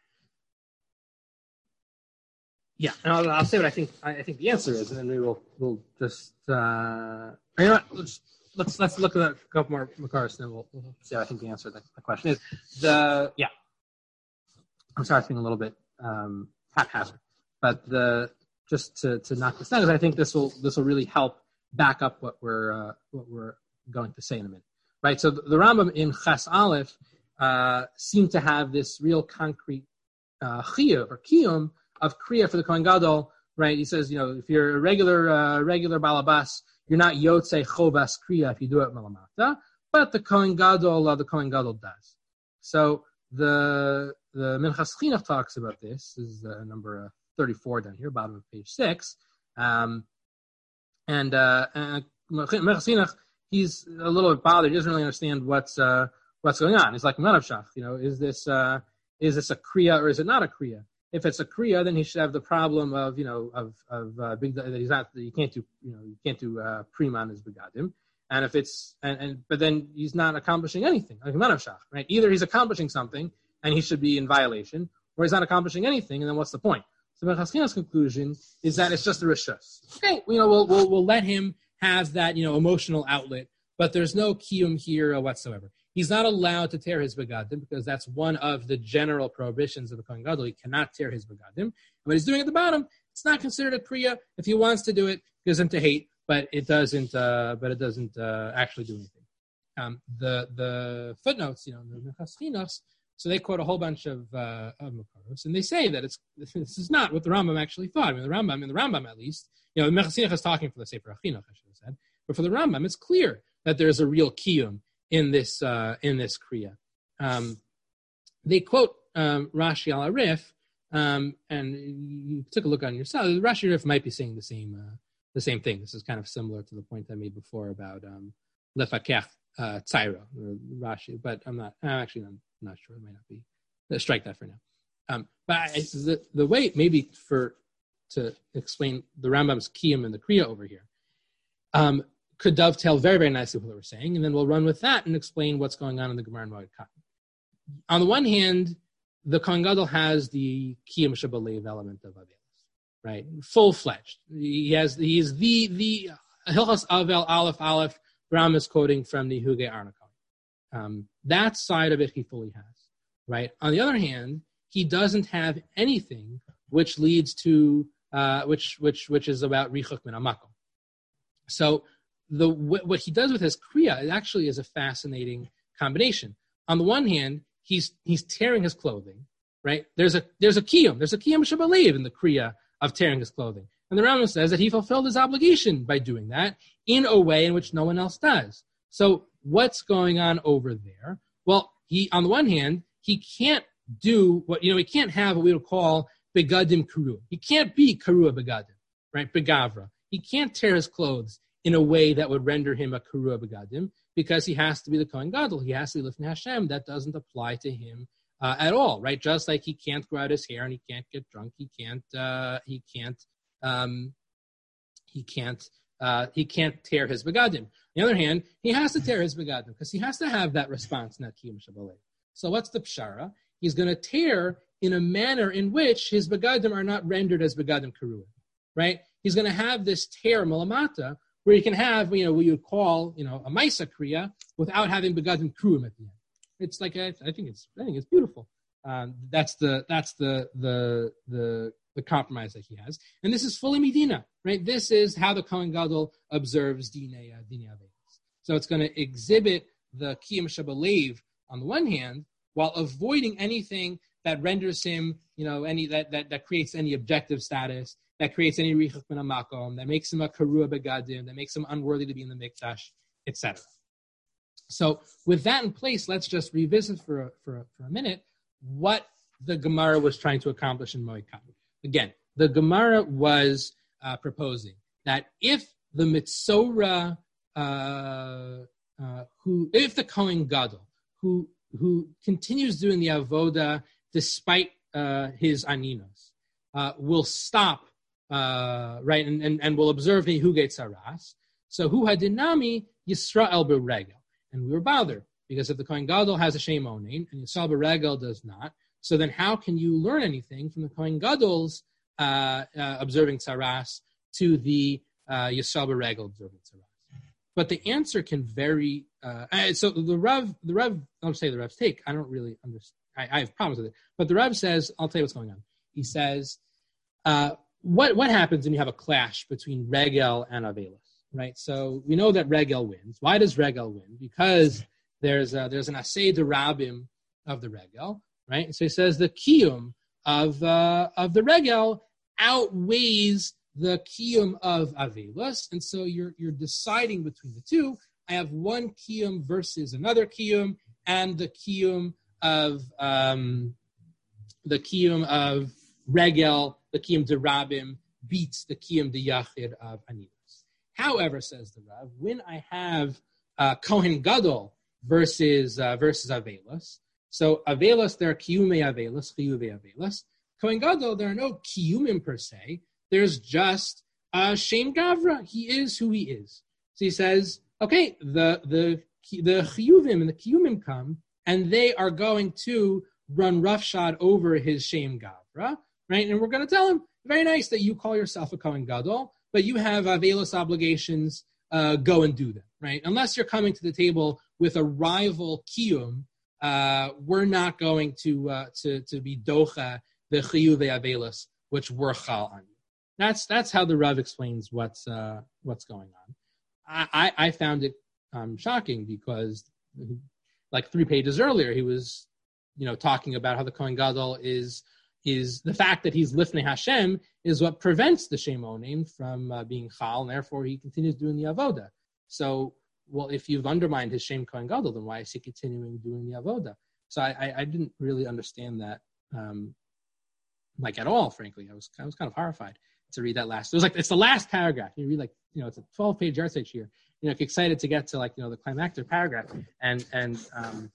yeah, and I'll, I'll say what I think. I, I think the answer is, and then we will we'll just uh, you know what, let's let's let's look at a couple more Makaros, and then we'll, we'll see what I think the answer to the question is. The yeah, I'm sorry, I think a little bit um, haphazard, but the just to to knock this down, because I think this will this will really help back up what we're uh, what we're going to say in a minute, right? So the, the Rambam in Ches Aleph uh, seemed to have this real concrete uh, chiyuv or kiyum of kriya for the Kohen Gadol, right? He says, you know, if you're a regular uh, regular balabas, you're not yotzei chovas kriya if you do it malamata, but the Kohen Gadol, uh, the Kohen Gadol does. So the the Minchas Chinuch talks about this. This is uh, number uh, thirty-four down here, bottom of page six, um, and uh, uh, Minchas Chinuch, he's a little bit bothered. He doesn't really understand what's uh, what's going on. He's like Manavshach, you know, is this uh, is this a kriya or is it not a kriya? If it's a kriya, then he should have the problem of, you know, of of uh, big that he's not, you can't do, you know, you can't do uh, priman as begadim. And if it's and, and but then he's not accomplishing anything, like Manavshach, right? Either he's accomplishing something and he should be in violation, or he's not accomplishing anything, and then what's the point? So Minchas Chinuch's conclusion is that it's just a rishus. Okay, you know, we'll we'll we'll let him have that, you know, emotional outlet, but there's no kiyum here whatsoever. He's not allowed to tear his begadim because that's one of the general prohibitions of the Kohen Gadol. He cannot tear his begadim. And what he's doing at the bottom, it's not considered a kriya. If he wants to do it, it goes into hate, but it doesn't. Uh, but it doesn't uh, actually do anything. Um, the the footnotes, you know, the Minchas Chinuch, so they quote a whole bunch of uh, of Makaros, and they say that it's this is not what the Rambam actually thought. I mean, the Rambam, in the Rambam at least, you know, the Minchas Chinuch is talking for the Sefer Chinuch, I should have said, but for the Rambam, it's clear that there's a real kiyum in this uh, in this kriya. Um, they quote um, Rashi al Arif, um, and you took a look on yourself. Rashi Arif might be saying the same uh, the same thing. This is kind of similar to the point I made before about um, lefakech uh, tzaira or Rashi, but I'm not. I'm actually not, not sure. It might not be. Let's strike that for now. Um, but I, the the way maybe for to explain the Rambam's kiyum and the kriya over here. Um, could dovetail very, very nicely with what we're saying, and then we'll run with that and explain what's going on in the Gemara and Moed Katan. On the one hand, the Kohen Gadol has the Kiyum Shabalev element of Avelis, right? Full-fledged. He has, he is the, the Hilchos Avel Aleph Aleph, Ram is quoting from the Hugei Aaron HaKohen. Um, that side of it he fully has, right? On the other hand, he doesn't have anything which leads to, uh, which, which, which is about Richuk Min HaMakom. So, The what he does with his kriya actually is a fascinating combination. On the one hand, he's he's tearing his clothing, right? There's a there's a kiyum, there's a kiyum shabalev in the kriya of tearing his clothing. And the Rambam says that he fulfilled his obligation by doing that in a way in which no one else does. So what's going on over there? Well, he, on the one hand, he can't do what, you know, he can't have what we would call begadim karua. He can't be karua begadim, right? Begavra. He can't tear his clothes in a way that would render him a karua begadim because he has to be the Kohen Gadol. He has to be lifnei Hashem. That doesn't apply to him uh, at all, right? Just like he can't grow out his hair and he can't get drunk. He can't, uh, he can't, um, he can't, uh, he can't tear his begadim. On the other hand, he has to tear his begadim because he has to have that response, not kiyum shabalev. So what's the pshara? He's going to tear in a manner in which his begadim are not rendered as begadim karua, right? He's going to have this tear malamata where you can have, you know, what you would call, you know, a maisa kriya without having begadim kruim at the end. It's like I, I think it's I think it's beautiful. Um, that's the that's the the the the compromise that he has, and this is fully medina, right? This is how the Kohen Gadol observes dinei uh, dinei avelos. So it's going to exhibit the kiyum shabalev on the one hand, while avoiding anything that renders him, you know, any that that, that creates any objective status, that creates any richach min hamakom, that makes him a karua begadim, that makes him unworthy to be in the mikdash, et cetera. So with that in place, let's just revisit for a, for a, for a minute what the Gemara was trying to accomplish in Moed Katan. Again, the Gemara was uh, proposing that if the Mitzora, uh, uh, who, if the Kohen Gadol, who who continues doing the avoda despite uh, his aninos, uh, will stop, uh, right, and, and, and will observe the Huget Saras. So hu hadinami Yisrael beregel. And we were bothered, because if the Kohen Gadol has a Shem Onein, and Yisrael beregel does not, so then how can you learn anything from the Kohen Gadol's uh, uh, observing Saras to the uh, Yisrael beregel observing Saras? But the answer can vary. Uh, so the Rav, the Rav, I'll say the Rav's take. I don't really understand. I, I have problems with it. But the Rav says, I'll tell you what's going on. He says, uh, what what happens when you have a clash between Regel and Avelis, right? So we know that Regel wins. Why does Regel win? Because there's a, there's an Aseh Derabim of the Regel, right? So he says the Kiyum of uh, of the Regel outweighs the Kiyum of Avelis, and so you're you're deciding between the two. I have one Kiyum versus another Kiyum, and the Kiyum of um, the Kiyum of Regel, the Kiyum de Rabim, beats the Kiyum de Yachid of Aninos. However, says the Rav, when I have uh, Kohen Gadol versus uh, versus Avelis, so Avelis, there are Kiyumei Avelis, Chiyuvei Avelis. Kohen Gadol, there are no Kiyumim per se. There's just uh, Shem Gavra. He is who he is. So he says, okay, the the the Chiyuvim and the Kiyumim come, and they are going to run roughshod over his Shem Gavra, right? And we're going to tell him, very nice that you call yourself a Kohen Gadol, but you have Avelis obligations, uh, go and do them, right? Unless you're coming to the table with a rival Kiyum, uh, we're not going to uh, to to be Docha, the Chiyuvei Avelis, which we're Chal on you. That's that's how the Rav explains what's uh, what's going on. I, I, I found it um, shocking because, like three pages earlier, he was, you know, talking about how the Kohen Gadol is is the fact that he's Lifnei Hashem is what prevents the Shem Onein from uh, being Chal, and therefore he continues doing the Avoda. So, well, if you've undermined his Shem Kohen Gadol, then why is he continuing doing the Avoda? So I, I, I didn't really understand that, um, like at all. Frankly, I was I was kind of horrified to read that last. It was like it's the last paragraph. You read like you know it's a twelve-page yard here. You know, excited to get to like you know the climactic paragraph, and and um,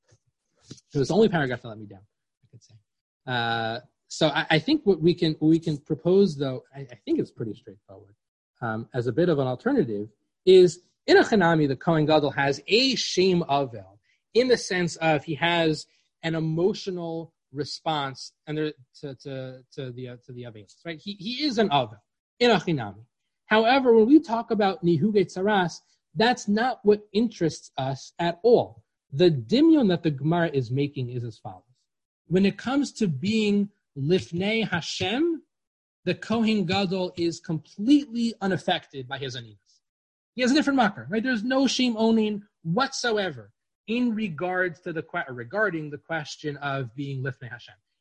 it was the only paragraph that let me down. I could say. Uh, so I, I think what we can what we can propose, though, I, I think it's pretty straightforward. Um, as a bit of an alternative, is in a Chanami, the Kohen Gadol has a Shem Avel in the sense of he has an emotional response and there, to to to the uh, to the Avelis, right? He he is an Avel in a Chinami. However, when we talk about Nihuget Saras, that's not what interests us at all. The dimyon that the Gemara is making is as follows: when it comes to being Lifnei Hashem, the Kohen Gadol is completely unaffected by his aninas. He has a different makar, right? There's no Shem Onein whatsoever in regards to the or regarding the question of being Lifnei Hashem.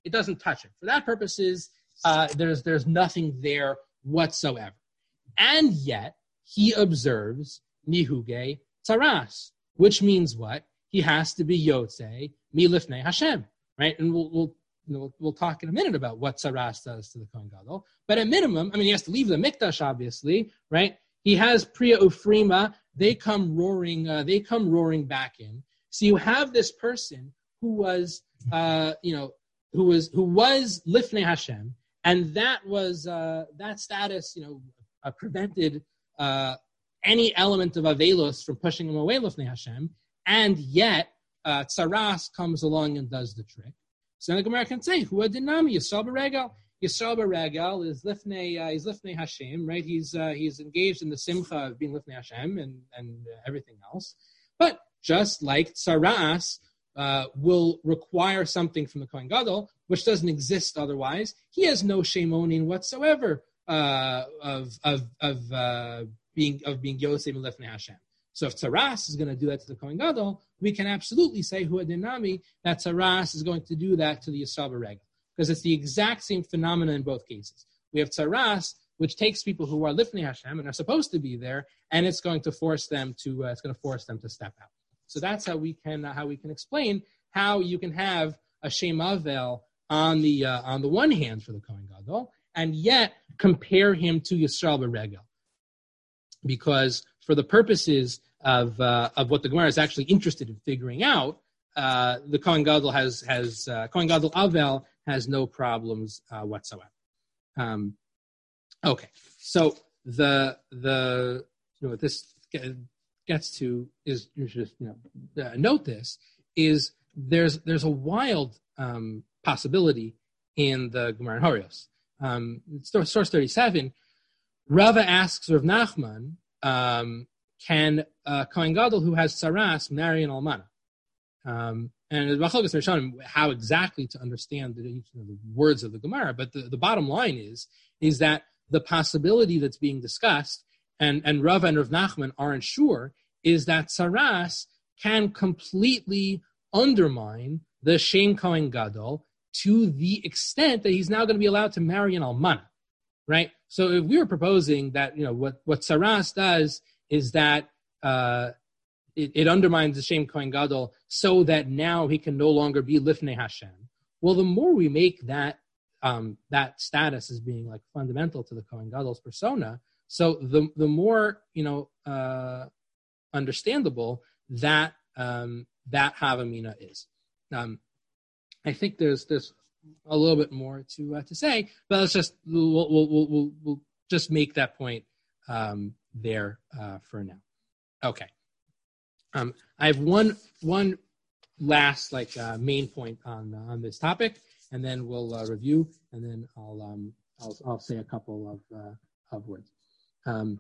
It doesn't touch it. For that purposes, uh, there's there's nothing there whatsoever. And yet, he observes nihuge tzaras, which means what? He has to be yotze milifnei Hashem, right? And we'll we'll you know, we'll, we'll talk in a minute about what tzaras does to the Kohen Gadol. But at minimum, I mean, he has to leave the mikdash, obviously, right? He has priya ufrima. They come roaring. Uh, they come roaring back in. So you have this person who was, uh, you know, who was who was lifnei Hashem, and that was uh, that status, you know, uh, prevented uh, any element of avelos from pushing him away lifnei Hashem, and yet uh, tzaras comes along and does the trick. So the Gemara can say, "Hu adinami Yisrael b'regal." Yisrael b'regal is lifnei. Uh, he's lifnei Hashem, right? He's uh, he's engaged in the simcha of being lifnei Hashem and and uh, everything else. But just like tzaras uh, will require something from the Kohen Gadol, which doesn't exist otherwise, he has no shemonin whatsoever uh, of of of uh, being of being yosef and lifnei Hashem. So if tzaras is going to do that to the Kohen Gadol, we can absolutely say hu adinami that tzaras is going to do that to the Yisrael b'regal, because it's the exact same phenomena in both cases. We have tzaras, which takes people who are lifnei Hashem and are supposed to be there, and it's going to force them to uh, it's going to force them to step out. So that's how we can uh, how we can explain how you can have a shem avel on the uh, on the one hand for the Kohen Gadol, and yet compare him to Yisrael b'regal, because for the purposes of uh, of what the Gemara is actually interested in figuring out, uh, the Kohen Gadol has has uh, Kohen Gadol Avel has no problems uh, whatsoever. Um, okay, so the the you know what this gets to is you should just you know uh, note this is there's there's a wild um, possibility in the Gemara in Horios. Um, source thirty-seven, Rava asks Rav Nachman, um, can uh, Kohen Gadol who has tzaras marry an almana? Um, and the Machlokes Rishonim how exactly to understand the, you know, the words of the Gemara, but the, the bottom line is is that the possibility that's being discussed, and, and Rav and Rav Nachman aren't sure, is that tzaras can completely undermine the Shem Kohen Gadol to the extent that he's now going to be allowed to marry an almana, right? So if we were proposing that, you know, what, what tzaras does is that uh, it, it undermines the Shem Kohen Gadol so that now he can no longer be lifnei Hashem. Well, the more we make that um, that status as being like fundamental to the Kohen Gadol's persona, so the the more you know uh, understandable that um, that Havamina is. Um, I think there's there's a little bit more to uh, to say, but let's just we'll we'll we'll, we'll, we'll just make that point um, there uh, for now. Okay. Um, I have one one last like uh, main point on uh, on this topic, and then we'll uh, review, and then I'll um I'll I'll say a couple of uh, of words. Um,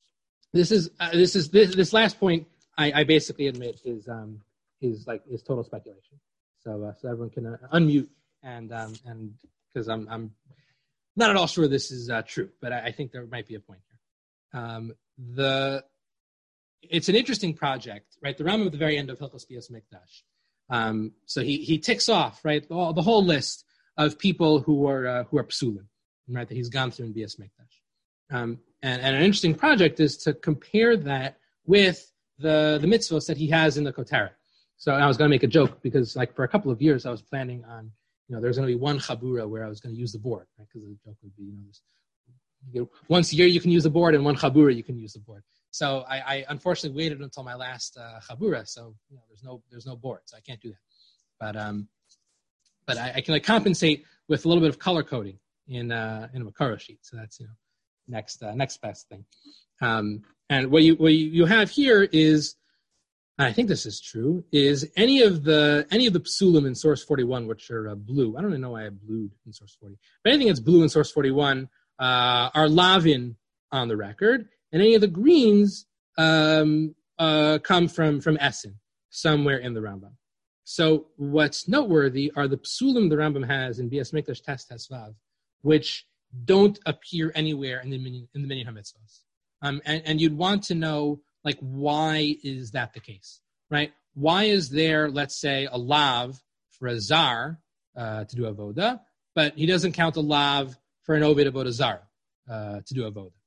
this is uh, this is this this last point I, I basically admit is um is like is total speculation. So uh, so everyone can uh, unmute and um and because I'm I'm not at all sure this is uh, true, but I, I think there might be a point here. Um, the It's an interesting project, right? The Rambam at the very end of Hilchos Bias Mikdash. Um, so he he ticks off, right, all, the whole list of people who are uh, who are psulim, right, that he's gone through in Bias Mikdash. Um, and, and an interesting project is to compare that with the the mitzvos that he has in the Koteret. So I was going to make a joke because, like, for a couple of years I was planning on, you know, there's going to be one chabura where I was going to use the board, right? Because the joke would be, you know, this, you know, once a year you can use the board, and one chabura you can use the board. So I, I unfortunately waited until my last uh, chabura, so you know, there's no there's no board, so I can't do that. But um, but I, I can like compensate with a little bit of color coding in uh, in a Makaro sheet. So that's you know next uh, next best thing. Um, and what you what you, you have here is, I think this is true, is any of the any of the psulim in source forty-one, which are uh, blue. I don't even know why I blued in source forty, but anything that's blue in source forty-one uh, are lavin on the record. And any of the greens um, uh, come from, from Essen, somewhere in the Rambam. So what's noteworthy are the psulim the Rambam has in Bias Mikdash Tes Tesvav, which don't appear anywhere in the in the Minyan HaMitzvos. Um, and, and you'd want to know, like, why is that the case, right? Why is there, let's say, a lav for a zar, uh, to do avoda, but he doesn't count a lav for an Oved Avodah Zarah uh, to do avoda.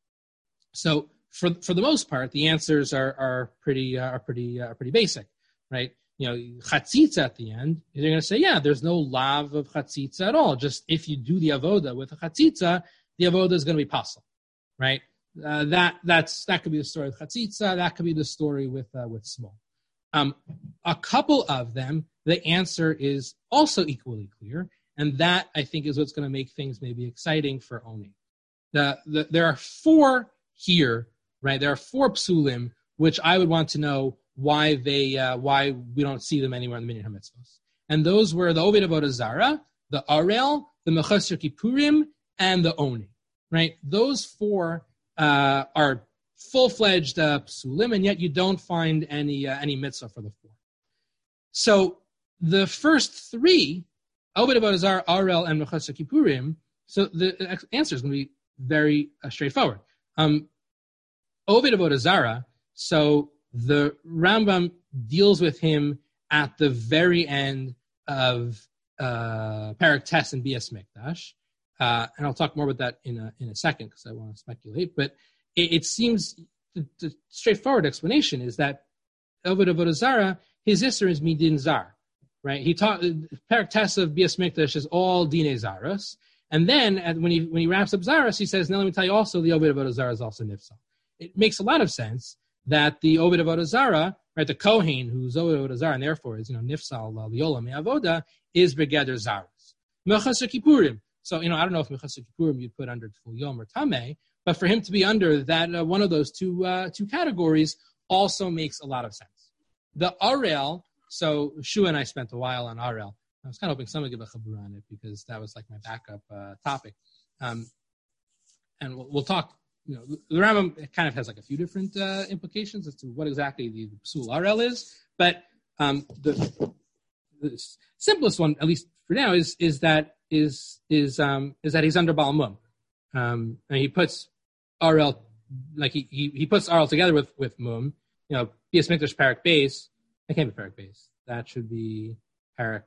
So for for the most part, the answers are are pretty uh, are pretty uh, are pretty basic, right? You know, chatzitza at the end, you're going to say, yeah, there's no lav of chatzitza at all. Just if you do the avoda with a chatzitza, the avoda is going to be possible, right? Uh, that that's that could be the story with chatzitza. That could be the story with uh, with small. Um, a couple of them, the answer is also equally clear, and that I think is what's going to make things maybe exciting for owning. The, the there are four here, right? There are four psulim which I would want to know why they uh, why we don't see them anywhere in the Minyan HaMitzvos. And those were the Oved Avodah Zarah, the Arel, the Mechasser Kippurim, and the Oni. Right? Those four uh, are full-fledged uh, psulim, and yet you don't find any uh, any mitzvah for the four. So the first three, Oved Avodah Zarah, Arel, and Mechasser Kippurim, so the answer is going to be very uh, straightforward. Um, Oved Avodah Zarah, so the Rambam deals with him at the very end of uh, Parak Tes and Bias Mikdash, uh, and I'll talk more about that in a in a second because I want to speculate. But it, it seems the, the straightforward explanation is that Oved Avodah Zarah, his Isser is Midin Zar, right? He taught Parak Tes of Bias Mikdash is all Dine Zaras, and then at, when he when he wraps up Zaras, he says, "Now let me tell you also the Oved Avodah Zarah is also Nifsal." It makes a lot of sense that the Oved Avodah Zarah, right, the Kohen, who's Oved Avodah Zarah, and therefore is, you know, Nifsal, Liola, Me'avoda, is Begeder Zaras. Mechasser Kippurim. So, you know, I don't know if Mechasser Kippurim you'd put under Tful Yom or Tameh, but for him to be under that, uh, one of those two uh, two categories also makes a lot of sense. The Arel, so Shua and I spent a while on Arel. I was kind of hoping someone would give a chabur on it because that was like my backup uh, topic. Um, and we'll, we'll talk. You know, the Rambam kind of has like a few different uh, implications as to what exactly the, the Psul Arel is, but um, the, the simplest one, at least for now, is is that is is um, is that he's under Baal Mum, um, and he puts Arel like he, he he puts Arel together with with Mum. You know, Bias Mikdash Parak Beis. That can't be Parak Beis. That should be Parak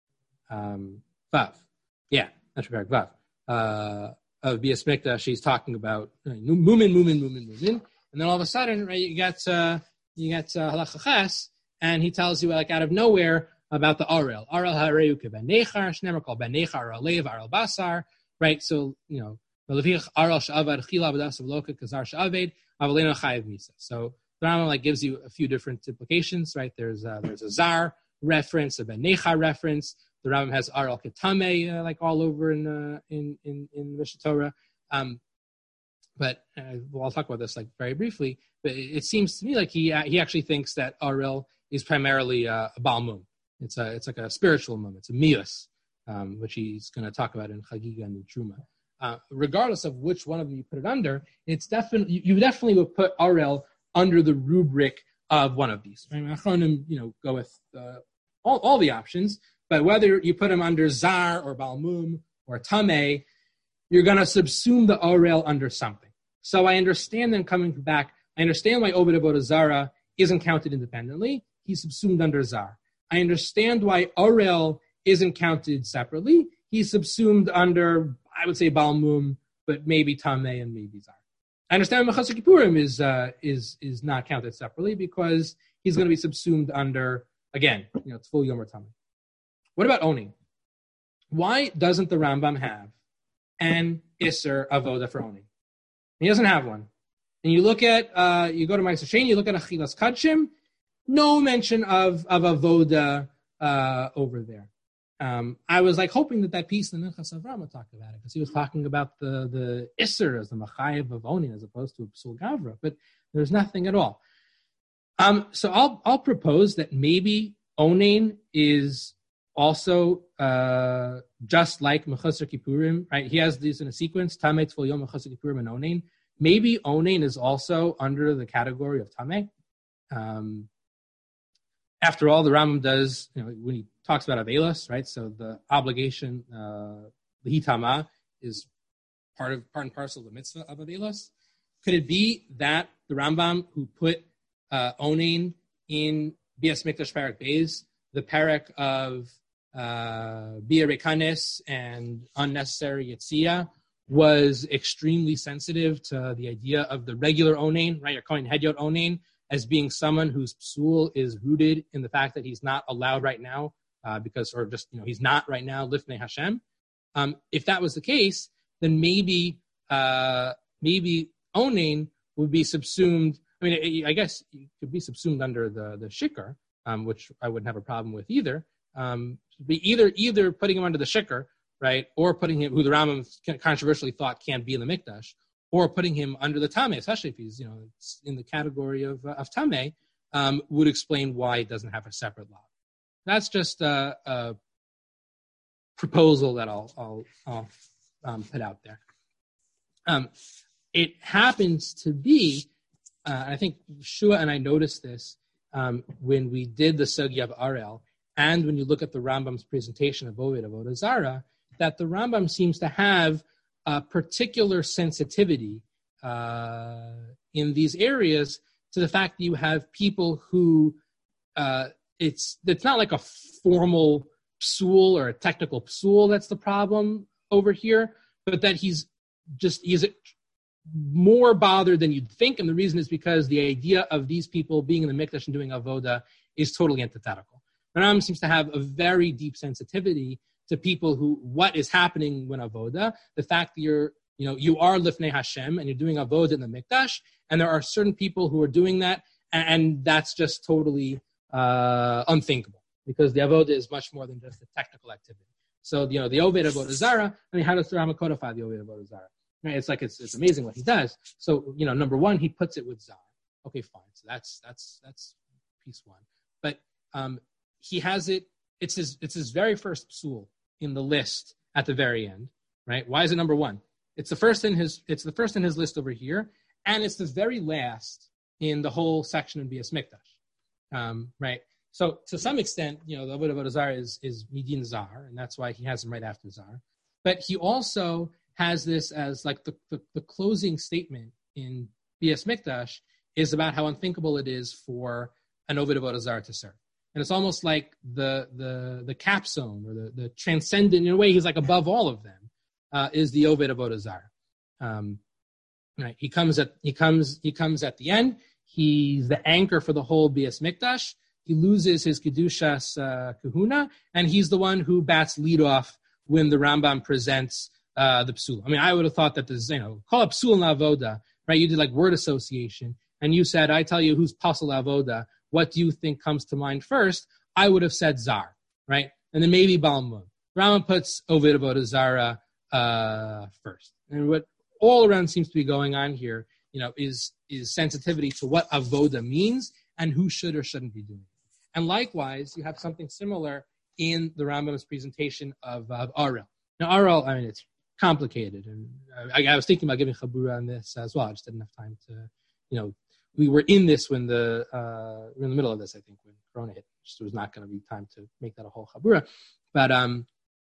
um, Vav. Yeah, that should be Parak Vav. Uh, of Bias Mikdash, she's talking about Mumin, Mumin, Mumin, Mumin, and then all of a sudden, right, you got uh, you got uh, Halacha Ches, and he tells you like out of nowhere about the Arel. Arel Hareu Ke Ben Nechar, Shnemer called Ben Nechar, Arel Lev, Arel Basar, right? So you know, Arel Sha'avad Chila B'das Avloka Kazar Sha'aved Avalena Chayev Misa. So the Rambam like gives you a few different implications, right? There's uh, there's a Zar reference, a Ben Nechar reference. The Rambam has Arel Ketame uh, like all over in uh, in in in Mishnah Torah, um, but uh, well, I'll talk about this like very briefly. But it, it seems to me like he uh, he actually thinks that Arel is primarily uh, a Baal Mum. It's a it's like a spiritual mum. It's a mius, um, which he's going to talk about in Chagiga and in Truma. Uh, regardless of which one of them you put it under, it's definitely you, you definitely would put Arel under the rubric of one of these. Right? Achronim, you know, go with uh, all all the options. But whether you put him under Zar or Balmum or Tameh, you're going to subsume the Arel under something. So I understand them coming back. I understand why Oved Avodah Zarah isn't counted independently. He's subsumed under Zar. I understand why Arel isn't counted separately. He's subsumed under, I would say, Balmum, but maybe Tameh and maybe Zar. I understand Mechasser Kippurim is, uh, is, is not counted separately because he's going to be subsumed under, again, you know, it's full Yom or Tameh. What about owning? Why doesn't the Rambam have an Isser Avoda for owning? He doesn't have one. And you look at, uh, you go to Ma'aser Sheni, you look at Achilas Kadshim, no mention of, of Avoda uh, over there. Um, I was like hoping that that piece in the Minchas Avram would talk about it because he was talking about the, the Isser as the Machayev of owning as opposed to a Psul Gavra, but there's nothing at all. Um, so I'll I'll propose that maybe owning is also, uh, just like Mechasser Kippurim, right? He has these in a sequence, Tameh, Tful Yom, Mechasser Kippurim, and Onein. Maybe Onein is also under the category of Tameh. Um, after all, the Rambam does, you know, when he talks about Avelos, right? So the obligation, uh, the Hitama, is part of part and parcel of the mitzvah of Avelos. Could it be that the Rambam who put uh, Onein in Bias Mikdash Parak Beis, the parak of uh, Bia Rekanes and unnecessary Yitzia was extremely sensitive to the idea of the regular onain, right, or Kohen Hedyot onain, as being someone whose psul is rooted in the fact that he's not allowed right now, uh, because, or just, you know, he's not right now lifnei Hashem. Um, if that was the case, then maybe, uh, maybe onain would be subsumed. I mean, I guess it could be subsumed under the, the shikar, um, which I wouldn't have a problem with either. Um, be either, either putting him under the shikar, right, or putting him, who the Rambam controversially thought can't be in the mikdash, or putting him under the tameh, especially if he's, you know, in the category of uh, of tameh, um, would explain why it doesn't have a separate law. That's just a, a proposal that I'll I'll, I'll um, put out there. Um, it happens to be, uh, I think Shua and I noticed this um, when we did the Sugya of Arel, and when you look at the Rambam's presentation of Oved Avodah Zarah, that the Rambam seems to have a particular sensitivity uh, in these areas to the fact that you have people who uh, it's it's not like a formal psul or a technical psul that's the problem over here, but that he's just he's more bothered than you'd think, and the reason is because the idea of these people being in the mikdash and doing avoda is totally antithetical. The Rambam seems to have a very deep sensitivity to people who, what is happening when avoda, the fact that you're, you know, you are lifnei Hashem and you're doing avoda in the mikdash, and there are certain people who are doing that, and, and that's just totally uh, unthinkable, because the avoda is much more than just a technical activity. So, you know, the Oved Avodah Zarah, I mean, how does the Rambam codify the Oved Avodah Zarah? Right? It's like, it's it's amazing what he does. So, you know, number one, he puts it with Zar. Okay, fine. So that's, that's, that's piece one. But um, he has it, it's his, it's his very first psul in the list at the very end, right? Why is it number one? It's the first in his, it's the first in his list over here, and it's the very last in the whole section in Bias Mikdash, um, right? So to some extent, you know, the Avodah Avodah Zarah is, is Midin Zar, and that's why he has him right after Zar. But he also has this as like the, the, the closing statement in Bias Mikdash is about how unthinkable it is for an Oved Avodah Zarah to serve. And it's almost like the the the capstone, or the, the transcendent, in a way he's like above all of them, uh, is the Oved Avodah Zarah. Um, right? He comes at he comes he comes at the end. He's the anchor for the whole Bias Mikdash. He loses his Kedushas uh, Kahuna, and he's the one who bats lead off when the Rambam presents uh, the Psul. I mean, I would have thought that this, you know, call it Psul Navoda, right? You did like word association, and you said, I tell you who's Pasal Avoda. What do you think comes to mind first? I would have said Zar, right? And then maybe Balmud. Rambam puts Oved Avodah Zarah uh, first. And what all around seems to be going on here, you know, is is sensitivity to what avoda means and who should or shouldn't be doing it. And likewise, you have something similar in the Rambam's presentation of, of Arel. Now, Arel, I mean, it's complicated, and I, I was thinking about giving Chabura on this as well. I just didn't have time to, you know, we were in this when the, uh, we were in the middle of this, I think, when Corona hit. Just there was not going to be time to make that a whole Chabura. But um,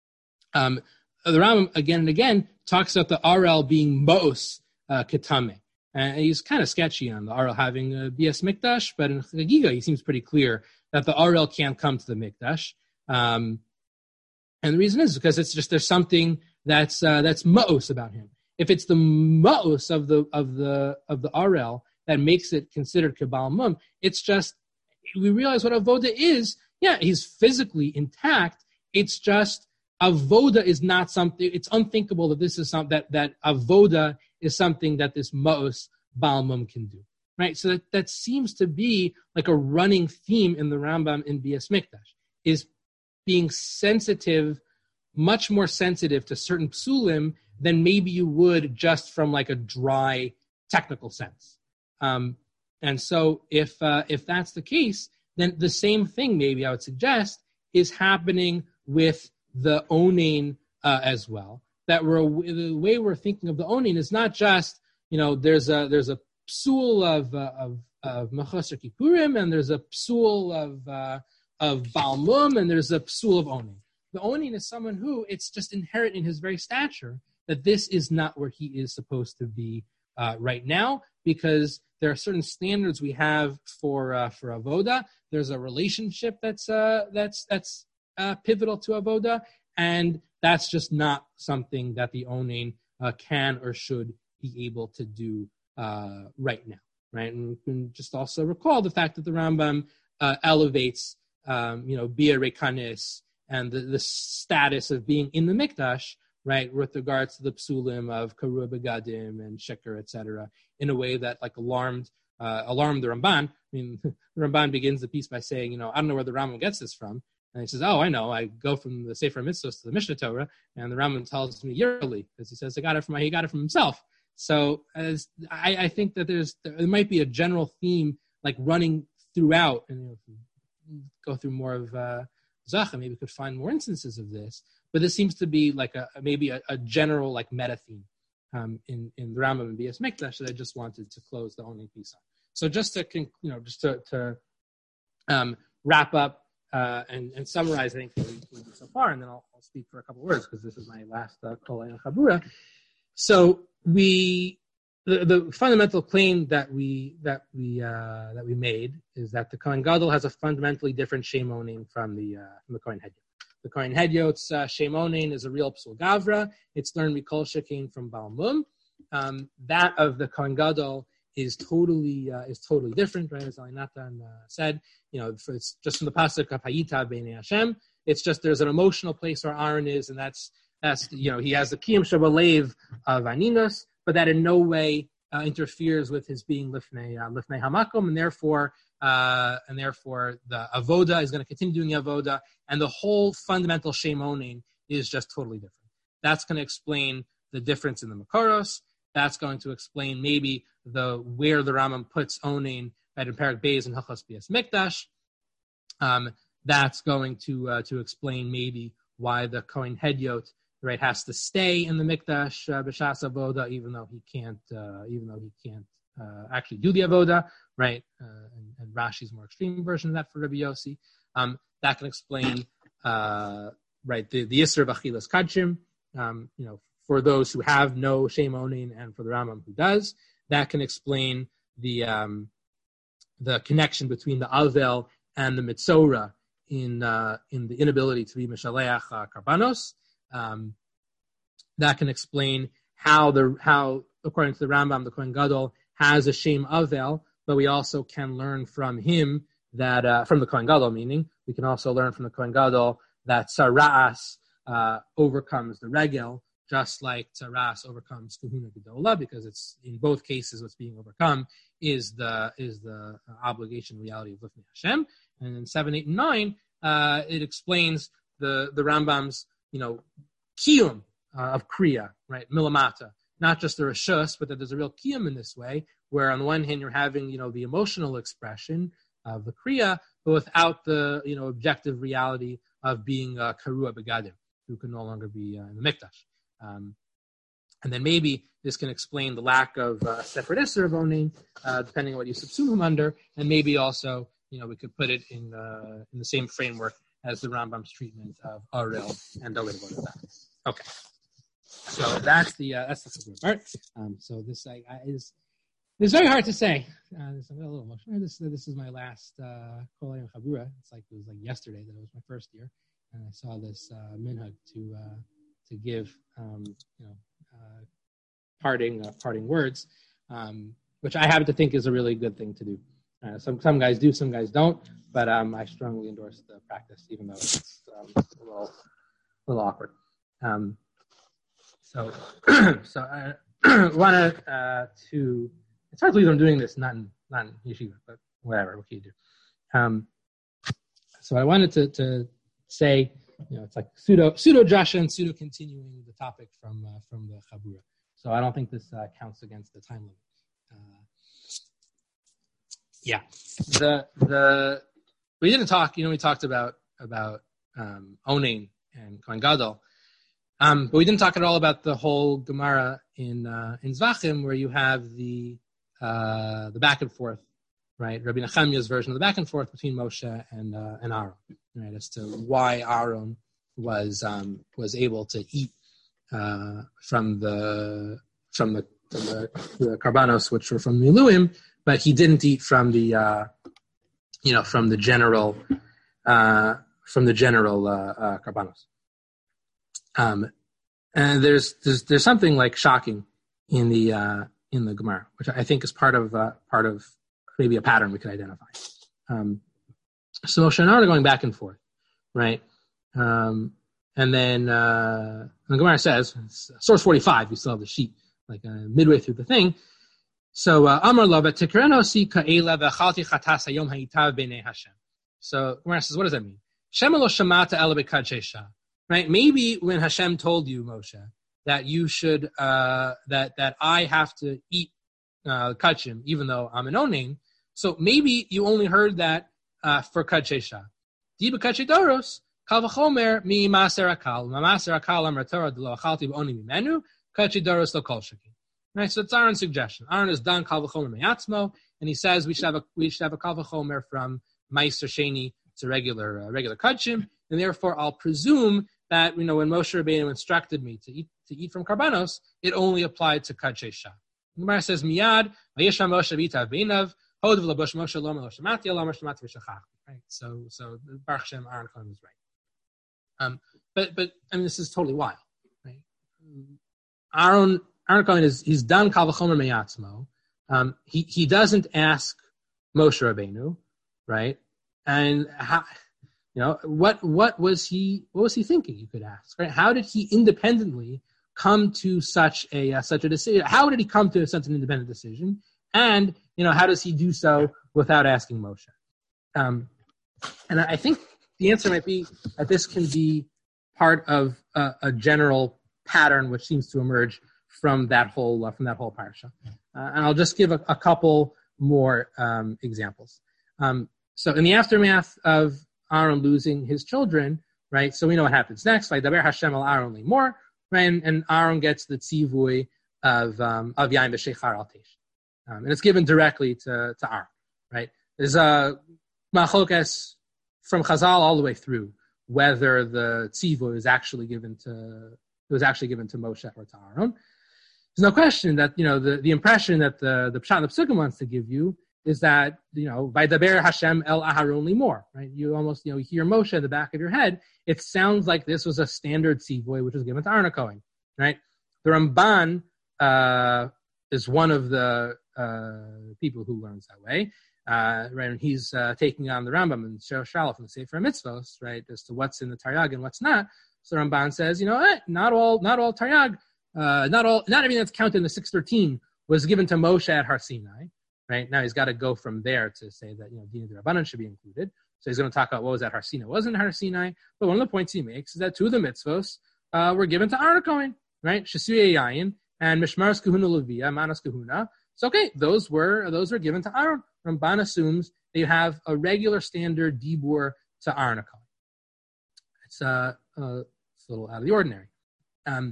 um, the Rambam, again and again, talks about the Arel being Mos uh, Ketame. And he's kind of sketchy on the Arel having a Bias Mikdash, but in Chagiga, he seems pretty clear that the Arel can't come to the Mikdash. Um, and the reason is because it's just, there's something that's uh, that's Ma'os about him. If it's the Ma'os of the of the of the Arel that makes it considered Kabal Mum, it's just, we realize what Avoda is. Yeah, he's physically intact. It's just, Avoda is not something, it's unthinkable that this is something, that, that Avoda is something that this Ma'os Baal Mum can do. Right? So that, that seems to be like a running theme in the Rambam in Bias Mikdash, is being sensitive, much more sensitive to certain psulim than maybe you would just from like a dry technical sense. Um, and so if uh, if that's the case, then the same thing maybe I would suggest is happening with the onain uh, as well. That we're the way we're thinking of the onain is not just, you know, there's a there's a psul of uh, of of Mechasar Kippurim, and there's a psul of uh, of Baal Mum, and there's a psul of onain. The onain is someone who, it's just inherent in his very stature that this is not where he is supposed to be uh, right now, because there are certain standards we have for uh, for avoda. There's a relationship that's uh, that's that's uh, pivotal to avoda, and that's just not something that the onain uh, can or should be able to do uh, right now, right? And we can just also recall the fact that the Rambam uh, elevates, um, you know, bia rekanis and the, the status of being in the mikdash, right, with regards to the psulim of karua begadim and sheker, et cetera, in a way that like alarmed uh, alarmed the Ramban. I mean, the Ramban begins the piece by saying, you know, I don't know where the Rambam gets this from. And he says, oh, I know. I go from the Sefer Mitzvos to the Mishnah Torah, and the Rambam tells me yearly, because he says he got it from he got it from himself. So as I, I think that there's there might be a general theme like running throughout, and you know, if we go through more of uh, Zacha, maybe we could find more instances of this. But this seems to be like a maybe a, a general like meta theme um, in in the Rambam and B S Mikdash that I just wanted to close the only piece on. So just to you know just to, to um, wrap up uh, and, and summarize, I think what we did so far, and then I'll, I'll speak for a couple words because this is my last uh, Kol Ein Chabura. So we the, the fundamental claim that we that we uh, that we made is that the Kohen Gadol has a fundamentally different Shem Onin from the uh, from the Kohen Hedyot. The Kohen Hedyot's uh, Shem Onin is a real Psul Gavra. It's learned Mikol Shekin from Baal Mum. Um, that of the Kohen Gadol is totally uh, is totally different, right? As Alinatan uh, said, you know, for, it's just from the pasuk of Hayita B'nei Hashem. It's just there's an emotional place where Aaron is, and that's that's you know he has the Kiyum Shabalev of Aninos, but that in no way uh, interferes with his being Lifnei uh, Lifnei Hamakom, and therefore uh, and therefore the Avoda is going to continue doing the Avoda, and the whole fundamental Shem Onin is just totally different. That's going to explain the difference in the Makoros. That's going to explain maybe the where the Rambam puts Onin right in Perek Beis and Hilchos Bias Mikdash. Um, that's going to uh, to explain maybe why the Kohen Hedyot right has to stay in the Mikdash uh, b'shas avoda, even though he can't uh, even though he can't uh, actually do the avoda, right? Uh, and, and Rashi's more extreme version of that for Rabbi Yossi. Um, that can explain uh, right the the Yisr of Achilas Kadshim. Um, you know. For those who have no Shem Onin and for the Rambam who does, that can explain the um, the connection between the Avel and the Mitzora in uh, in the inability to be Mishaleach uh, Karbanos. Um, that can explain how the how according to the Rambam the Kohen Gadol has a Shem Avel, but we also can learn from him that uh, from the Kohen Gadol, meaning we can also learn from the Kohen Gadol that Sara'as uh, overcomes the Regel, just like Taras overcomes Kahuna Gedola, because it's in both cases what's being overcome is the is the uh, obligation reality of Lifnei Hashem. And in seven, eight, and nine, uh, it explains the the Rambam's you know kiyum uh, of kriya, right, milamata, not just the rishus, but that there's a real kiyum in this way, where on the one hand you're having you know the emotional expression of the kriya, but without the you know objective reality of being uh, karua begadim, who can no longer be uh, in the mikdash. Um, and then maybe this can explain the lack of uh, separate Isser of Onin, uh, depending on what you subsume him under, and maybe also, you know, we could put it in the in the same framework as the Rambam's treatment of Aril and Dalit. Okay, so that's the uh, that's the second part. Um, so this I, I, is it's very hard to say. Uh, this, I'm a little emotional. This this is my last uh, Kol Ein Chabura. It's like it was like yesterday that it was my first year, and I saw this uh, minhag to. Uh, to give, um, you know, uh, parting uh, parting words, um, which I happen to think is a really good thing to do. Uh, some some guys do, some guys don't, but um, I strongly endorse the practice, even though it's um, a little, a little awkward. Um, so, so I want uh, to. It's hard to believe I'm doing this not in not in yeshiva, but whatever. What can you do? Um, so I wanted to to say. You know, it's like pseudo pseudo Joshua and pseudo continuing the topic from uh, from the Chabura. So I don't think this uh, counts against the time limit. Uh, yeah, the the we didn't talk. You know, we talked about about um, owning and Kohen Gadol, um, but we didn't talk at all about the whole Gemara in uh, in Zvachim, where you have the uh, the back and forth, right? Rabbi Nechemiah's version of the back and forth between Moshe and uh, and Aaron. Right, as to why Aaron was um, was able to eat uh, from the from the, from the the karbanos, which were from Miluim, but he didn't eat from the uh, you know from the general uh, from the general uh, uh, karbanos. Um, and there's, there's there's something like shocking in the uh, in the Gemara, which I think is part of uh, part of maybe a pattern we could identify. Um, so Moshe and Aaron are going back and forth, right? Um, and then uh, the Gemara says, source forty-five, you still have the sheet, like uh, midway through the thing. So Amar Lava Tikreno si ka'ela v'chalti chatas hayom ha'itav b'nei Hashem. So Gemara says, what does that mean? Shema lo shamata ela b'kadshesha. Right? Maybe when Hashem told you, Moshe, that you should uh, that that I have to eat uh, kachim, even though I'm an onain. So maybe you only heard that uh, for kachesha. Di b'kachedoros kal v'chomer mi maser akal ma maser akal amar Torah d'lo achalti b'onim mimenu kachedoros lo kol sheki. Right? So it's Aaron's suggestion. Aaron has done kal v'chomer meyatzmo, and he says we should have a we should have a kal v'chomer from meiser sheni to regular uh, regular kachim, and therefore I'll presume that, you know, when Moshe Rabbeinu instructed me to eat to eat from karbanos, it only applied to kachesha. The Gemara says, "Miyad vayisham Moshe v'itav beinav hod v'labosh Moshe lo melo shamati lo shamati v'shachach." Right. So, so Baruch Hashem, Aaron Cohen was right. Um, but but I mean, this is totally wild, right? Aaron Aaron Cohen is he's done kal v'chomer meyatzmo. Um, he he doesn't ask Moshe Rabbeinu, right? And how, you know, what what was he what was he thinking? You could ask, right? How did he independently come to such a uh, such a decision? How did he come to such an independent decision? And, you know, how does he do so without asking Moshe? Um, and I think the answer might be that this can be part of uh, a general pattern which seems to emerge from that whole uh, from that whole parsha. Uh, and I'll just give a, a couple more um, examples. Um, so in the aftermath of Aaron losing his children, right? So we know what happens next. Like Daber Hashem al Aaron limor, right? And, and Aaron gets the tzivui of um, of Yain v'sheichar al teish, um, and it's given directly to to Aaron, right? There's a machlokas from Chazal all the way through whether the tzivui is actually given to it was actually given to Moshe or to Aaron. There's no question that, you know, the, the impression that the the Pshat of Psukim wants to give you is that, you know, Vaydaber Hashem el Aharon limor, right? You almost, you know, hear Moshe in the back of your head. It sounds like this was a standard tzivui which was given to Aaron Cohen, right? The Ramban uh, is one of the uh, people who learns that way, uh, right? And he's uh, taking on the Rambam and Shalaf from the Sefer Mitzvos, right, as to what's in the Taryag and what's not. So Ramban says, you know, eh, not all, not all Taryag, uh, not all, not everything that's counted in the six thirteen was given to Moshe at Har Sinai. Right now, he's got to go from there to say that, you know, Dina D'Rabbanan should be included. So he's going to talk about what was at Har Sinai, wasn't Har Sinai. But one of the points he makes is that two of the mitzvos uh, were given to Aaron Cohen, right? Shesuye Yayin and Mishmaras Kahuna Levia, Manas Kahuna. So okay, those were those were given to Aaron. Ramban assumes they have a regular standard dibur to Aaron Cohen. It's, uh, uh, it's a little out of the ordinary. Um,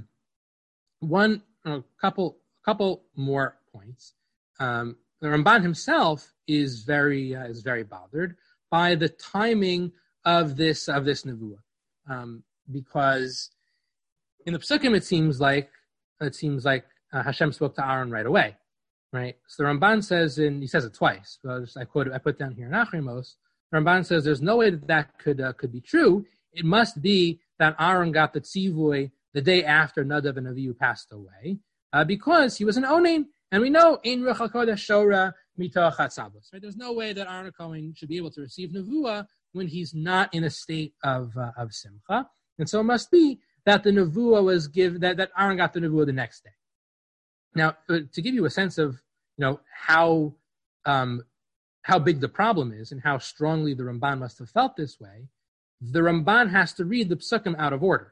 one, a couple, couple more points. Um, The Ramban himself is very uh, is very bothered by the timing of this of this nevuah, um, because in the Psukim it seems like it seems like uh, Hashem spoke to Aaron right away, right? So the Ramban says, in he says it twice. So I, just, I quote I put down here in Achrimos. The Ramban says there's no way that that could uh, could be true. It must be that Aaron got the tzivui the day after Nadav and Avihu passed away, uh, because he was an onain. And we know in Ruach HaKodesh Shora Mitoch HaTzabos, right? There's no way that Aaron Cohen should be able to receive nevuah when he's not in a state of uh, of simcha. And so it must be that the nevuah was given, that, that Aaron got the nevuah the next day. Now, to give you a sense of, you know, how um, how big the problem is and how strongly the Ramban must have felt this way, the Ramban has to read the Psukim out of order,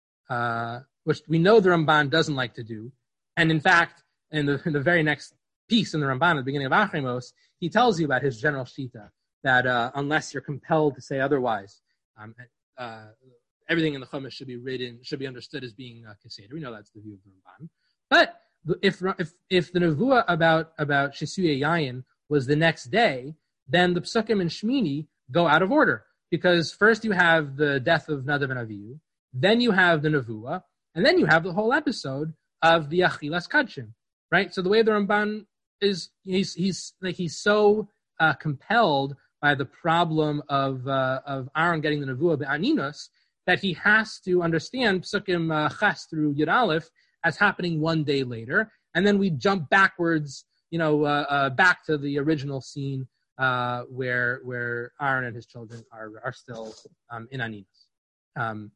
uh, which we know the Ramban doesn't like to do. And in fact, in the, in the very next piece in the Ramban at the beginning of Achrimos, he tells you about his general shita, that uh, unless you're compelled to say otherwise, um, uh, everything in the Chumash should be written, should be understood as being uh, Keseder. We know that's the view of the Ramban. But if if if the nevuah about about Shesuye Yayin was the next day, then the Psukim and Shmini go out of order, because first you have the death of Nadav and Avihu, then you have the nevuah, and then you have the whole episode of the Achilas Kadshim. Right, so the way the Ramban is, he's he's like he's so uh, compelled by the problem of uh, of Aaron getting the nevuah be'aninos, that he has to understand Psukim uh, Ches through Yud Aleph as happening one day later, and then we jump backwards, you know, uh, uh, back to the original scene uh, where where Aaron and his children are are still um, in Aninos. Um,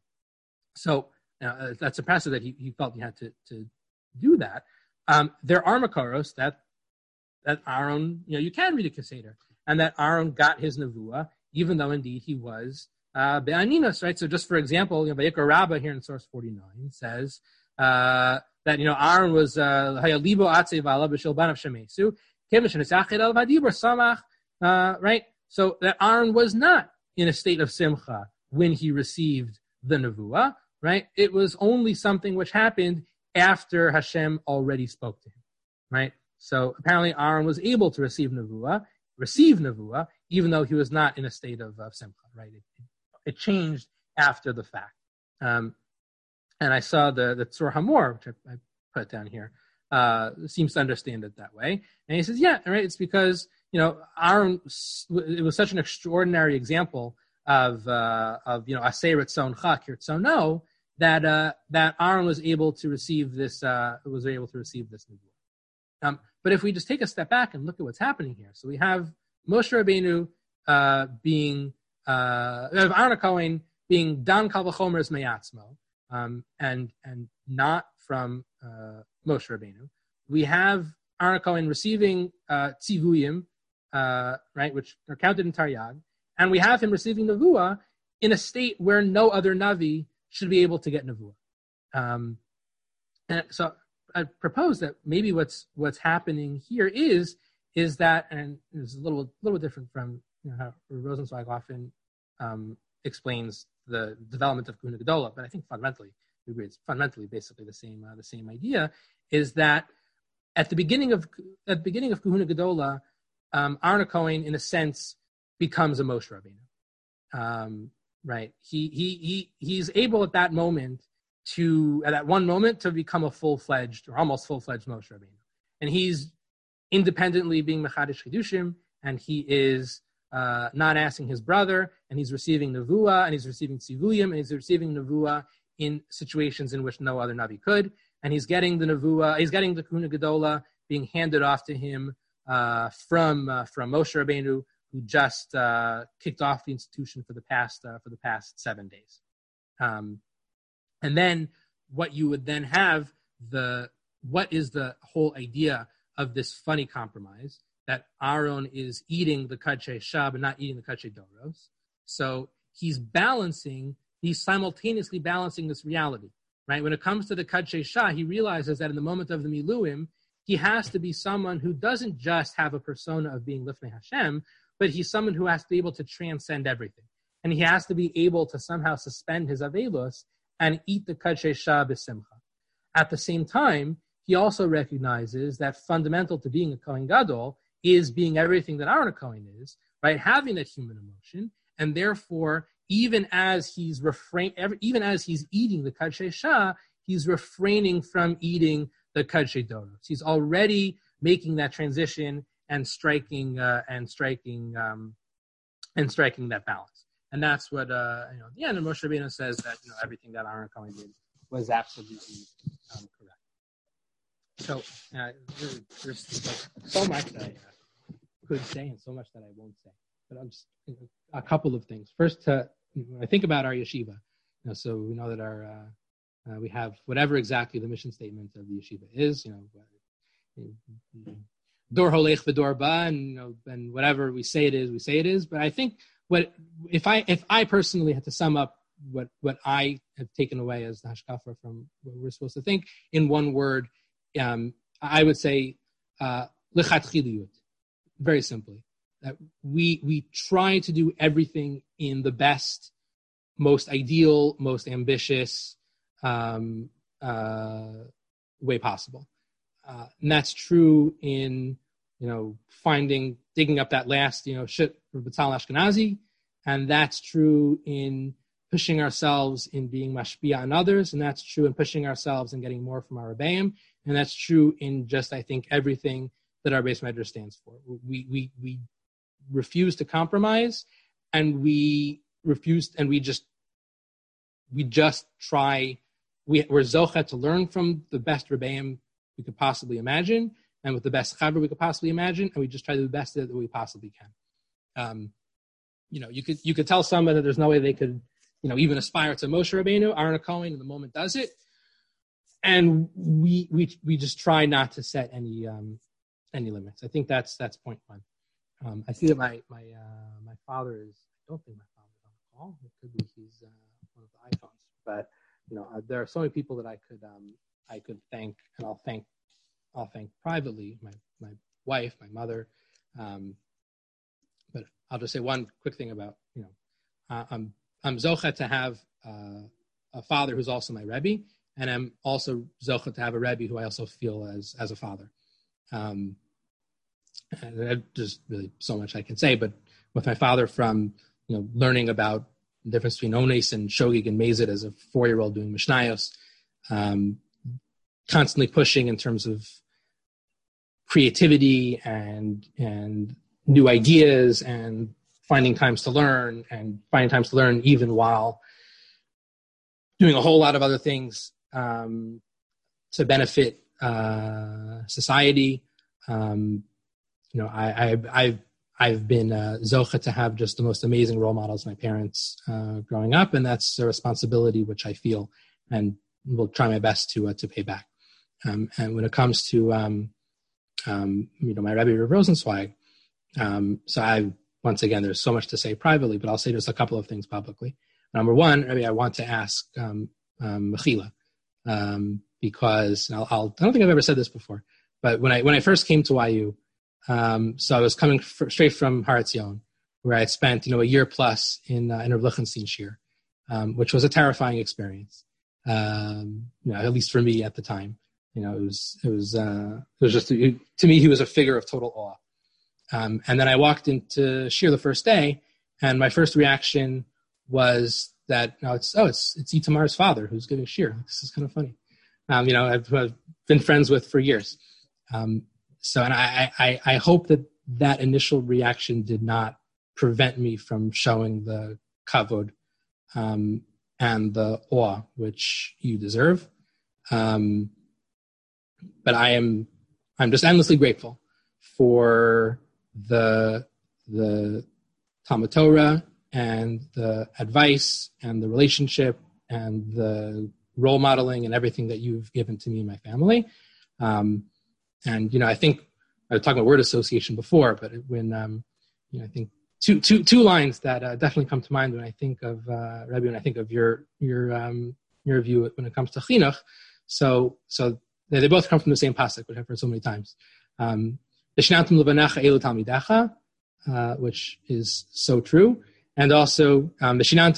so uh, that's impressive that he, he felt he had to to do that. Um, there are makaros that that Aaron, you know, you can read a Keseder, and that Aaron got his nevuah, even though indeed he was uh, be'aninos, right? So just for example, you know, Vayikra Rabbah here in source forty-nine says uh, that, you know, Aaron was hayalibo atzei v'ala b'shil banav shemesu kevish nesachid al vadibur samach, right? So that Aaron was not in a state of simcha when he received the nevuah, right? It was only something which happened after Hashem already spoke to him, right? So apparently Aaron was able to receive nevuah, receive nevuah, even though he was not in a state of, of simcha, right? It, it changed after the fact. Um, and I saw the, the Tzur Hamor, which I, I put down here, uh, seems to understand it that way. And he says, yeah, right, it's because, you know, Aaron, it was such an extraordinary example of, uh, of you know, Aseh Ritzon Chak, Ritzon that uh, that Aaron was able to receive this, uh, was able to receive this nevuah. Um, but if we just take a step back and look at what's happening here, so we have Moshe Rabbeinu uh, being, uh, we have Aaron HaKohen being Dan Kal V'chomer as Meyatzmo, um, and and not from uh, Moshe Rabbeinu. We have Aaron HaKohen receiving uh, tzivuyim, uh, right, which are counted in Taryag, and we have him receiving nevuah in a state where no other Navi should be able to get nevuah. Um, and so I propose that maybe what's what's happening here is is that, and it's a little little different from, you know, how Rosenzweig often um, explains the development of Kahuna Gedola, but I think fundamentally, we agree, it's fundamentally basically the same uh, the same idea. Is that at the beginning of at the beginning of Kahuna Gedola, um, Aaron HaKohen in a sense becomes a Moshe Rabbeinu. Um, Right, he he he he's able at that moment to at that one moment to become a full fledged or almost full fledged Moshe Rabbeinu, and he's independently being mechadish chidushim, and he is uh, not asking his brother, and he's receiving nevuah, and he's receiving tzivuyim, and he's receiving nevuah in situations in which no other navi could, and he's getting the nevuah, he's getting the Kahuna Gedola being handed off to him uh, from uh, from Moshe Rabbeinu, who just uh, kicked off the institution for the past uh, for the past seven days, um, and then what you would then have the what is the whole idea of this funny compromise that Aaron is eating the Kadshe Shah but not eating the Kadshe Doros. So he's balancing, he's simultaneously balancing this reality, right? When it comes to the Kadshe Shah, he realizes that in the moment of the Miluim, he has to be someone who doesn't just have a persona of being Lifnei Hashem, but he's someone who has to be able to transcend everything. And he has to be able to somehow suspend his Avelos and eat the Kadshe Shah b'simcha. At the same time, he also recognizes that fundamental to being a Kohen Gadol is being everything that Aaron HaKohen is, right? Having that human emotion. And therefore, even as he's refrain, even as he's eating the Kadshe Shah, he's refraining from eating the Kadshe Doros. He's already making that transition and striking uh, and striking um, and striking that balance, and that's what uh, you know. Yeah, and Moshe Rabbeinu says that, you know, everything that Aaron HaKohen did was absolutely um, correct. So uh, there's, there's so much that I uh, could say and so much that I won't say, but I'm just, you know, a couple of things. First, to, when I think about our yeshiva, you know, so we know that our uh, uh, we have whatever exactly the mission statement of the yeshiva is, you know. You know Dor holech v'dor ba, and, you know, and whatever we say it is, we say it is. But I think what if I if I personally had to sum up what what I have taken away as the hashkafa from what we're supposed to think in one word, um, I would say lechatchiliyut. Very simply, that we we try to do everything in the best, most ideal, most ambitious um, uh, way possible. Uh, and that's true in, you know, finding, digging up that last, you know, shit for B'tzal Ashkenazi. And that's true in pushing ourselves in being mashpia on others. And that's true in pushing ourselves and getting more from our Rebbeim. And that's true in just, I think, everything that our base measure stands for. We, we, we refuse to compromise, and we refuse, and we just we just try. We, we're zocha to learn from the best rebbeim we could possibly imagine, and with the best chaver we could possibly imagine, and we just try to do the best that we possibly can. Um, you know, you could you could tell someone that there's no way they could, you know, even aspire to Moshe Rabbeinu, Aaron Cohen, in the moment does it, and we we we just try not to set any um, any limits. I think that's that's point one. Um, I see that my my uh, my father is. I don't think my father's on the call. It could be he's uh, one of the iPhones, but. You know, uh, there are so many people that I could um, I could thank, and I'll thank I'll thank privately. My my wife, my mother, um, but I'll just say one quick thing about you know uh, I'm I'm zocha to have uh, a father who's also my rebbe, and I'm also zocha to have a rebbe who I also feel as as a father. Um, and there's just really so much I can say, but with my father, from you know learning about the difference between Ones and Shogig and Mazid as a four-year-old doing Mishnayos, um, constantly pushing in terms of creativity and and new ideas and finding times to learn and finding times to learn even while doing a whole lot of other things um, to benefit uh, society. Um, you know, I, I, I've I've been uh, zocha to have just the most amazing role models, my parents uh, growing up, and that's a responsibility which I feel and will try my best to uh, to pay back. Um, and when it comes to um, um, you know my Rebbe Rav Rosenzweig, um, so I once again there's so much to say privately, but I'll say just a couple of things publicly. Number one, Rebbe, I want to ask um, um, Mechila um, because I'll, I'll, I don't think I've ever said this before, but when I when I first came to Y U. Um, so I was coming f- straight from Har Etzion, where I had spent, you know, a year plus in uh, in Rav Lichtenstein Shir, um, which was a terrifying experience. Um, you know, at least for me at the time, you know, it was it was uh, it was just it, to me he was a figure of total awe. Um, and then I walked into Shir the first day, and my first reaction was that no, it's oh it's it's Itamar's father who's giving Shir. This is kind of funny. Um, you know, I've, I've been friends with for years. Um, So, and I, I, I hope that that initial reaction did not prevent me from showing the kavod um, and the awe which you deserve. Um, but I am, I'm just endlessly grateful for the the Talmud Torah and the advice and the relationship and the role modeling and everything that you've given to me and my family. Um, And, you know, I think I was talking about word association before, but when, um, you know, I think two, two, two lines that uh, definitely come to mind when I think of uh, Rebbe, when I think of your, your, um, your view when it comes to chinuch. So, so they, they both come from the same pasuk, which I've heard so many times. Um, uh, which is so true. And also, um,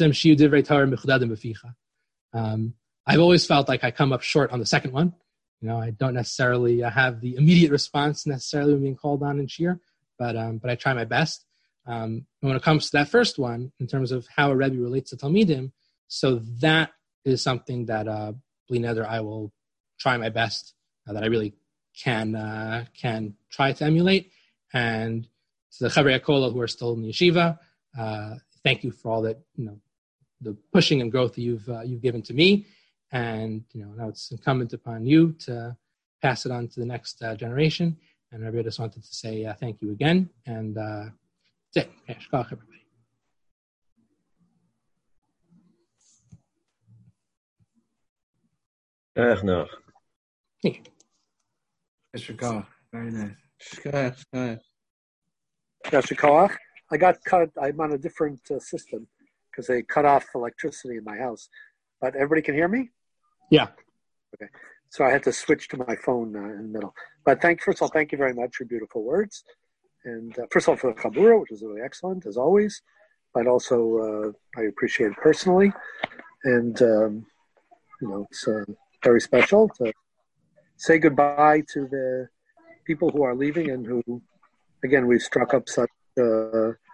um, I've always felt like I come up short on the second one. You know, I don't necessarily uh, have the immediate response necessarily when being called on in Shir, but um, but I try my best. Um, and when it comes to that first one, in terms of how a Rebbe relates to Talmidim, so that is something that, uh, bli neder, I will try my best, uh, that I really can uh, can try to emulate. And to the Chavrei Akola who are still in the yeshiva, uh, thank you for all that, you know, the pushing and growth that you've uh, you've given to me. And, you know, now it's incumbent upon you to pass it on to the next uh, generation. And Rabbi, I just wanted to say uh, thank you again. And uh, that's it. Yeah, shkach, everybody. Uh, no. Thank you. Shkach. Very nice. Shkach, shkach. Shkach. I got cut. I'm on a different uh, system because they cut off electricity in my house. But everybody can hear me? Yeah. Okay. So I had to switch to my phone uh, in the middle. But thank, first of all, thank you very much for your beautiful words. And uh, first of all, for the Chabura, which was really excellent, as always. But also, uh, I appreciate it personally. And, um, you know, it's uh, very special to say goodbye to the people who are leaving and who, again, we've struck up such uh,